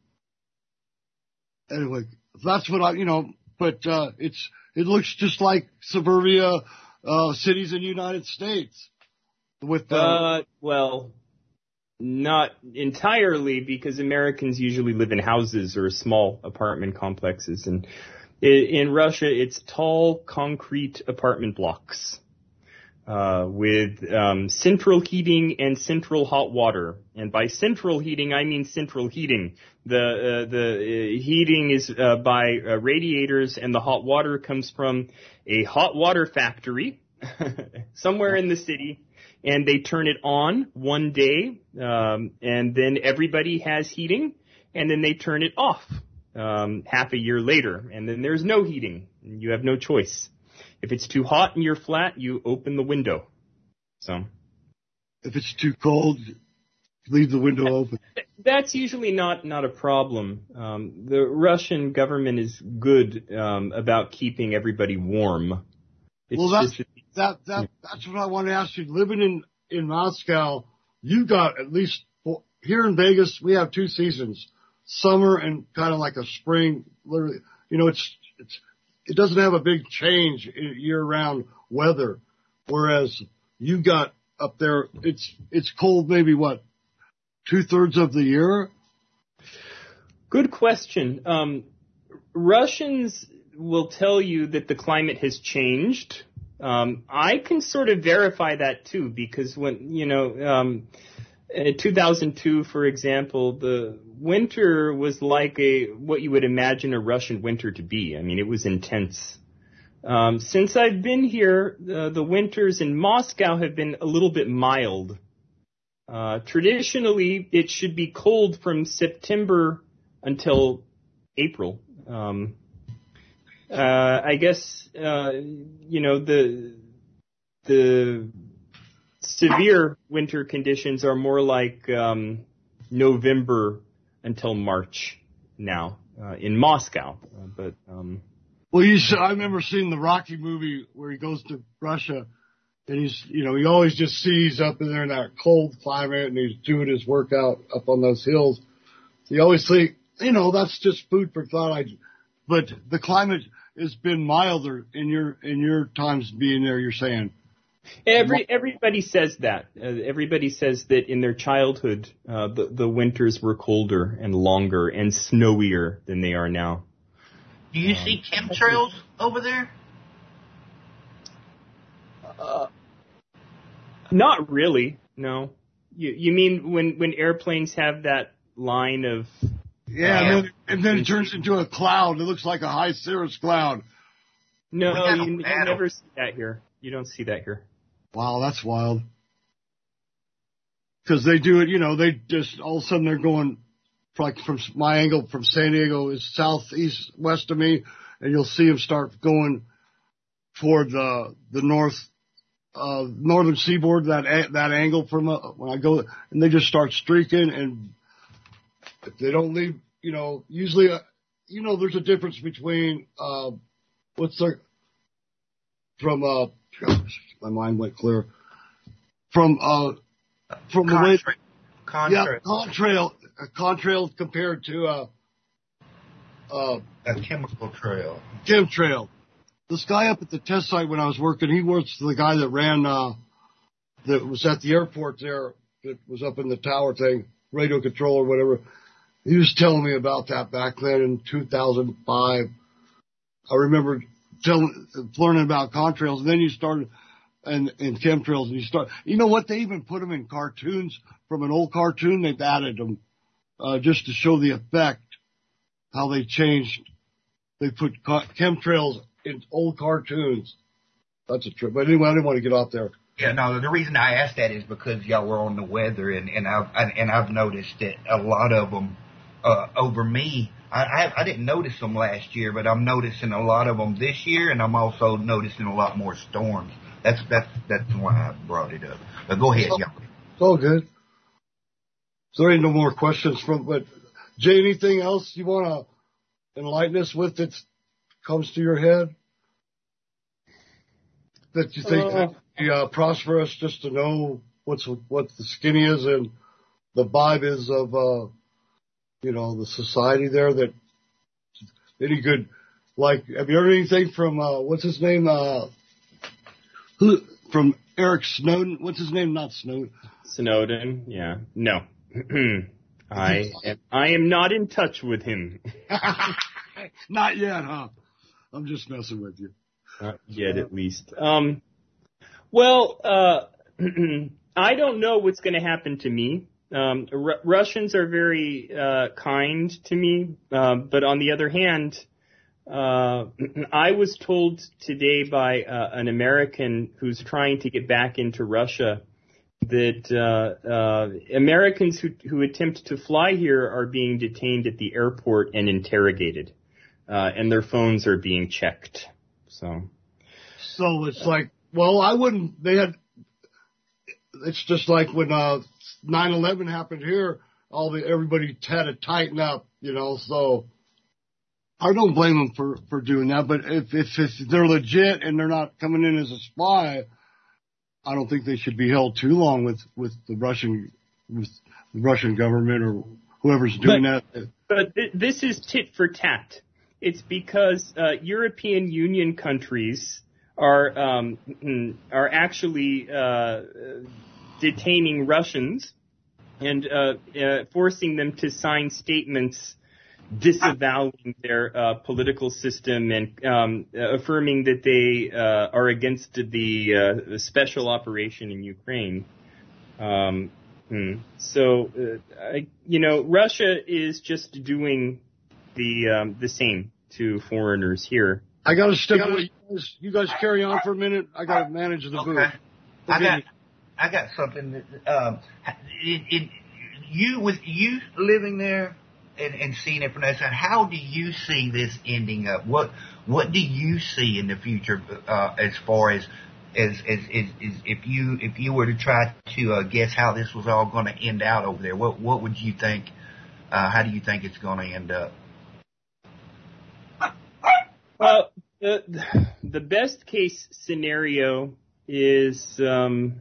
C: Anyway, that's what I, you know, but, uh, it's, it looks just like suburbia, uh, cities in the United States. With, uh,
L: uh, well, not entirely, because Americans usually live in houses or small apartment complexes. And in, in Russia, it's tall concrete apartment blocks. Uh, with um, central heating and central hot water. And by central heating, I mean central heating. The uh, the uh, heating is uh, by uh, radiators, and the hot water comes from a hot water factory somewhere in the city. And they turn it on one day, um, and then everybody has heating, and then they turn it off um, half a year later, and then there's no heating. And you have no choice. If it's too hot in your flat, you open the window. So,
C: if it's too cold, leave the window open.
L: That's usually not, not a problem. Um, the Russian government is good um, about keeping everybody warm. It's
C: well, that's
L: just,
C: that that that's what I want to ask you. Living in in Moscow, you got at least four, here in Vegas. We have two seasons: summer and kind of like a spring. Literally, you know, it's it's. It doesn't have a big change in year-round weather, whereas you got up there, it's it's cold maybe, what, two-thirds of the year?
L: Good question. Um, Russians will tell you that the climate has changed. Um, I can sort of verify that, too, because when, you know, um, in two thousand two, for example, the winter was like a what you would imagine a Russian winter to be. I mean, it was intense. Um, since I've been here, uh, the winters in Moscow have been a little bit mild. Uh, traditionally, it should be cold from September until April. Um, uh, I guess, uh, you know, the the severe winter conditions are more like um, November until March now uh, in Moscow. Uh, but um,
C: well, you said, I remember seeing the Rocky movie where he goes to Russia, and he's, you know, he always just sees up in there in that cold climate, and he's doing his workout up on those hills. So you always think, you know, that's just food for thought. I, but the climate has been milder in your in your times being there. You're saying.
L: Every everybody says that. Uh, everybody says that in their childhood, uh, the the winters were colder and longer and snowier than they are now.
M: Do you um, see chemtrails over there?
L: Uh, not really. No. You you mean when when airplanes have that line of?
C: Yeah, uh, and, then, and then it turns into a cloud. It looks like a high cirrus cloud.
L: No, you, you never see that here. You don't see that here.
C: Wow, that's wild. Because they do it, you know, they just, all of a sudden they're going, like from my angle from San Diego is southeast, west of me, and you'll see them start going toward the, the north, uh, northern seaboard, that, that angle from, uh, when I go, and they just start streaking, and if they don't leave, you know, usually, uh, you know, there's a difference between, uh, what's their, from, uh, gosh, my mind went clear. From, uh, from the way,
M: contrail.
C: yeah, contrail, a contrail compared to, uh, uh,
M: a chemical trail.
C: Chemtrail. This guy up at the test site when I was working, he works the guy that ran, uh, that was at the airport there, that was up in the tower thing, radio control or whatever. He was telling me about that back then in two thousand five. I remember telling, learning about contrails, and then you started, and, and chemtrails, and you start, you know what, they even put them in cartoons from an old cartoon, they've added them uh, just to show the effect, how they changed. They put chemtrails in old cartoons. That's a trip. But anyway, I didn't want to get off there.
M: Yeah, no, the reason I asked that is because y'all were on the weather, and, and, I've, and I've noticed that a lot of them uh, over me, I, I, I didn't notice them last year, but I'm noticing a lot of them this year, and I'm also noticing a lot more storms. That's that's that's why I brought it up. But go ahead, y'all.
C: It's all good. So there ain't no more questions from, but Jay, anything else you want to enlighten us with that comes to your head that you think uh, would be uh, prosperous, just to know what's what the skin is and the vibe is of, uh, you know, the society there? That any good, like, have you heard anything from uh, what's his name? Uh, who from Eric Snowden? What's his name? Not Snowden.
L: Snowden. Yeah. No. I am, I am not in touch with him.
C: Not yet, huh? I'm just messing with you.
L: Not yet, at least. Um, well, uh, I don't know what's going to happen to me. Um, R- Russians are very uh, kind to me, uh, but on the other hand, uh, I was told today by uh, an American who's trying to get back into Russia that uh, uh, Americans who, who attempt to fly here are being detained at the airport and interrogated, uh, and their phones are being checked. So,
C: so it's like, well, I wouldn't. They had. It's just like when uh, nine eleven happened here. All the everybody had to tighten up, you know. So I don't blame them for, for doing that. But if, if if they're legit and they're not coming in as a spy, I don't think they should be held too long with, with the Russian with the Russian government or whoever's doing
L: but,
C: that.
L: But th- this is tit for tat. It's because uh, European Union countries are um, are actually uh, detaining Russians and uh, uh, forcing them to sign statements disavowing their uh, political system and um, affirming that they uh, are against the, uh, the special operation in Ukraine. Um, so, uh, I, you know, Russia is just doing the um, the same to foreigners here.
C: I got to step away. You guys, you guys carry on for a minute. I got to manage the
M: okay.
C: booth.
M: I got I got something. That, um, it, it, you with you living there. And, and seeing it from that side, how do you see this ending up? What what do you see in the future uh, as far as as, as as as if you if you were to try to uh, guess how this was all going to end out over there? What what would you think? Uh, how do you think it's going to end up?
L: Well, the the best case scenario is um,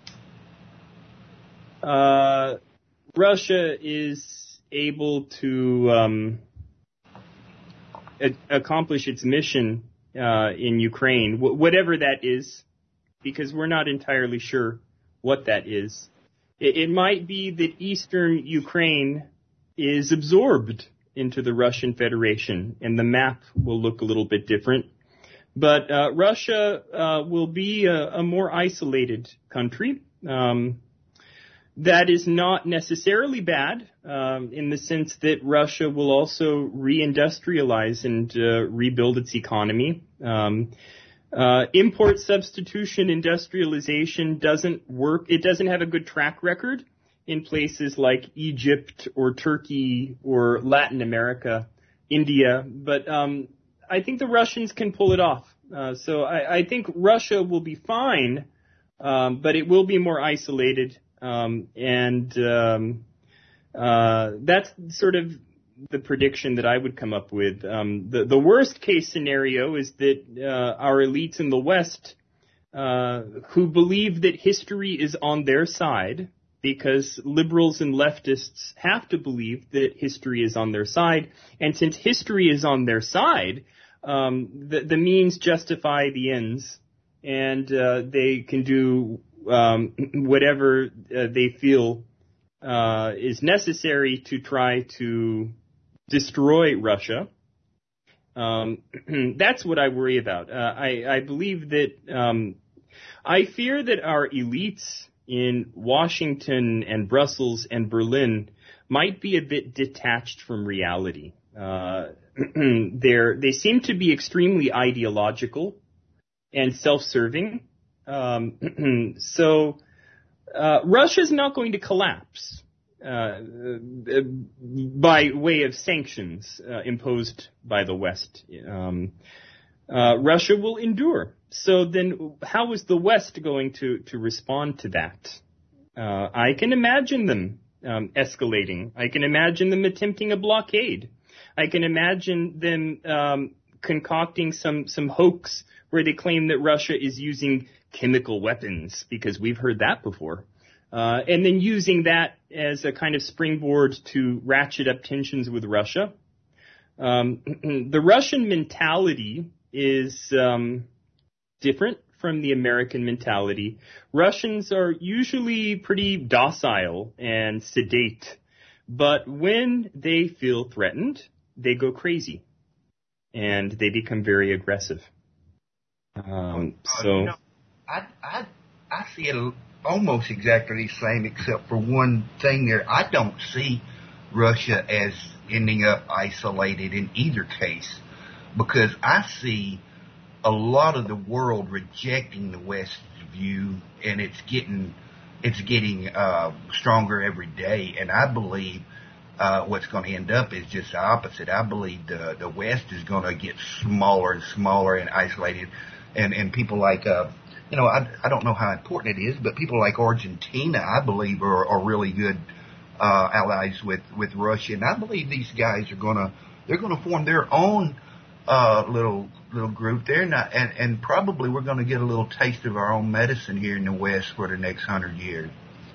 L: uh, Russia is able to um, a- accomplish its mission uh, in Ukraine, w- whatever that is, because we're not entirely sure what that is. It, it might be that eastern Ukraine is absorbed into the Russian Federation, and the map will look a little bit different. But uh, Russia uh, will be a, a more isolated country. Um, That is not necessarily bad um, in the sense that Russia will also reindustrialize and uh, rebuild its economy. Um, uh, import substitution industrialization doesn't work. It doesn't have a good track record in places like Egypt or Turkey or Latin America, India. But um, I think the Russians can pull it off. Uh, so I, I think Russia will be fine, um, but it will be more isolated. Um, and um, uh, that's sort of the prediction that I would come up with. Um, the, the worst case scenario is that uh, our elites in the West, uh, who believe that history is on their side, because liberals and leftists have to believe that history is on their side, and since history is on their side, um, the, the means justify the ends, and uh, they can do Um, whatever uh, they feel uh, is necessary to try to destroy Russia. Um, that's what I worry about. Uh, I, I believe that um, I fear that our elites in Washington and Brussels and Berlin might be a bit detached from reality. Uh, they're, they seem to be extremely ideological and self-serving. Um, so uh, Russia's not going to collapse uh, by way of sanctions uh, imposed by the West. Um, uh, Russia will endure. So then how is the West going to, to respond to that? Uh, I can imagine them um, escalating. I can imagine them attempting a blockade. I can imagine them um, concocting some, some hoax where they claim that Russia is using chemical weapons, because we've heard that before. Uh, and then using that as a kind of springboard to ratchet up tensions with Russia. Um, the Russian mentality is um, different from the American mentality. Russians are usually pretty docile and sedate, but when they feel threatened, they go crazy and they become very aggressive. Um, so,
M: uh, you know, I, I I see it almost exactly the same, except for one thing there. I don't see Russia as ending up isolated in either case, because I see a lot of the world rejecting the West's view, and it's getting it's getting uh, stronger every day. And I believe uh, what's going to end up is just the opposite. I believe the the West is going to get smaller and smaller and isolated, and and people like uh, you know I I don't know how important it is, but people like Argentina, I believe, are, are really good uh, allies with with Russia, and I believe these guys are gonna they're gonna form their own uh, little. little group there, not, and, and probably we're going to get a little taste of our own medicine here in the West for the next hundred years.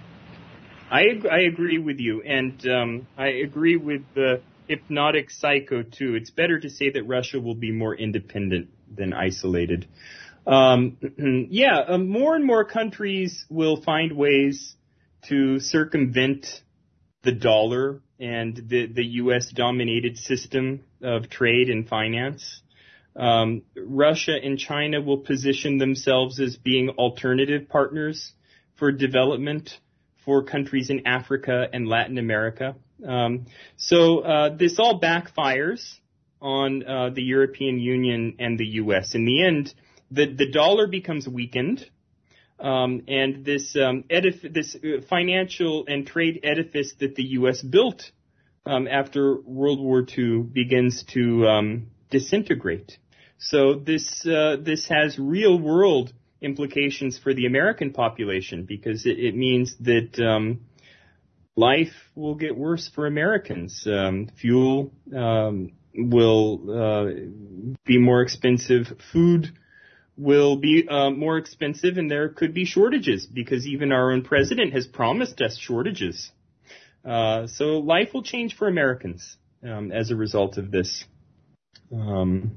L: I ag- I agree with you, and um, I agree with the hypnotic psycho too. It's better to say that Russia will be more independent than isolated. Um, yeah, uh, more and more countries will find ways to circumvent the dollar and the, the U S-dominated system of trade and finance. Um, Russia and China will position themselves as being alternative partners for development for countries in Africa and Latin America. Um, so uh, this all backfires on uh, the European Union and the U S. In the end, the, the dollar becomes weakened, um, and this um, edif- this financial and trade edifice that the U S built um, after World War Two begins to um, disintegrate. So this uh, this has real world implications for the American population, because it, it means that um, life will get worse for Americans. Um, fuel um, will uh, be more expensive. Food will be uh, more expensive, and there could be shortages, because even our own president has promised us shortages. Uh, so life will change for Americans um, as a result of this. Um,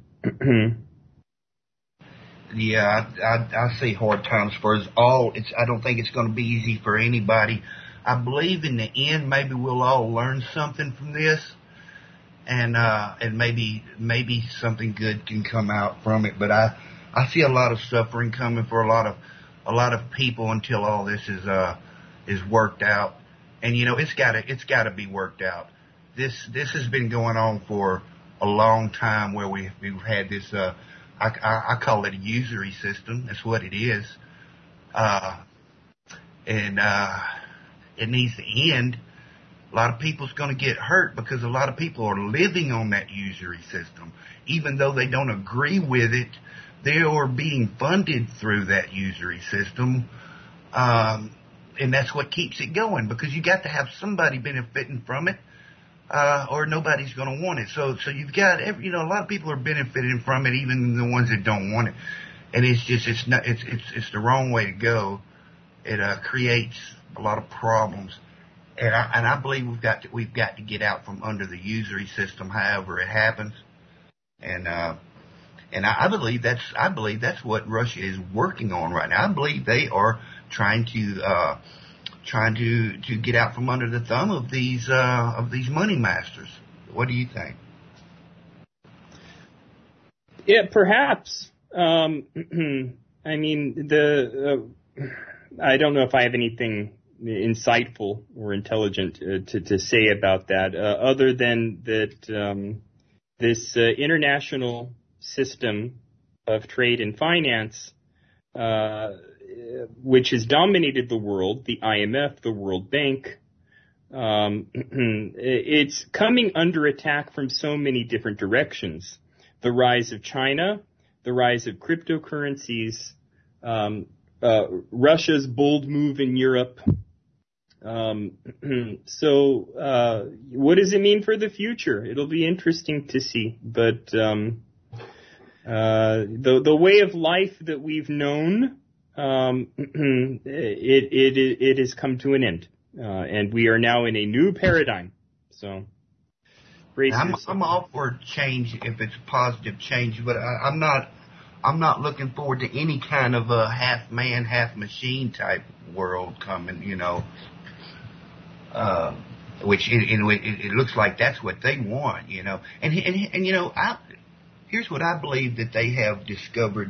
M: yeah, I, I, I see hard times for us all. It's I don't think it's going to be easy for anybody. I believe in the end, maybe we'll all learn something from this, and uh, and maybe maybe something good can come out from it. But I, I see a lot of suffering coming for a lot of a lot of people until all this is uh is worked out. And you know, it's got to it's got to be worked out. This this has been going on for a long time, where we we've had this uh I, I, I call it a usury system. That's what it is. Uh, and uh, it needs to end. A lot of people's going to get hurt because a lot of people are living on that usury system, even though they don't agree with it. They are being funded through that usury system. Um, and that's what keeps it going, because you got to have somebody benefiting from it. Uh, or nobody's going to want it. So, so you've got every, you know, a lot of people are benefiting from it, even the ones that don't want it. And it's just, it's not, it's, it's, it's the wrong way to go. It, uh, creates a lot of problems. And I, and I believe we've got to, we've got to get out from under the usury system, however it happens. And, uh, and I, I believe that's, I believe that's what Russia is working on right now. I believe they are trying to, uh, trying to, to get out from under the thumb of these uh, of these money masters. What do you think?
L: Yeah, perhaps. Um, I mean, the uh, I don't know if I have anything insightful or intelligent uh, to, to say about that, uh, other than that um, this uh, international system of trade and finance, uh, which has dominated the world, the I M F, the World Bank, um, it's coming under attack from so many different directions. The rise of China, the rise of cryptocurrencies, um, uh, Russia's bold move in Europe. Um, so, uh, what does it mean for the future? It'll be interesting to see. But um, uh, the the way of life that we've known, um, it, it it it has come to an end, uh, and we are now in a new paradigm. So.
M: I'm, I'm all for change if it's positive change, but I, I'm not. I'm not looking forward to any kind of a half man, half machine type world coming. You know, uh, which it, it, it looks like that's what they want. You know, and and and you know, I, here's what I believe that they have discovered.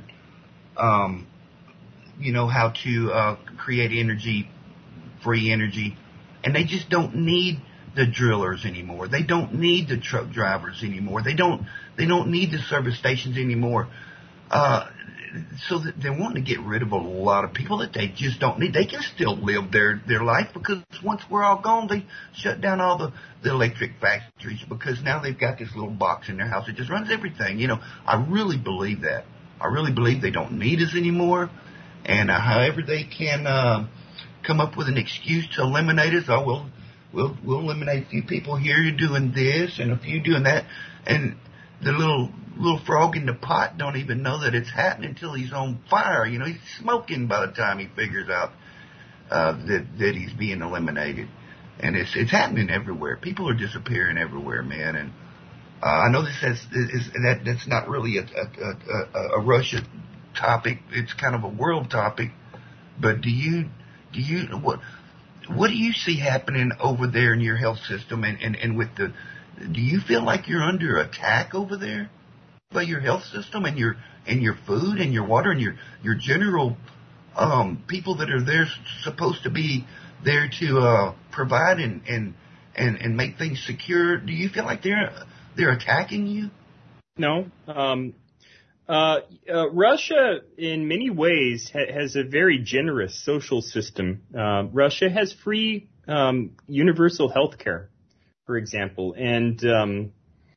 M: Um, you know how to uh, create energy, free energy, and they just don't need the drillers anymore. They don't need the truck drivers anymore. They don't. They don't need the service stations anymore. Uh, so that they're wanting to get rid of a lot of people that they just don't need. They can still live their their life because once we're all gone, they shut down all the the electric factories because now they've got this little box in their house that just runs everything. You know, I really believe that. I really believe they don't need us anymore, and uh, however they can uh, come up with an excuse to eliminate us, oh well. We'll, we'll eliminate a few people here doing this and a few doing that. And the little little frog in the pot don't even know that it's happening until he's on fire. You know, he's smoking by the time he figures out uh, that, that he's being eliminated. And it's it's happening everywhere. People are disappearing everywhere, man. And uh, I know this has is, that that's not really a, a, a, a Russia topic. It's kind of a world topic. But do you do you what? What do you see happening over there in your health system and, and, and with the, do you feel like you're under attack over there by your health system and your, and your food and your water and your, your general, um, people that are there supposed to be there to, uh, provide and, and, and, and make things secure? Do you feel like they're, they're attacking you?
L: No. Um, Uh, uh, Russia, in many ways, ha- has a very generous social system. Uh, Russia has free um, universal health care, for example. And um,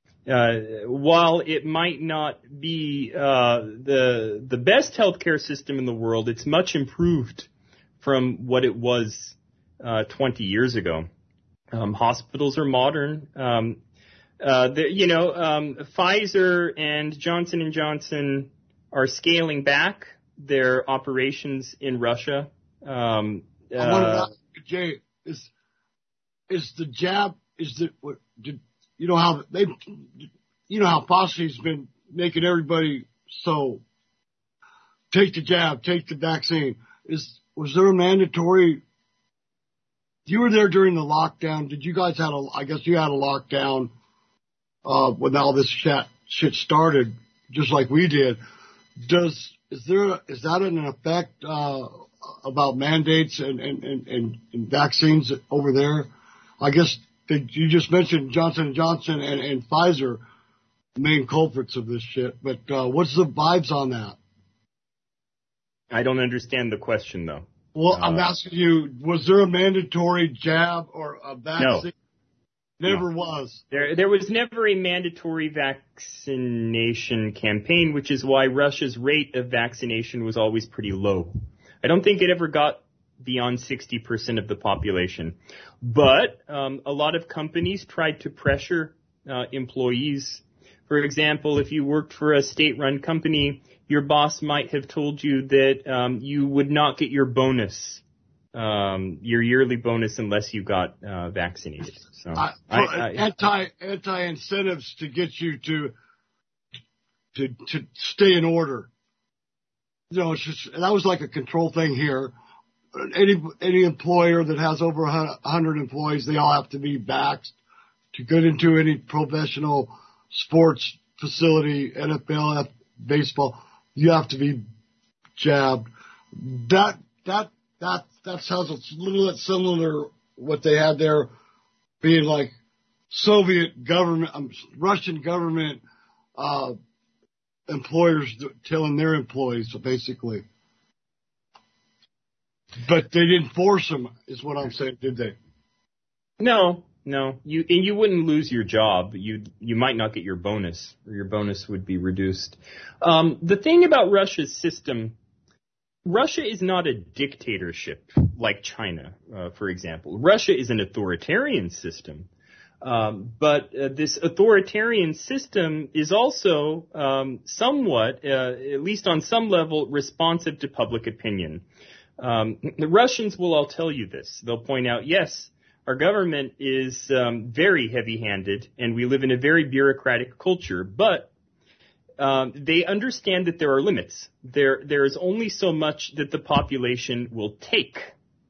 L: uh, while it might not be uh, the the best healthcare system in the world, it's much improved from what it was uh, twenty years ago. Um, hospitals are modern. Um, Uh, the, you know, um, Pfizer and Johnson and Johnson are scaling back their operations in Russia. Um, uh,
C: I wonder about, Jay, is is the jab? Is the what? Did, you know how they? You know how Fauci's been making everybody so take the jab, take the vaccine. Is was there a mandatory? You were there during the lockdown. Did you guys had a? I guess you had a lockdown. Uh, when all this shit, shit started, just like we did, does is there is that an effect uh, about mandates and, and, and, and, and vaccines over there? I guess they, you just mentioned Johnson and Johnson and, and Pfizer, main culprits of this shit. But uh, what's the vibes on that?
L: I don't understand the question though.
C: Well,
L: uh,
C: I'm asking you: was there a mandatory jab or a vaccine?
L: No.
C: Never
L: no.
C: was.
L: There, there was never a mandatory vaccination campaign, which is why Russia's rate of vaccination was always pretty low. I don't think it ever got beyond sixty percent of the population. But um, a lot of companies tried to pressure uh, employees. For example, if you worked for a state-run company, your boss might have told you that um, you would not get your bonus, um, your yearly bonus, unless you got uh, vaccinated. So,
C: I,
L: I, I,
C: anti anti incentives to get you to to to stay in order. You know, it's just, that was like a control thing here. Any any employer that has over a hundred employees, they all have to be vaxxed to get into any professional sports facility, N F L, baseball. You have to be jabbed. That that that that sounds a little bit similar to what they had there, being like Soviet government, um, Russian government uh, employers telling their employees, so basically. But they didn't force them, is what I'm saying, did they?
L: No, no. You and you wouldn't lose your job. You you might not get your bonus, or your bonus would be reduced. Um, the thing about Russia's system, Russia is not a dictatorship like China, uh, for example. Russia is an authoritarian system. Um, but uh, this authoritarian system is also um, somewhat, uh, at least on some level, responsive to public opinion. Um, the Russians will all tell you this. They'll point out, yes, our government is um, very heavy-handed, and we live in a very bureaucratic culture, but um, they understand that there are limits. There, there is only so much that the population will take.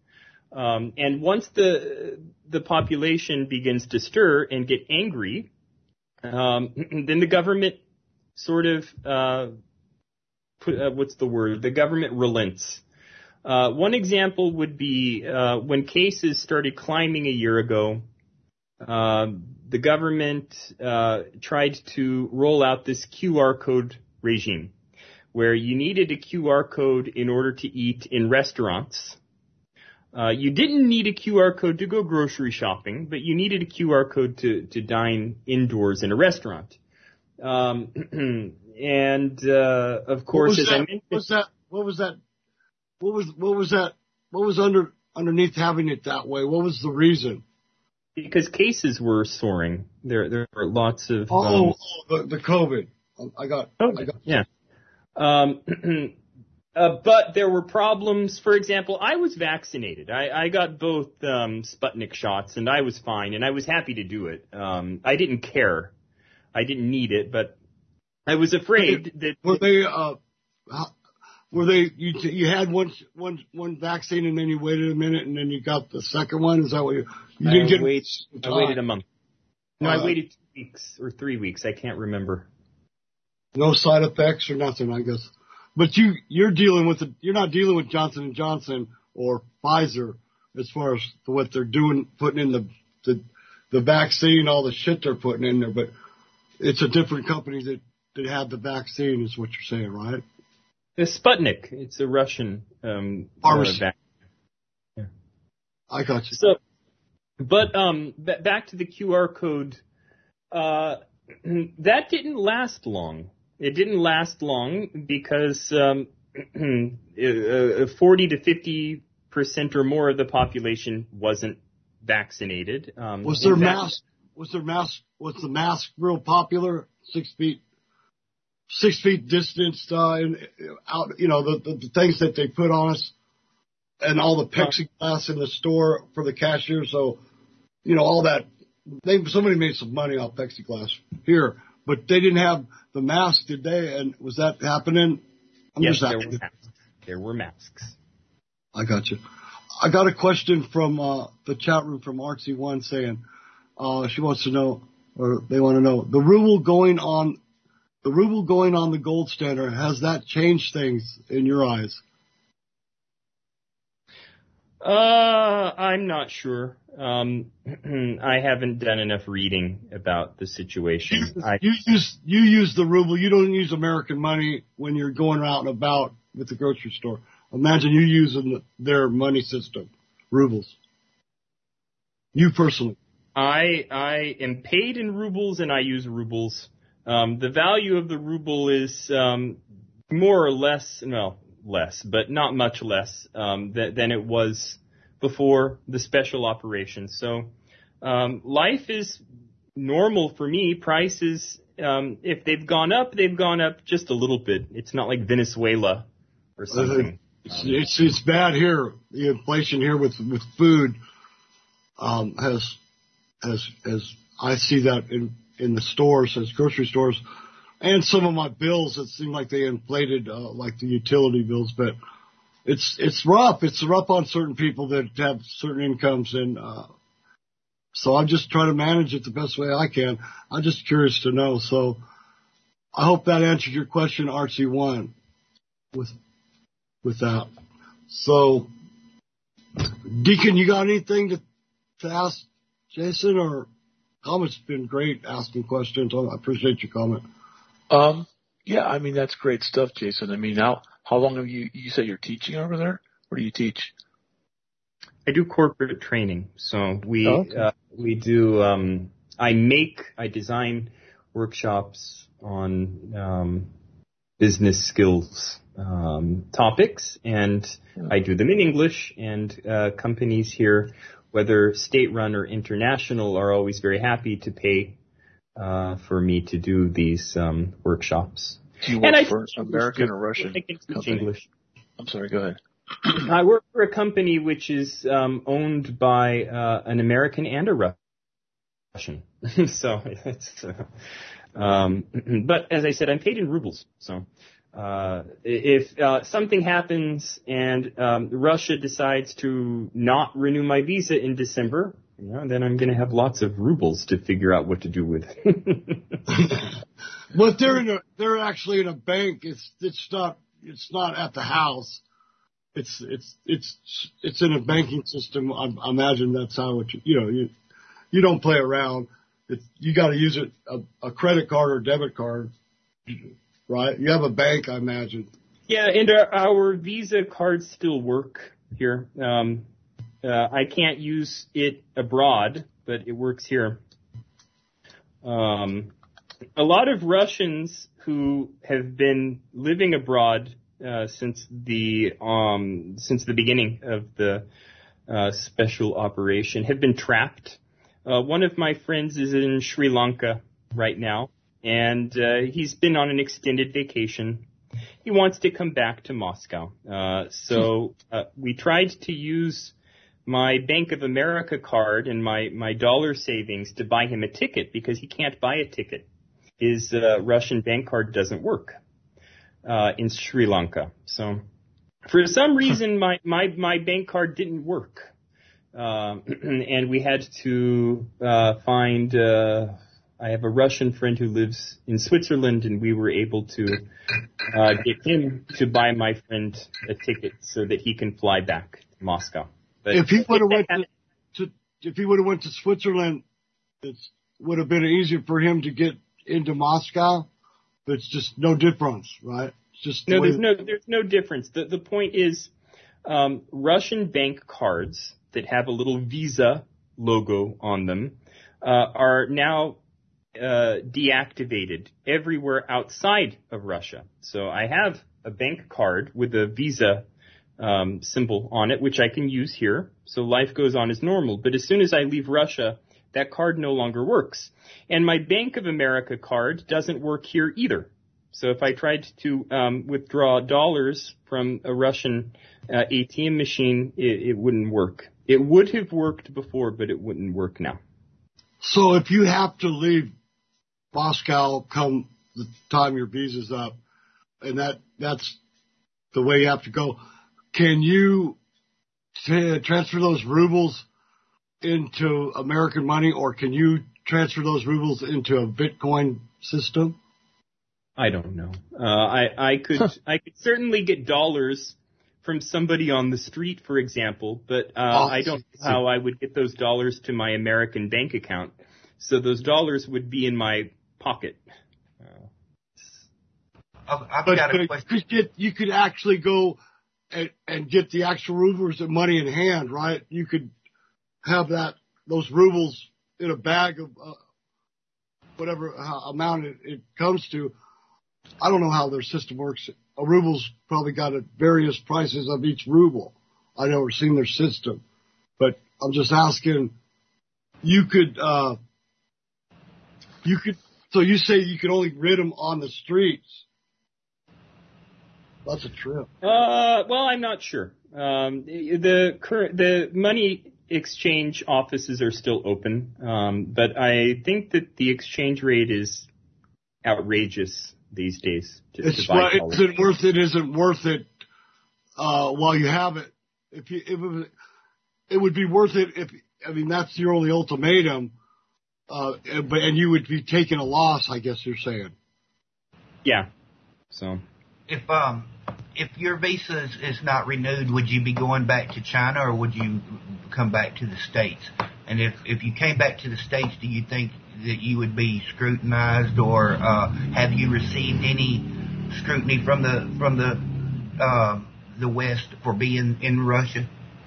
L: Um, and once the the population begins to stir and get angry, um, then the government sort of uh, put, uh, what's the word? The government relents. Uh, one example would be uh, when cases started climbing a year ago. Uh, the government uh, tried to roll out this Q R code regime, where you needed a Q R code in order to eat in restaurants. Uh, you didn't need a Q R code to go grocery shopping, but you needed a Q R code to, to dine indoors in a restaurant. Um, and, uh, of course, as
C: that,
L: I mentioned.
C: What was that? What was that? What was, what was that? What was under, underneath having it that way? What was the reason?
L: Because cases were soaring. There, there were lots of.
C: Oh,
L: um,
C: oh the, the COVID. I got,
L: COVID.
C: I got.
L: Yeah. Um, Uh, but there were problems. For example, I was vaccinated. I, I got both um, Sputnik shots, and I was fine, and I was happy to do it. Um, I didn't care. I didn't need it, but I was afraid that...
C: Were they, uh, were they, you, you had one, one, one vaccine, and then you waited a minute, and then you got the second one? Is that what you... You didn't
L: I
C: get...
L: Wait, I waited a month. No,
C: uh,
L: I waited two weeks or three weeks. I can't remember.
C: No side effects or nothing, I guess. But you, you're dealing with the, you're not dealing with Johnson and Johnson or Pfizer as far as what they're doing, putting in the, the, the vaccine, all the shit they're putting in there. But it's a different company that, that had the vaccine, is what you're saying, right?
L: The Sputnik. It's a Russian um,
C: uh,
L: vaccine. Yeah.
C: I got you.
L: So, but um, b- back to the Q R code. Uh, that didn't last long. It didn't last long because um, forty to fifty percent or more of the population wasn't vaccinated. Um,
C: was there
L: fact,
C: mask? Was there mask? Was the mask real popular? Six feet, six feet distance, uh, and out. You know the, the the things that they put on us, and all the plexiglass in the store for the cashier. So, you know all that. They somebody made some money off plexiglass here. But they didn't have the mask, did they? And was that happening? I'm
L: yes,
C: just
L: there
C: asking.
L: were masks. There were masks.
C: I got you. I got a question from uh, the chat room from Artsy One saying uh, she wants to know, or they want to know, the ruble going on, the ruble going on the gold standard, has that changed things in your eyes?
L: Uh, I'm not sure. Um, I haven't done enough reading about the situation.
C: You,
L: I,
C: you use you use the ruble. You don't use American money when you're going out and about with the grocery store. Imagine you using their money system, rubles. You personally.
L: I I am paid in rubles and I use rubles. Um, the value of the ruble is um, more or less, well, less, but not much less um, th- than it was before the special operations. So um, life is normal for me. Prices, um, if they've gone up, they've gone up just a little bit. It's not like Venezuela or something.
C: It's, it's, it's bad here. The inflation here with with food um, has has has I see that in in the stores, as grocery stores, and some of my bills. It seem like they inflated, uh, like the utility bills, but. It's it's rough. It's rough on certain people that have certain incomes, and uh, so I'm just trying to manage it the best way I can. I'm just curious to know. So I hope that answered your question, Archie One, with with that. So Deacon, you got anything to, to ask Jason? Or comment's been great asking questions. I appreciate your comment.
N: Um, yeah, I mean, that's great stuff, Jason. I mean, how, how long have you, you said you're teaching over there? Where do you teach?
L: I do corporate training. So we,
N: oh, okay.
L: uh, we do, um, I make, I design workshops on, um, business skills, um, topics, and yeah. I do them in English, and, uh, companies here, whether state-run or international, are always very happy to pay uh, for me to do these um, workshops.
N: Do you work
L: and
N: for I, American or Russian
L: I can teach
N: company?
L: English.
N: I'm sorry, go ahead.
L: I work for a company which is um, owned by uh, an American and a Russian. so it's, uh, um, but as I said, I'm paid in rubles. So uh, if uh, something happens and um, Russia decides to not renew my visa in December, you know, then I'm going to have lots of rubles to figure out what to do with.
C: But they're in a, they're actually in a bank. It's it's not it's not at the house. It's it's it's it's in a banking system. I, I imagine that's how it. You know, you you don't play around. It's, you got to use it a, a credit card or debit card, right? You have a bank, I imagine.
L: Yeah, and our, our Visa cards still work here. Um, uh, I can't use it abroad, but it works here. Um, a lot of Russians who have been living abroad uh, since the um, since the beginning of the uh, special operation have been trapped. Uh, one of my friends is in Sri Lanka right now, and uh, he's been on an extended vacation. He wants to come back to Moscow. Uh, so uh, we tried to use my Bank of America card and my, my dollar savings to buy him a ticket because he can't buy a ticket. His uh, Russian bank card doesn't work uh, in Sri Lanka. So for some reason, my, my, my bank card didn't work. Uh, and we had to uh, find... Uh, I have a Russian friend who lives in Switzerland, and we were able to uh, get him to buy my friend a ticket so that he can fly back to Moscow. But
C: if he would have went to, to if he would have went to Switzerland, it would have been easier for him to get into Moscow. It's just no difference, right? It's just
L: no, there's no there's no difference. The the point is, um, Russian bank cards that have a little Visa logo on them uh, are now Uh, deactivated everywhere outside of Russia. So I have a bank card with a Visa um, symbol on it, which I can use here. So life goes on as normal. But as soon as I leave Russia, that card no longer works. And my Bank of America card doesn't work here either. So if I tried to um, withdraw dollars from a Russian uh, A T M machine, it, it wouldn't work. It would have worked before, but it wouldn't work now.
C: So if you have to leave Moscow come the time your visa's up, and that that's the way you have to go, can you t- transfer those rubles into American money, or can you transfer those rubles into a Bitcoin system?
L: I don't know. Uh, I, I could I could certainly get dollars from somebody on the street, for example, but uh, oh, I don't know how I would get those dollars to my American bank account. So those dollars would be in my pocket. Uh,
M: I've, I've
C: but,
M: got a
C: but
M: question.
C: You could, get, you could actually go and, and get the actual rubles and money in hand, right? You could have that those rubles in a bag of uh, whatever uh, amount it, it comes to. I don't know how their system works. A ruble's probably got at various prices of each ruble. I've never seen their system, but I'm just asking. You could, uh, you could. So you say you could only rid them on the streets. That's a trip.
L: Uh, well, I'm not sure. Um, the current, the money exchange offices are still open, um, but I think that the exchange rate is outrageous these days. To,
C: it's
L: to buy
C: right, it isn't worth it. Isn't worth it uh, while you have it. If you, if it, was, it would be worth it if I mean that's your only ultimatum. Uh, but and you would be taking a loss, I guess you're saying.
L: Yeah. So
M: if um if your visa is, is not renewed, would you be going back to China or would you come back to the States? And if, if you came back to the States, do you think that you would be scrutinized, or uh, have you received any scrutiny from the from the uh, the West for being in Russia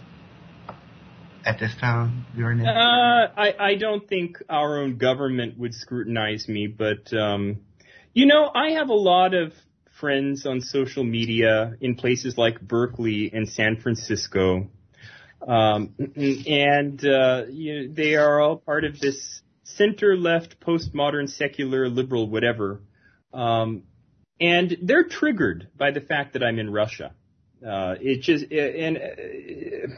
M: at this time during this?
L: Uh, I I don't think our own government would scrutinize me, but um, you know, I have a lot of friends on social media in places like Berkeley and San Francisco. Um, and, uh, you know, they are all part of this center-left, postmodern, secular, liberal, whatever. Um, and they're triggered by the fact that I'm in Russia. Uh, it just, and, uh,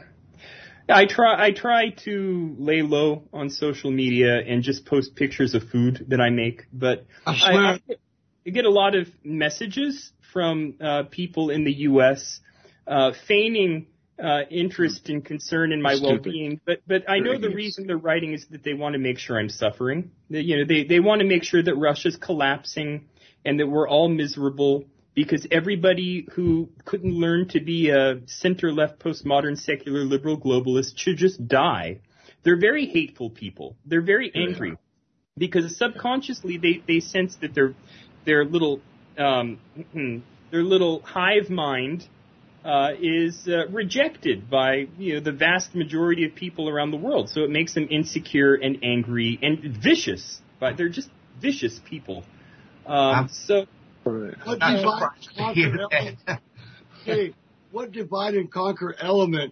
L: I try, I try to lay low on social media and just post pictures of food that I make, but I, I, I get a lot of messages from, uh, people in the U S, uh, feigning Uh, interest and concern in my
N: Stupid.
L: well-being, but but I know the reason they're writing is that they want to make sure I'm suffering. That, you know, they they want to make sure that Russia's collapsing and that we're all miserable because everybody who couldn't learn to be a center-left, postmodern, secular, liberal globalist should just die. They're very hateful people. They're very angry because subconsciously they they sense that their their little um their little hive mind Uh, is uh, rejected by, you know, the vast majority of people around the world. So it makes them insecure and angry and vicious. But they're just vicious people. Um, so
C: what divide and conquer element? Hey, what divide and conquer element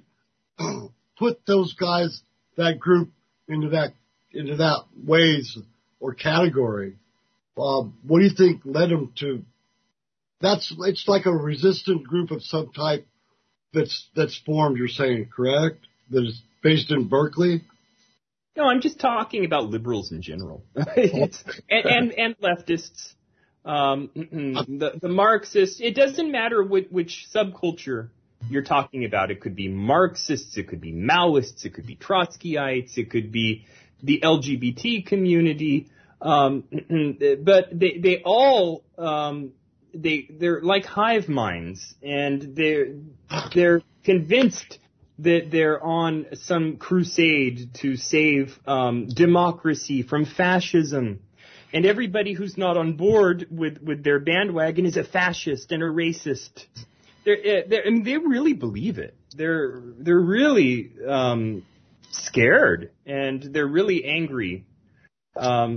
C: put those guys, that group, into that into that ways or category? Um, what do you think led them to? That's, it's like a resistant group of some type that's, that's formed, you're saying, correct? That is based in Berkeley?
L: No, I'm just talking about liberals in general. and, and, and leftists. Um, the, the Marxists, it doesn't matter which, which subculture you're talking about. It could be Marxists, it could be Maoists, it could be Trotskyites, it could be the L G B T community. Um, but they, they all, um, They, they're like hive minds, and they're, they're convinced that they're on some crusade to save, um, democracy from fascism. And everybody who's not on board with, with their bandwagon is a fascist and a racist. They're, they're, I mean, they really believe it. They're, they're really, um, scared, and they're really angry. Um,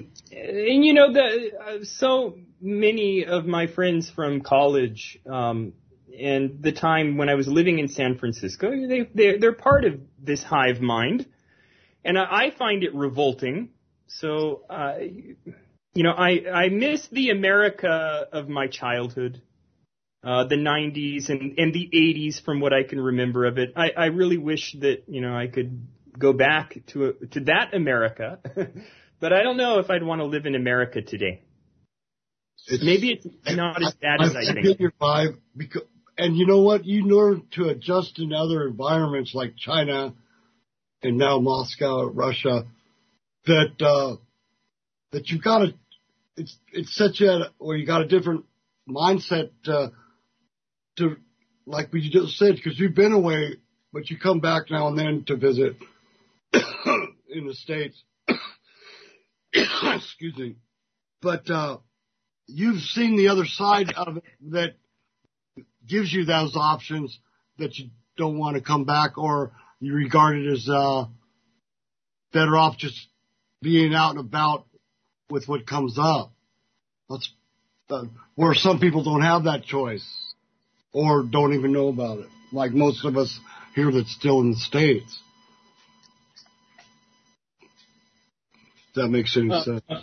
L: and you know, the, uh, so many of my friends from college, um, and the time when I was living in San Francisco, they, they're, they're part of this hive mind, and I, I find it revolting. So, uh, you know, I, I miss the America of my childhood, uh, the nineties and, and the eighties from what I can remember of it. I, I really wish that, you know, I could go back to, a, to that America. But I don't know if I'd want to live in America today. It's, Maybe it's not as bad I, as I, I think. I get your
C: vibe, because, and you know what? You learn to adjust in other environments like China and now Moscow, Russia, that uh, that you got to. It's it's such a or you got a different mindset uh, to, like we just said, because you've been away, but you come back now and then to visit in the States. Excuse me. But uh, you've seen the other side of it that gives you those options that you don't want to come back, or you regard it as uh, better off just being out and about with what comes up. That's uh, where some people don't have that choice or don't even know about it, like most of us here that's still in the States. That makes any
L: uh,
C: sense.
L: Uh,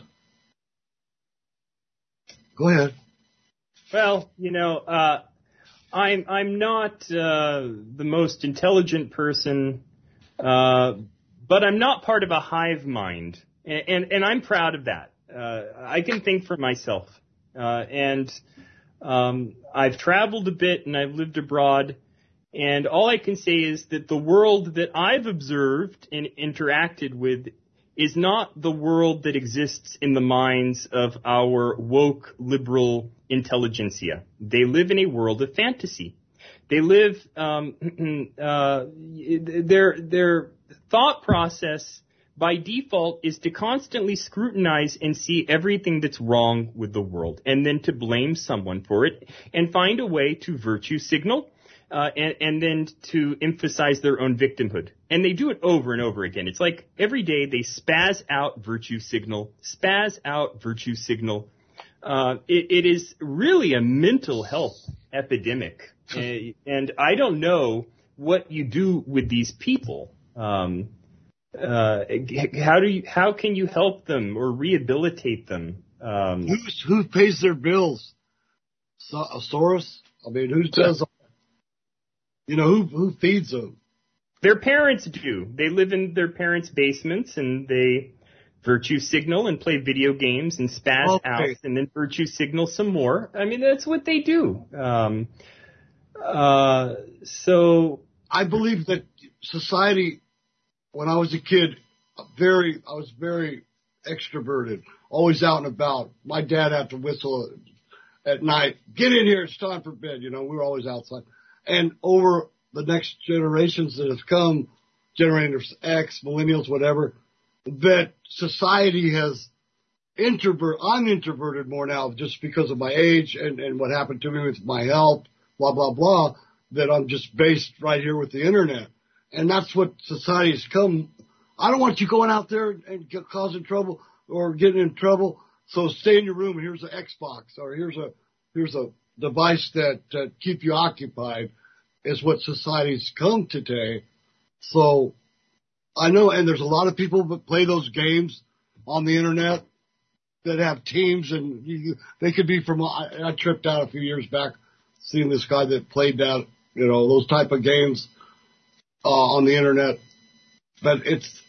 C: Go ahead.
L: Well, you know, uh, I'm I'm not uh, the most intelligent person, uh, but I'm not part of a hive mind, and and, and I'm proud of that. Uh, I can think for myself, uh, and um, I've traveled a bit and I've lived abroad, and all I can say is that the world that I've observed and interacted with is not the world that exists in the minds of our woke liberal intelligentsia. They live in a world of fantasy. They live, um, uh, their, their thought process by default is to constantly scrutinize and see everything that's wrong with the world and then to blame someone for it and find a way to virtue signal uh, and, and then to emphasize their own victimhood. And they do it over and over again. It's like every day they spaz out virtue signal, spaz out virtue signal. Uh, it, it is really a mental health epidemic. uh, and I don't know what you do with these people. Um, Uh, how do you, how can you help them or rehabilitate them? Um,
C: Who's, who pays their bills? So, Soros? I mean, who does, you know, who, who feeds them?
L: Their parents do. They live in their parents' basements and they virtue signal and play video games and spaz
C: Okay.
L: out and then virtue signal some more. I mean, that's what they do. Um, uh, so
C: I believe that society, when I was a kid, very, I was very extroverted, always out and about. My dad had to whistle at night, get in here, it's time for bed. You know, we were always outside. And over the next generations that have come, generators X, millennials, whatever, that society has introvert, I'm introverted more now just because of my age and, and what happened to me with my health, blah, blah, blah, that I'm just based right here with the internet. And that's what society has come. I don't want you going out there and get, causing trouble or getting in trouble. So stay in your room and here's an Xbox or here's a, here's a device that uh, keep you occupied is what society's come today. So I know, and there's a lot of people that play those games on the internet that have teams and you, they could be from, I, I tripped out a few years back seeing this guy that played that, you know, those type of games. Uh, on the internet, but it's,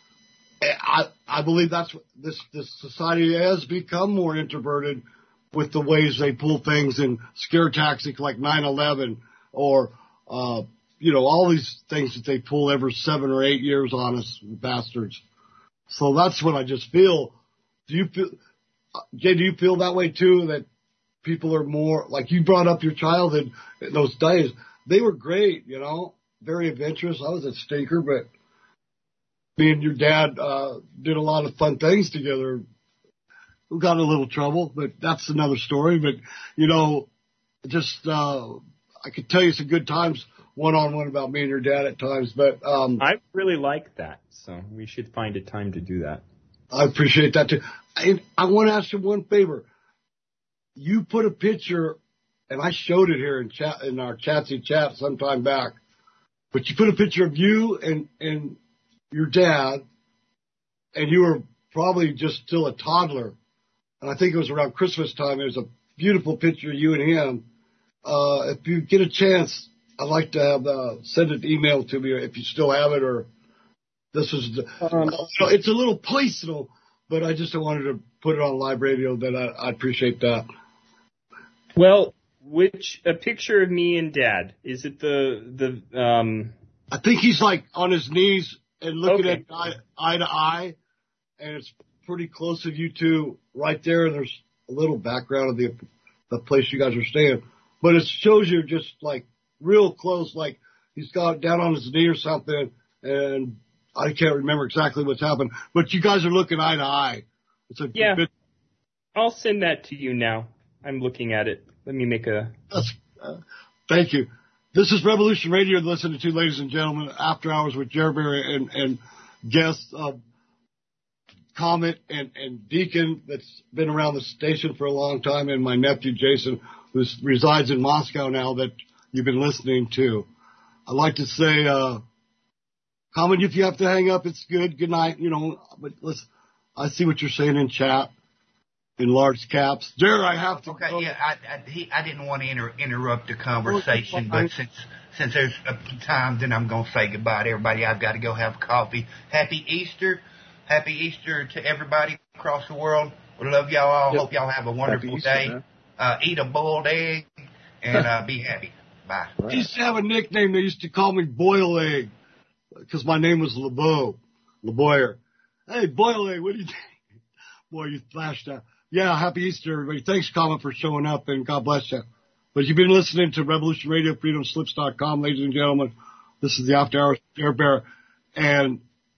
C: I, I believe that's what this, this society has become more introverted with the ways they pull things and scare tactics like nine eleven or, uh, you know, all these things that they pull every seven or eight years on us, bastards. So that's what I just feel. Do you feel, Jay, do you feel that way too, that people are more, like you brought up your childhood in those days, they were great, you know? Very adventurous. I was a stinker, but me and your dad uh, did a lot of fun things together. We got in a little trouble, but that's another story. But, you know, just uh, I could tell you some good times one-on-one about me and your dad at times. But um,
L: I really like that, so we should find a time to do that.
C: I appreciate that, too. I, I want to ask you one favor. You put a picture, and I showed it here in, chat, in our Chatsy chat sometime back, but you put a picture of you and, and your dad, and you were probably just still a toddler. And I think it was around Christmas time. There's a beautiful picture of you and him. Uh, if you get a chance, I'd like to have, uh, send an email to me if you still have it or this is, the, um, it's a little personal, but I just wanted to put it on live radio that I, I appreciate that.
L: Well, Which, a picture of me and Dad? Is it the, the, um...
C: I think he's like on his knees and looking
L: okay.
C: at eye, eye to eye, and it's pretty close of you two right there, and there's a little background of the, the place you guys are staying. But it shows you just like real close, like he's got down on his knee or something, and I can't remember exactly what's happened, but you guys are looking eye to eye. It's a
L: yeah.
C: bit...
L: I'll send that to you now. I'm looking at it. Let me make a...
C: That's, uh, thank you. This is Revolution Radio, listening to, ladies and gentlemen, After Hours with Jerry Berry and, and guests, uh, Comet and, and Deacon, that's been around the station for a long time, and my nephew Jason, who resides in Moscow now, that you've been listening to. I'd like to say, uh, Comet, if you have to hang up, it's good. Good night, you know, but let's, I see what you're saying in chat. In large caps. There, I have to.
M: Okay, go. yeah, I, I, he, I didn't want to inter, interrupt the conversation, but since since there's a time, then I'm going to say goodbye to everybody. I've got to go have coffee. Happy Easter. Happy Easter to everybody across the world. We love y'all all. Yep. Hope y'all have a wonderful Easter, day. Uh, eat a boiled egg and uh, be happy. Bye.
C: Right. I used to have a nickname. They used to call me Boil Egg because my name was LeBeau, LeBoyer. Hey, Boyle, what do you think? Boy, you flashed out. Yeah, happy Easter, everybody. Thanks, Comet, for showing up, and God bless you. But you've been listening to Revolution Radio, freedom slips dot com, ladies and gentlemen. This is the After Hours Air Bear, and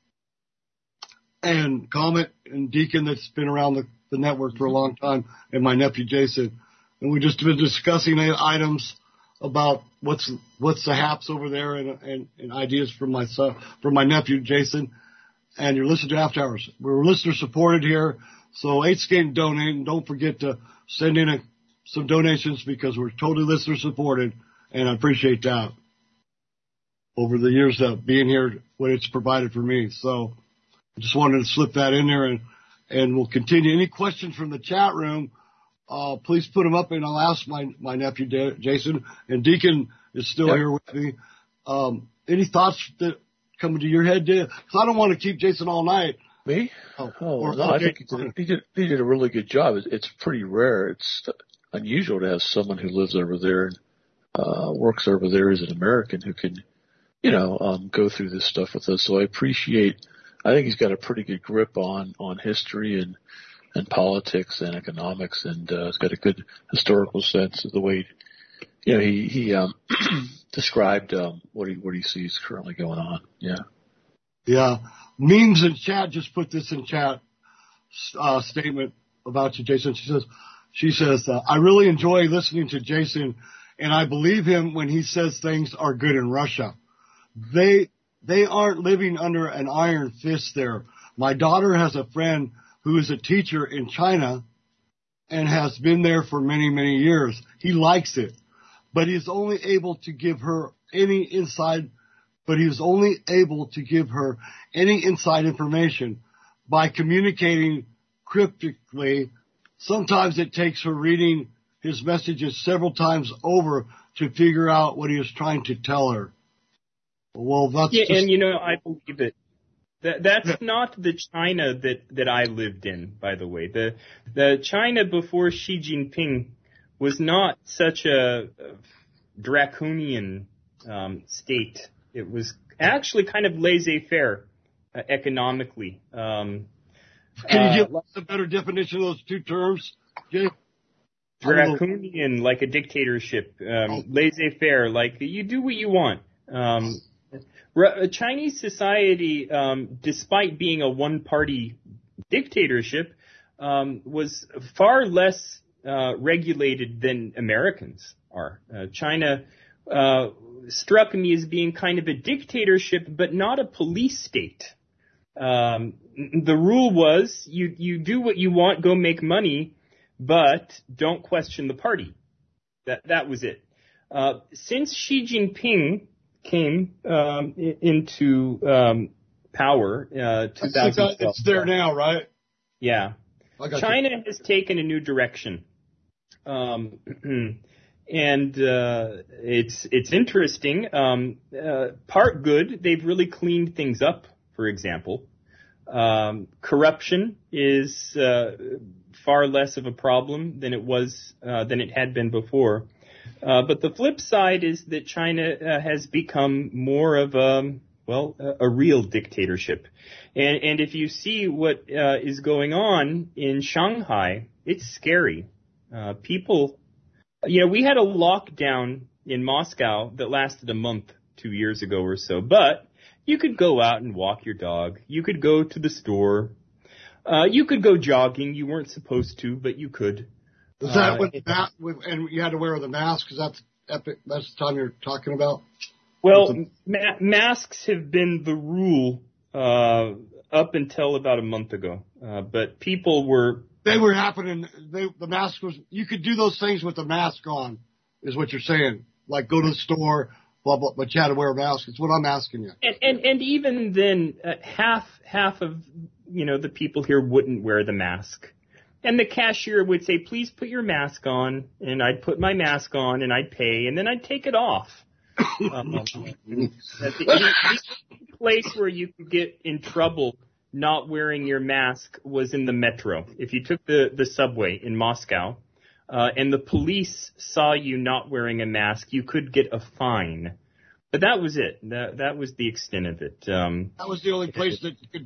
C: and Comet and Deacon that's been around the, the network for a long time, and my nephew Jason. And we've just been discussing items about what's what's the haps over there, and, and, and ideas from my son, from my nephew Jason. And you're listening to After Hours. We're listener supported here, so eight skate and donate, and don't forget to send in a, some donations because we're totally listener supported, and I appreciate that over the years of being here, what it's provided for me. So I just wanted to slip that in there, and, and we'll continue. Any questions from the chat room, uh, please put them up, and I'll ask my, my nephew Jason, and Deacon is still yep. here with me. Um, any thoughts that coming to your head, because I don't want to keep Jason all night.
N: Me? Oh, oh or, no, okay. I think he did, he did, he did a really good job. It's, it's pretty rare. It's unusual to have someone who lives over there and uh, works over there as an American who can, you know, um, go through this stuff with us. So I appreciate, I think he's got a pretty good grip on, on history and, and politics and economics, and uh, he's got a good historical sense of the way, you know, he, he um, described um, what he what he sees currently going on. Yeah.
C: Yeah. Memes in chat just put this in chat uh, statement about you, Jason. She says, she says, uh, I really enjoy listening to Jason, and I believe him when he says things are good in Russia. They they aren't living under an iron fist there. My daughter has a friend who is a teacher in China and has been there for many, many years. He likes it. But he's only able to give her any inside, but he was only able to give her any inside information by communicating cryptically. Sometimes it takes her reading his messages several times over to figure out what he is trying to tell her. Well, that's
L: yeah,
C: just,
L: and you know, I believe it. That, that's yeah. not the China that, that I lived in, by the way. The the China before Xi Jinping was not such a, a draconian um, state. It was actually kind of laissez-faire uh, economically. Um,
C: Can you
L: uh,
C: give us a better definition of those two terms, Jay?
L: Draconian, like a dictatorship. Um, oh. Laissez-faire, like you do what you want. Um, Chinese society, um, despite being a one-party dictatorship, um, was far less uh, regulated than Americans are. Uh, China uh, struck me as being kind of a dictatorship, but not a police state. Um, the rule was you you do what you want, go make money, but don't question the party. That that was it. Uh, since Xi Jinping came um, into um, power, uh, two thousand twelve.
C: It's there now, right?
L: Yeah. China
C: you.
L: has taken a new direction. Um, and uh, it's it's interesting. Um, uh, part good, they've really cleaned things up, for example. Um, corruption is uh, far less of a problem than it was, uh, than it had been before. Uh, but the flip side is that China uh, has become more of a, well, a, a real dictatorship. And, and if you see what uh, is going on in Shanghai, it's scary. Uh, people, you know, we had a lockdown in Moscow that lasted a month two years ago or so, but you could go out and walk your dog. You could go to the store. Uh, you could go jogging. You weren't supposed to, but you could.
C: Is that uh, when that, and you had to wear the mask? Is that epic? That's the time you're talking about?
L: Well, the, ma- masks have been the rule uh, up until about a month ago. Uh, but people were
C: they were happening. They, the mask was. You could do those things with the mask on, is what you're saying. Like go to the store, blah blah. But you had to wear a mask. It's what I'm asking you.
L: And and, and even then, uh, half half of you know the people here wouldn't wear the mask. And the cashier would say, please put your mask on, and I'd put my mask on, and I'd pay, and then I'd take it off. um, the, the place where you could get in trouble not wearing your mask was in the metro. If you took the, the subway in Moscow, uh, and the police saw you not wearing a mask, you could get a fine. But that was it. That that was the extent of it. Um,
C: that was the only place that you could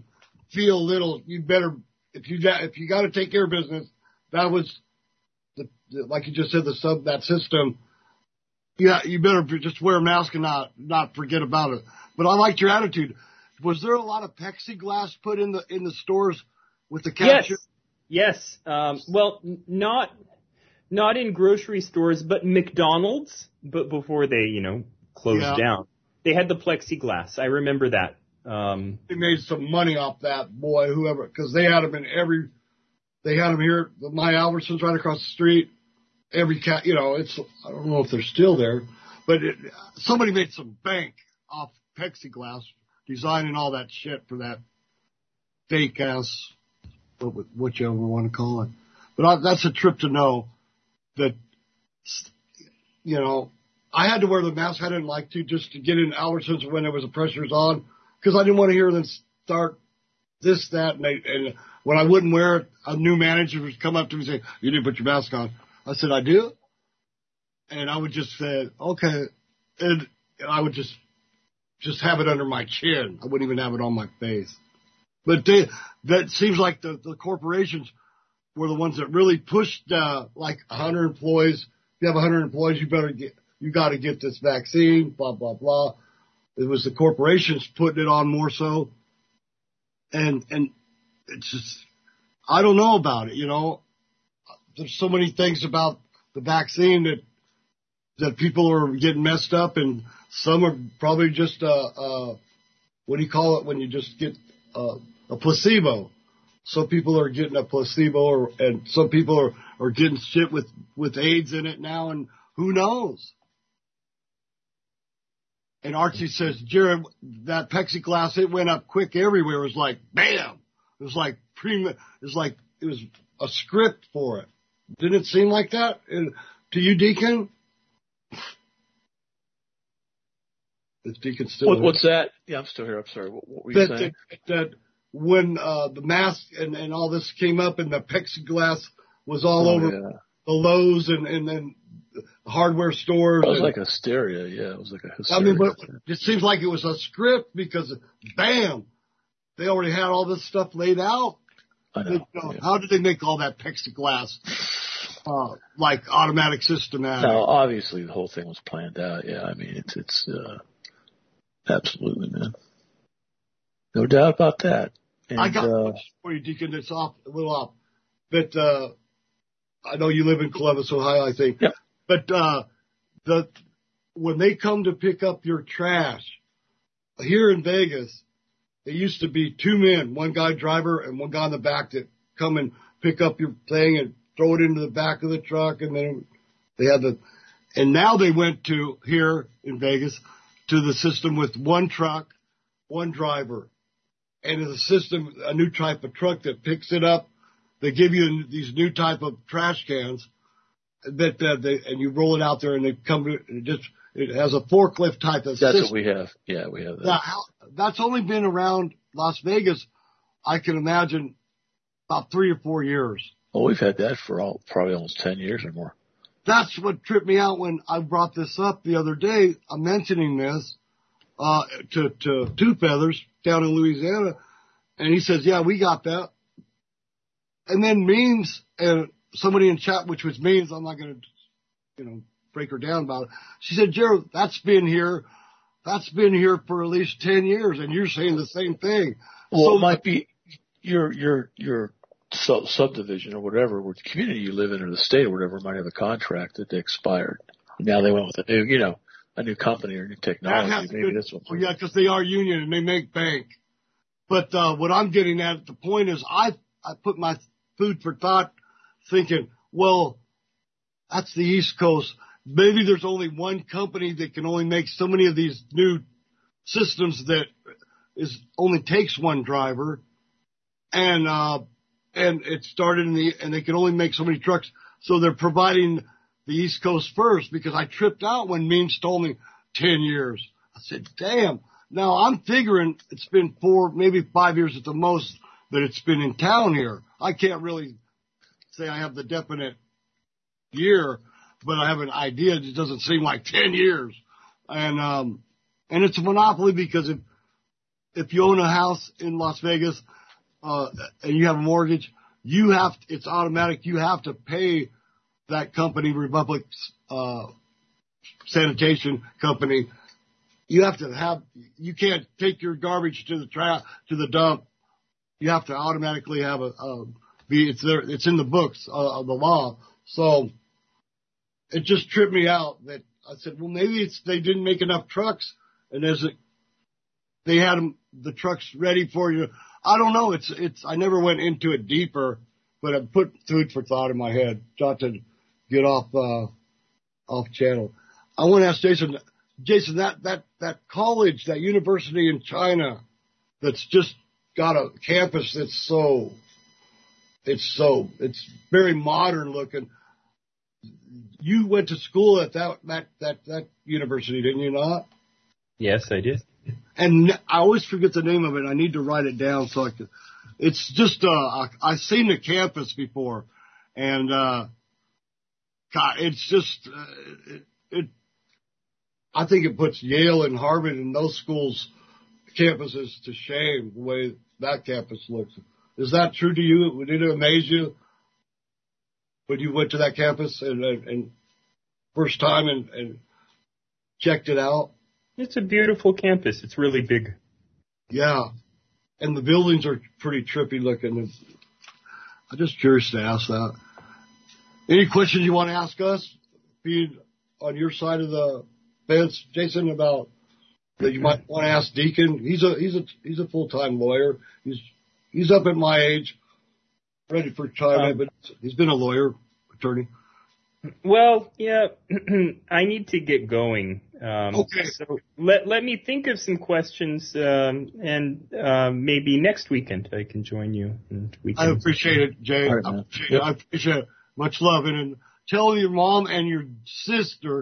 C: feel a little, you better, if you got, if you got to take care of business, that was the, the like you just said, the sub, that system. Yeah, you better just wear a mask and not, not forget about it. But I liked your attitude. Was there a lot of plexiglass put in the, in the stores with the cashier?
L: Yes. Yes. Um, well, n- not, not in grocery stores, but McDonald's, but before they, you know, closed
C: Yeah.
L: down. They had the plexiglass. I remember that. Um,
C: They made some money off that, boy, whoever, because they had them in every, they had them here, my Albertsons right across the street. Every cat, you know, it's, I don't know if they're still there, but it, somebody made some bank off plexiglass, designing all that shit for that fake ass, what you ever want to call it. But I, that's a trip to know that, you know, I had to wear the mask. I didn't like to, just to get in Albertsons when there was the pressures on, because I didn't want to hear them start this, that, and, they, and when I wouldn't wear it, a new manager would come up to me and say, "You didn't put your mask on." I said, "I do," and I would just say, "Okay," and I would just just have it under my chin. I wouldn't even have it on my face. But they, that seems like the, the corporations were the ones that really pushed, uh, like one hundred employees. If you have one hundred employees, you better get, you got to get this vaccine, blah, blah, blah. It was the corporations putting it on more so. And, and it's just, I don't know about it, you know. There's so many things about the vaccine that, that people are getting messed up, and some are probably just, uh, uh, what do you call it when you just get, uh, a placebo. Some people are getting a placebo, or, and some people are, are getting shit with, with AIDS in it now, and who knows? And Archie says, "Jared, that plexiglass, it went up quick everywhere. It was like, bam. It was like pre, it was like, it was a script for it. Didn't it seem like that? And to you, Deacon?" Is Deacon still
N: What, what's that? Yeah, I'm still here. I'm sorry. What, what were you
C: that,
N: saying?
C: That, that when uh, the mask and, and all this came up and the plexiglass was all
N: Oh,
C: over
N: yeah.
C: the Lowe's and, and then the hardware stores.
N: It was
C: and,
N: like hysteria. Yeah, it was like a hysteria.
C: I mean, but it seems like it was a script because, bam, they already had all this stuff laid out.
N: I know,
C: You know,
N: yeah.
C: How did they make all that plexiglass, uh, like automatic systematic?
N: No, obviously the whole thing was planned out. Yeah, I mean, it's, it's, uh, absolutely, man. No doubt about that. And,
C: I got
N: uh,
C: one for you, Deacon. It's off a little off, but uh, I know you live in Columbus, Ohio, I think.
N: Yep.
C: But uh, the when they come to pick up your trash here in Vegas, there used to be two men, one guy driver and one guy in the back that come and pick up your thing and throw it into the back of the truck, and then they had the. And now they went to here in Vegas to the system with one truck, one driver. And it's a system, a new type of truck that picks it up. They give you these new type of trash cans that uh, they, and you roll it out there, and they come. It just it has a forklift type of
N: that's
C: system.
N: what we have. Yeah, we have that.
C: Now, how, that's only been around Las Vegas, I can imagine, about three or four years.
N: Oh, we've had that for all, probably almost ten years or more.
C: That's what tripped me out when I brought this up the other day. I'm mentioning this uh, to to Two Feathers down in Louisiana, and he says, "Yeah, we got that." And then Means and somebody in chat, which was Means, I'm not going to, you know, break her down about it. She said, "Gerald, that's been here, that's been here for at least ten years, and you're saying the same thing."
N: Well,
C: so
N: it might be your your your sub- subdivision or whatever, or the community you live in, or the state or whatever, might have a contract that they expired. Now they went with a new, you know, a new company or new technology. Maybe this one.
C: Oh, yeah, because they are union and they make bank. But uh, what I'm getting at, the point is, I I put my food for thought, thinking, well, that's the East Coast. Maybe there's only one company that can only make so many of these new systems that is only takes one driver, and uh, and it started in the and they can only make so many trucks, so they're providing the East Coast first. Because I tripped out when Means told me ten years. I said, damn. Now I'm figuring it's been four, maybe five years at the most that it's been in town here. I can't really say I have the definite year, but I have an idea. It doesn't seem like ten years. And, um, and it's a monopoly because if, if you own a house in Las Vegas, uh, and you have a mortgage, you have, it's automatic. You have to pay that company, Republic, uh, sanitation company. You have to have, you can't take your garbage to the tra- to the dump. You have to automatically have a, a be, it's there, it's in the books uh, of the law. So it just tripped me out that I said, well, maybe it's, they didn't make enough trucks and there's a, they had them, the trucks ready for you. I don't know. It's, it's, I never went into it deeper, but I put food for thought in my head, not to get off, uh, off channel. I want to ask Jason, Jason, that, that, that college, that university in China that's just got a campus that's so, it's so, it's very modern looking. You went to school at that, that, that, that university, didn't you not?
L: Yes, I did.
C: And I always forget the name of it. I need to write it down so I can, it's just, uh, I, I've seen the campus before and, uh, God, it's just, uh, it, it, I think it puts Yale and Harvard and those schools' campuses to shame the way that campus looks. Is that true to you? Did it amaze you when you went to that campus and, and, and first time and, and checked it out?
L: It's a beautiful campus. It's really big.
C: Yeah. And the buildings are pretty trippy looking. I'm just curious to ask that. Any questions you want to ask us? Being on your side of the fence, Jason, about that you might want to ask Deacon. He's a he's a he's a full time lawyer. He's he's up at my age, ready for retirement, um, but he's been a lawyer, attorney.
L: Well, yeah, I need to get going. Um,
C: okay.
L: So let let me think of some questions, um, and uh, maybe next weekend I can join you. And we can
C: I appreciate it, Jay. Right, I, appreciate it. I appreciate it. Much love. And, and tell your mom and your sister,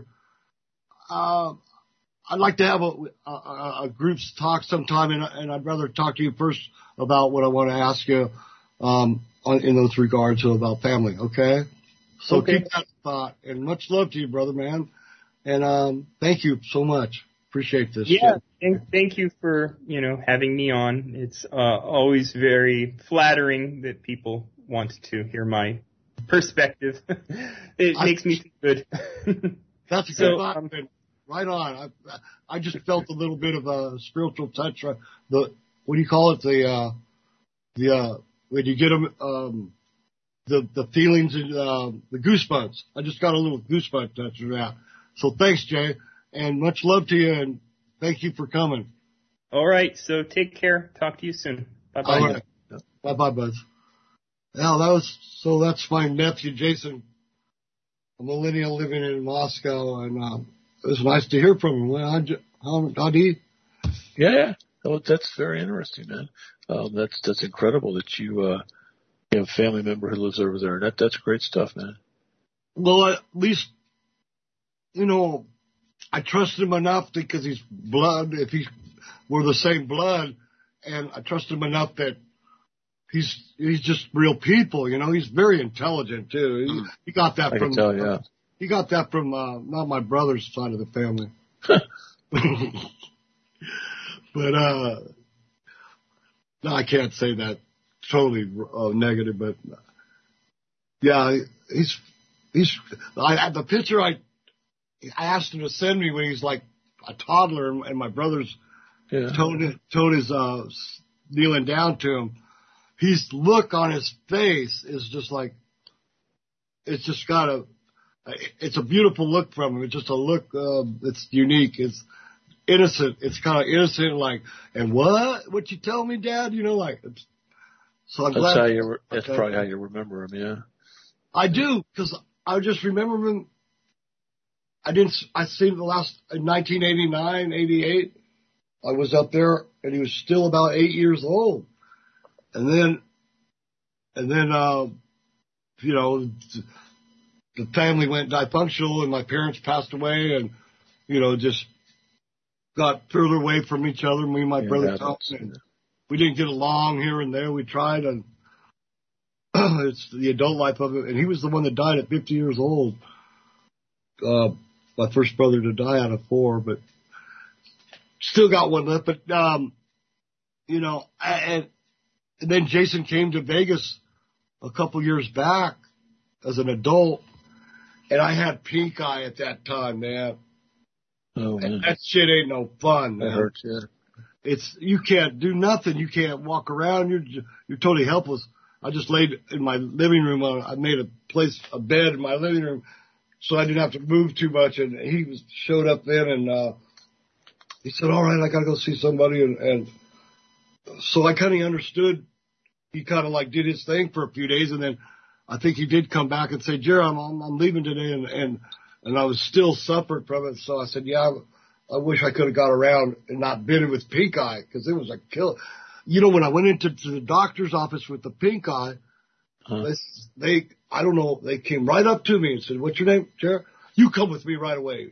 C: uh, I'd like to have a, a, a group's talk sometime, and, and I'd rather talk to you first about what I want to ask you um, on, in those regards about family, okay? So okay. Keep that thought, and much love to you, brother, man. And um, thank you so much. Appreciate this.
L: Yeah, and thank you for, you know, having me on. It's uh, always very flattering that people want to hear my perspective. It I, makes me feel good.
C: That's a good so, um, right on. I, I just felt a little bit of a spiritual touch. Uh, the what do you call it? The uh, the uh, when you get them, um, the the feelings and uh, the goosebumps. I just got a little goosebump touch of that. So thanks, Jay, and much love to you, and thank you for coming.
L: All right. So take care. Talk to you soon. Bye bye.
C: Right. Bye bye, bud. Now that was so. That's my nephew, Jason, a millennial living in Moscow, and um, it was nice to hear from him. How, how, how do you?
N: Yeah, yeah. Oh, that's very interesting, man. Um, that's that's incredible that you uh, you have a family member who lives over there. That that's great stuff, man.
C: Well, at least you know I trust him enough because he's blood. If he were the same blood, and I trust him enough that. He's he's just real people, you know. He's very intelligent too. He, he got that
N: I
C: from
N: can tell, yeah.
C: He got that from uh, not my brother's side of the family. But uh, no, I can't say that totally uh, negative. But uh, yeah, he's he's. I the picture I I asked him to send me when he's like a toddler, and my brother's yeah. told told his uh, kneeling down to him. His look on his face is just like, it's just got a, it's a beautiful look from him. It's just a look, um, it's unique. It's innocent. It's kind of innocent, like, and what? What you tell me, Dad? You know, like, it's, so I'm
N: that's
C: glad.
N: How you, that's okay. Probably how you remember him, yeah.
C: I do, because I just remember him. I didn't, I seen the last, in nineteen eighty-nine, eighty-eight, I was up there, and he was still about eight years old. And then, and then, uh, you know, the family went dysfunctional and my parents passed away and, you know, just got further away from each other. Me and my yeah, brother talked and we didn't get along here and there. We tried and it's the adult life of it. And he was the one that died at fifty years old. Uh, my first brother to die out of four, but still got one left. But, um, you know, and, and then Jason came to Vegas a couple years back as an adult, and I had pink eye at that time, man.
N: Oh, man.
C: And that shit ain't no fun, man.
N: That hurts, yeah.
C: It's, you can't do nothing. You can't walk around. You're, you're totally helpless. I just laid in my living room. I made a place, a bed in my living room so I didn't have to move too much. And he was, showed up then and, uh, he said, all right, I gotta go see somebody. And, and so I kind of understood. He kind of like did his thing for a few days. And then I think he did come back and say, Jerry, I'm, I'm, I'm leaving today. And, and, and I was still suffering from it. So I said, yeah, I, I wish I could have got around and not been with pink eye because it was a killer. You know, when I went into to the doctor's office with the pink eye, huh. they, they, I don't know, they came right up to me and said, what's your name, Jerry? You come with me right away.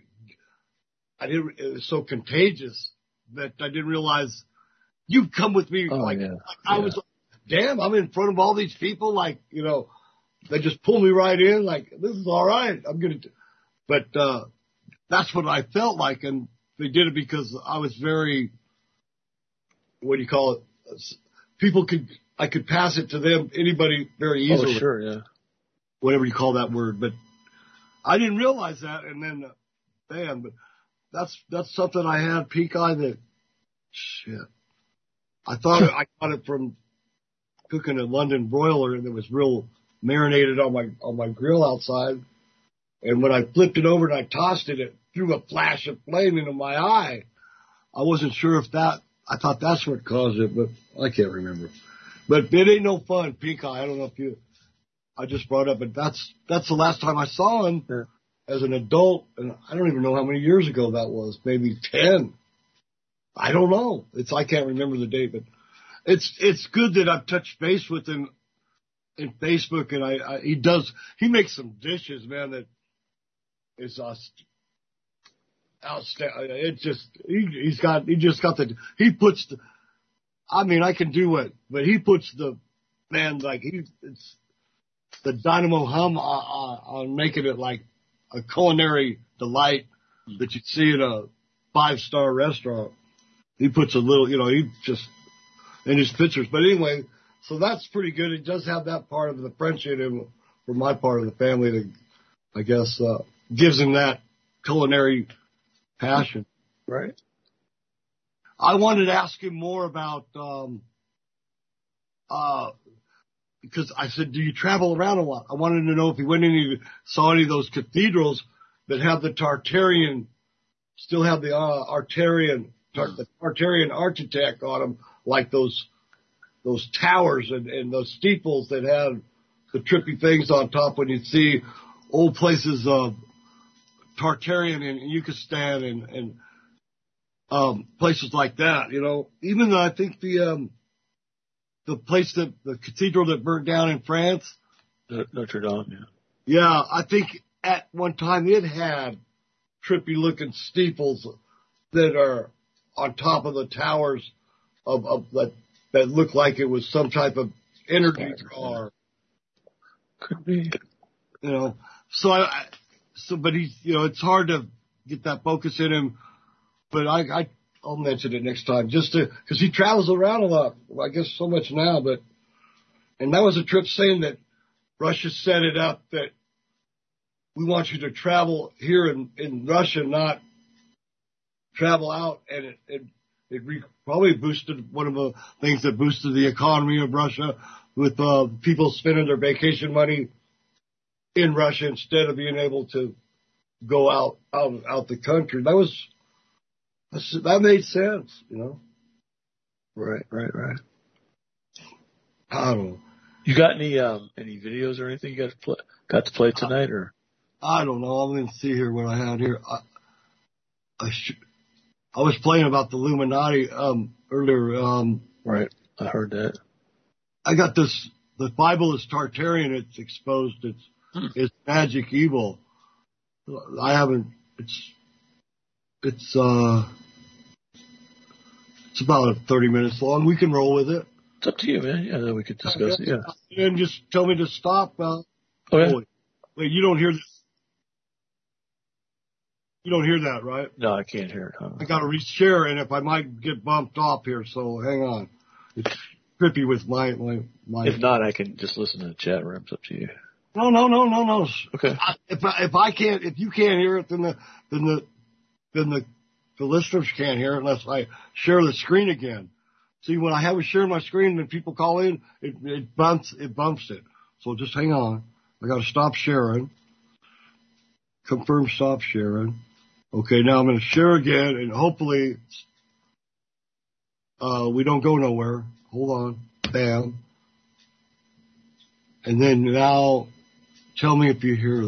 C: I didn't, it was so contagious that I didn't realize you come with me.
N: Oh,
C: like,
N: yeah.
C: like I
N: yeah.
C: was like, damn, I'm in front of all these people. Like, you know, they just pull me right in. Like, this is all right. I'm going to, but, uh, that's what I felt like. And they did it because I was very, what do you call it? People could, I could pass it to them, anybody very easily.
N: Oh, sure, yeah.
C: Whatever you call that word. But I didn't realize that. And then, uh, man, but that's, that's something I had pink eye that, shit. I thought it, I got it from cooking a London broiler and it was real marinated on my, on my grill outside. And when I flipped it over and I tossed it, it threw a flash of flame into my eye. I wasn't sure if that, I thought that's what caused it, but I can't remember. But it ain't no fun, pink eye. I don't know if you, I just brought up, but that's, that's the last time I saw him yeah. as an adult. And I don't even know how many years ago that was, maybe ten. I don't know. It's, I can't remember the date, but it's, it's good that I've touched base with him in Facebook and I, I he does, he makes some dishes, man, that is uh, outstanding. It just, he, he's got, he just got the, he puts the, I mean, I can do it, but he puts the, man, like he, it's the dynamo hum on, on making it like a culinary delight that you'd see in a five star restaurant. He puts a little, you know, he just, in his pictures. But anyway, so that's pretty good. It does have that part of the French in him for my part of the family that, I guess, uh, gives him that culinary passion.
N: Right.
C: I wanted to ask him more about, um, uh, because I said, do you travel around a lot? I wanted to know if he went in and saw any of those cathedrals that have the Tartarian, still have the, uh, Artarian, tar, the Tartarian architect on them, like those, those towers and, and those steeples that have the trippy things on top when you see old places of Tartarian in Yucatan and, and, um, places like that, you know, even though I think the, um, the place that, the cathedral that burnt down in France.
N: Notre Dame, yeah.
C: Yeah, I think at one time it had trippy looking steeples that are on top of the towers of, of that, that look like it was some type of energy car.
N: Could be.
C: You know, so I, so, but he's, you know, it's hard to get that focus in him, but I, I, I'll mention it next time just to, cause he travels around a lot. I guess so much now, but, and that was a trip saying that Russia set it up that we want you to travel here in, in Russia, not travel out. And it, it, it re- probably boosted one of the things that boosted the economy of Russia with, uh, people spending their vacation money in Russia instead of being able to go out, out, out the country. That was, that made sense, you know?
N: Right, right, right.
C: I don't know.
N: You got any, um, any videos or anything you got to play, got to play tonight or?
C: I don't know. I'm going to see here what I had here. I, I should, I was playing about the Illuminati, um, earlier, um.
N: Right. I heard that.
C: I got this, the Bible is Tartarian. It's exposed. It's, hmm. it's magic evil. I haven't, it's, it's, uh, it's about thirty minutes long. We can roll with it.
N: It's up to you, man. Yeah, then we could discuss it, yeah.
C: And just tell me to stop. Uh,
N: oh, yeah.
C: Wait, wait, you don't hear this? You don't hear that, right?
N: No, I can't hear it. Huh?
C: I got to reshare, and if I might get bumped off here, so hang on. It's, trippy with my, my, my.
N: If not, I can just listen to the chat room. It's up to you.
C: No, no, no, no, no.
N: Okay.
C: I, if I, if I can't, if you can't hear it, then the, then the, then the, the listeners can't hear it unless I share the screen again. See, when I have it share my screen and people call in, it, it bumps, it bumps it. So just hang on. I got to stop sharing. Confirm stop sharing. Okay, now I'm going to share again, and hopefully, uh, we don't go nowhere. Hold on. Bam. And then now, tell me if you hear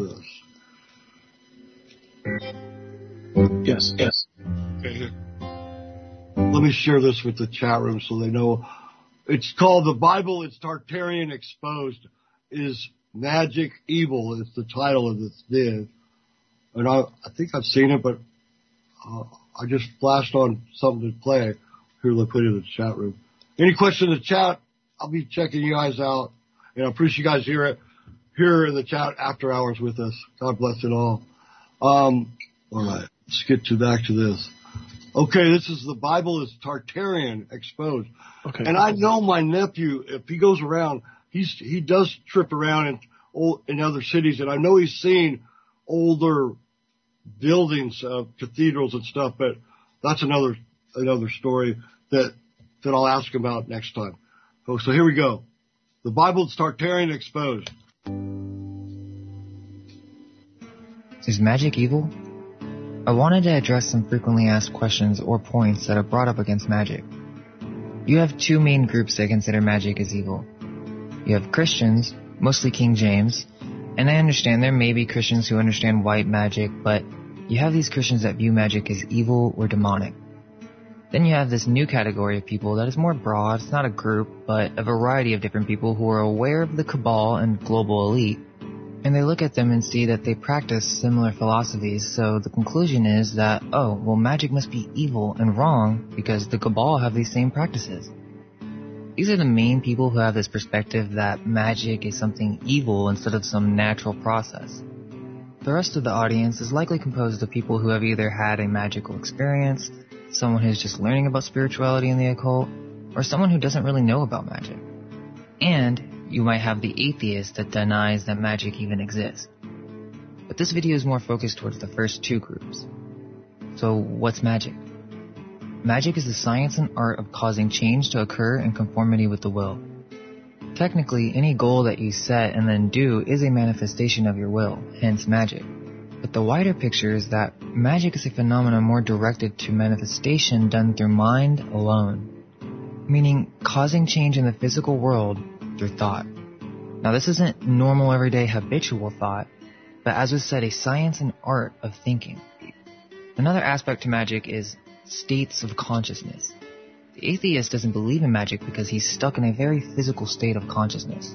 C: this.
N: Yes, yes.
C: Okay. Let me share this with the chat room so they know. It's called The Bible is Tartarian Exposed. Is Magic Evil is the title of this vid. And I, I think I've seen it, but uh, I just flashed on something to play. Here, let me put it in the chat room. Any questions in the chat? I'll be checking you guys out. And I appreciate you guys hear it here in the chat after hours with us. God bless it all. Um, all right, let's get to back to this. Okay, this is The Bible is Tartarian Exposed.
N: Okay.
C: And I know my nephew, if he goes around, he's he does trip around in old, in other cities, and I know he's seen older buildings, uh, cathedrals and stuff, but that's another another story that that I'll ask him about next time. Oh, so here we go. The Bible is Tartarian Exposed.
O: Is magic evil? I wanted to address some frequently asked questions or points that are brought up against magic. You have two main groups that consider magic as evil. You have Christians, mostly King James, and I understand there may be Christians who understand white magic, but you have these Christians that view magic as evil or demonic. Then you have this new category of people that is more broad. It's not a group, but a variety of different people who are aware of the cabal and global elite, and they look at them and see that they practice similar philosophies, so the conclusion is that, oh, well, magic must be evil and wrong because the cabal have these same practices. These are the main people who have this perspective that magic is something evil instead of some natural process. The rest of the audience is likely composed of people who have either had a magical experience, someone who's just learning about spirituality and the occult, or someone who doesn't really know about magic. And you might have the atheist that denies that magic even exists. But this video is more focused towards the first two groups. So what's magic? Magic is the science and art of causing change to occur in conformity with the will. Technically, any goal that you set and then do is a manifestation of your will, hence magic. But the wider picture is that magic is a phenomenon more directed to manifestation done through mind alone, meaning causing change in the physical world through thought. Now this isn't normal everyday habitual thought, but as was said, a science and art of thinking. Another aspect to magic is states of consciousness. The atheist doesn't believe in magic because he's stuck in a very physical state of consciousness.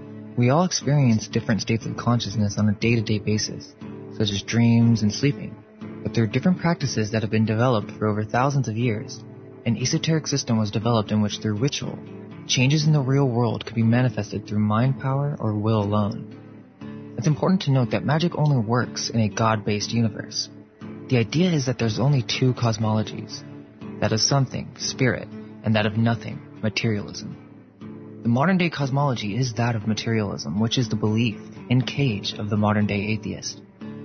O: We all experience different states of consciousness on a day-to-day basis, such as dreams and sleeping, but there are different practices that have been developed for over thousands of years. An esoteric system was developed in which through ritual, changes in the real world could be manifested through mind power or will alone. It's important to note that magic only works in a God-based universe. The idea is that there's only two cosmologies, that of something, spirit, and that of nothing, materialism. The modern-day cosmology is that of materialism, which is the belief in cage of the modern-day atheist.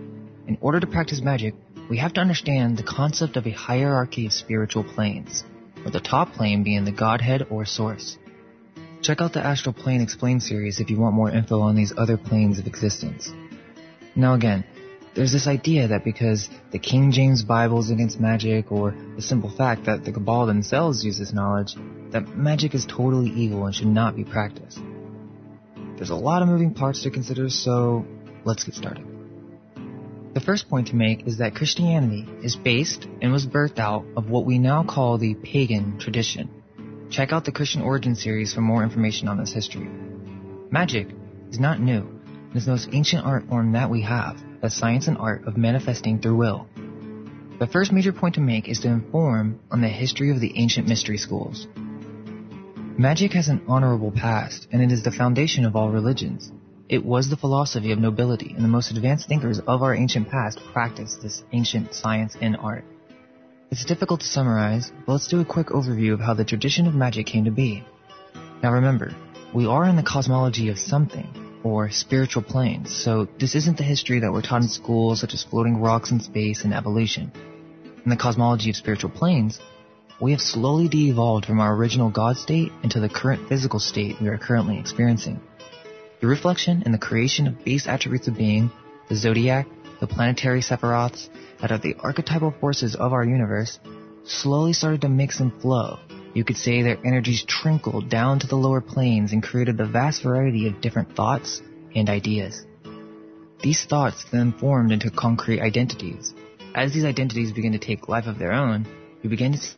O: In order to practice magic, we have to understand the concept of a hierarchy of spiritual planes, with the top plane being the Godhead or Source. Check out the Astral Plane Explained series if you want more info on these other planes of existence. Now again, there's this idea that because the King James Bible is against magic, or the simple fact that the Cabal themselves use this knowledge, that magic is totally evil and should not be practiced. There's a lot of moving parts to consider, so let's get started. The first point to make is that Christianity is based and was birthed out of what we now call the pagan tradition. Check out the Christian Origin series for more information on this history. Magic is not new. It is the most ancient art form that we have, the science and art of manifesting through will. The first major point to make is to inform on the history of the ancient mystery schools. Magic has an honorable past, and it is the foundation of all religions. It was the philosophy of nobility, and the most advanced thinkers of our ancient past practiced this ancient science and art. It's difficult to summarize, but let's do a quick overview of how the tradition of magic came to be. Now remember, we are in the cosmology of something, or spiritual planes, so this isn't the history that we're taught in school, such as floating rocks in space and evolution. In the cosmology of spiritual planes, we have slowly de-evolved from our original God state into the current physical state we are currently experiencing. The reflection and the creation of base attributes of being, the zodiac, the planetary sephiroths, that are the archetypal forces of our universe, slowly started to mix and flow. You could say their energies trickled down to the lower planes and created a vast variety of different thoughts and ideas. These thoughts then formed into concrete identities. As these identities begin to take life of their own, we begin to see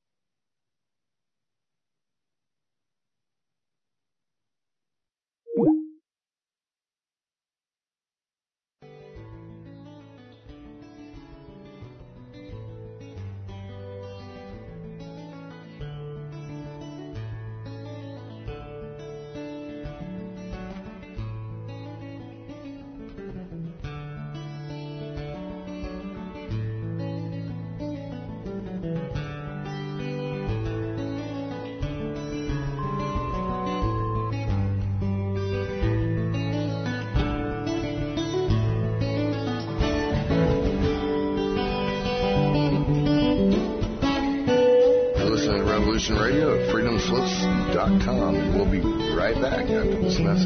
P: Radio at freedom slips dot com, and we'll be right back after this message.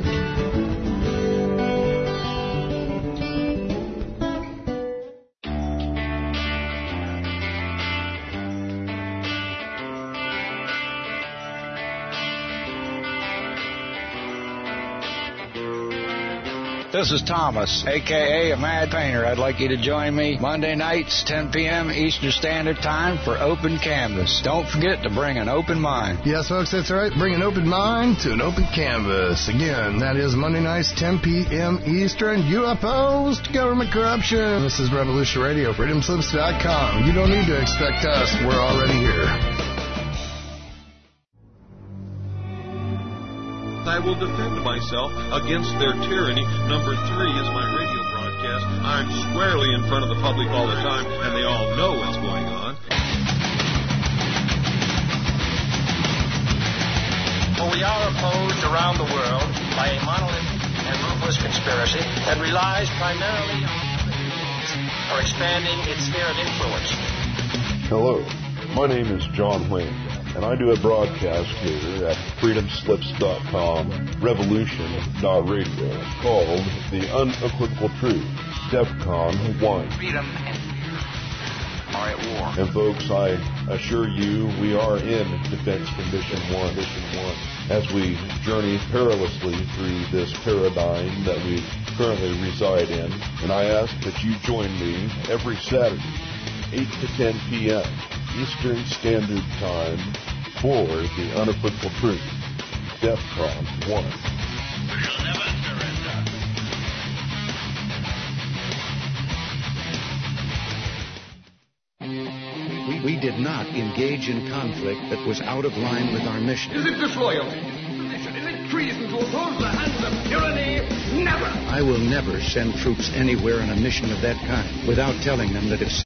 Q: This is Thomas, a k a. a Mad Painter. I'd like you to join me Monday nights, ten p.m. Eastern Standard Time for Open Canvas. Don't forget to bring an open mind.
R: Yes, folks, that's right. Bring an open mind to an open canvas. Again, that is Monday nights, ten p.m. Eastern. U F Os to government corruption. This is Revolution Radio, freedom slips dot com. You don't need to expect us. We're already here.
S: I will defend myself against their tyranny. Number three is my radio broadcast. I'm squarely in front of the public all the time, and they all know what's going on.
T: For we are opposed around the world by a monolithic and ruthless conspiracy that relies primarily on or expanding its sphere of influence.
U: Hello, my name is John Wayne, and I do a broadcast here at freedom slips dot com, revolution dot radio, called The Unequivocal Truth, DEFCON one.
T: Freedom and fear are at war.
U: And folks, I assure you, we are in Defense Condition one, Condition one, as we journey perilously through this paradigm that we currently reside in. And I ask that you join me every Saturday, eight to ten p.m. Eastern Standard Time, for The Unequivocal Truth, DEFCON one.
T: We'll never surrender.
V: We, we did not engage in conflict that was out of line with our mission.
W: Is it disloyalty? Is it treason to oppose the hands of tyranny? Never!
V: I will never send troops anywhere on a mission of that kind without telling them that it's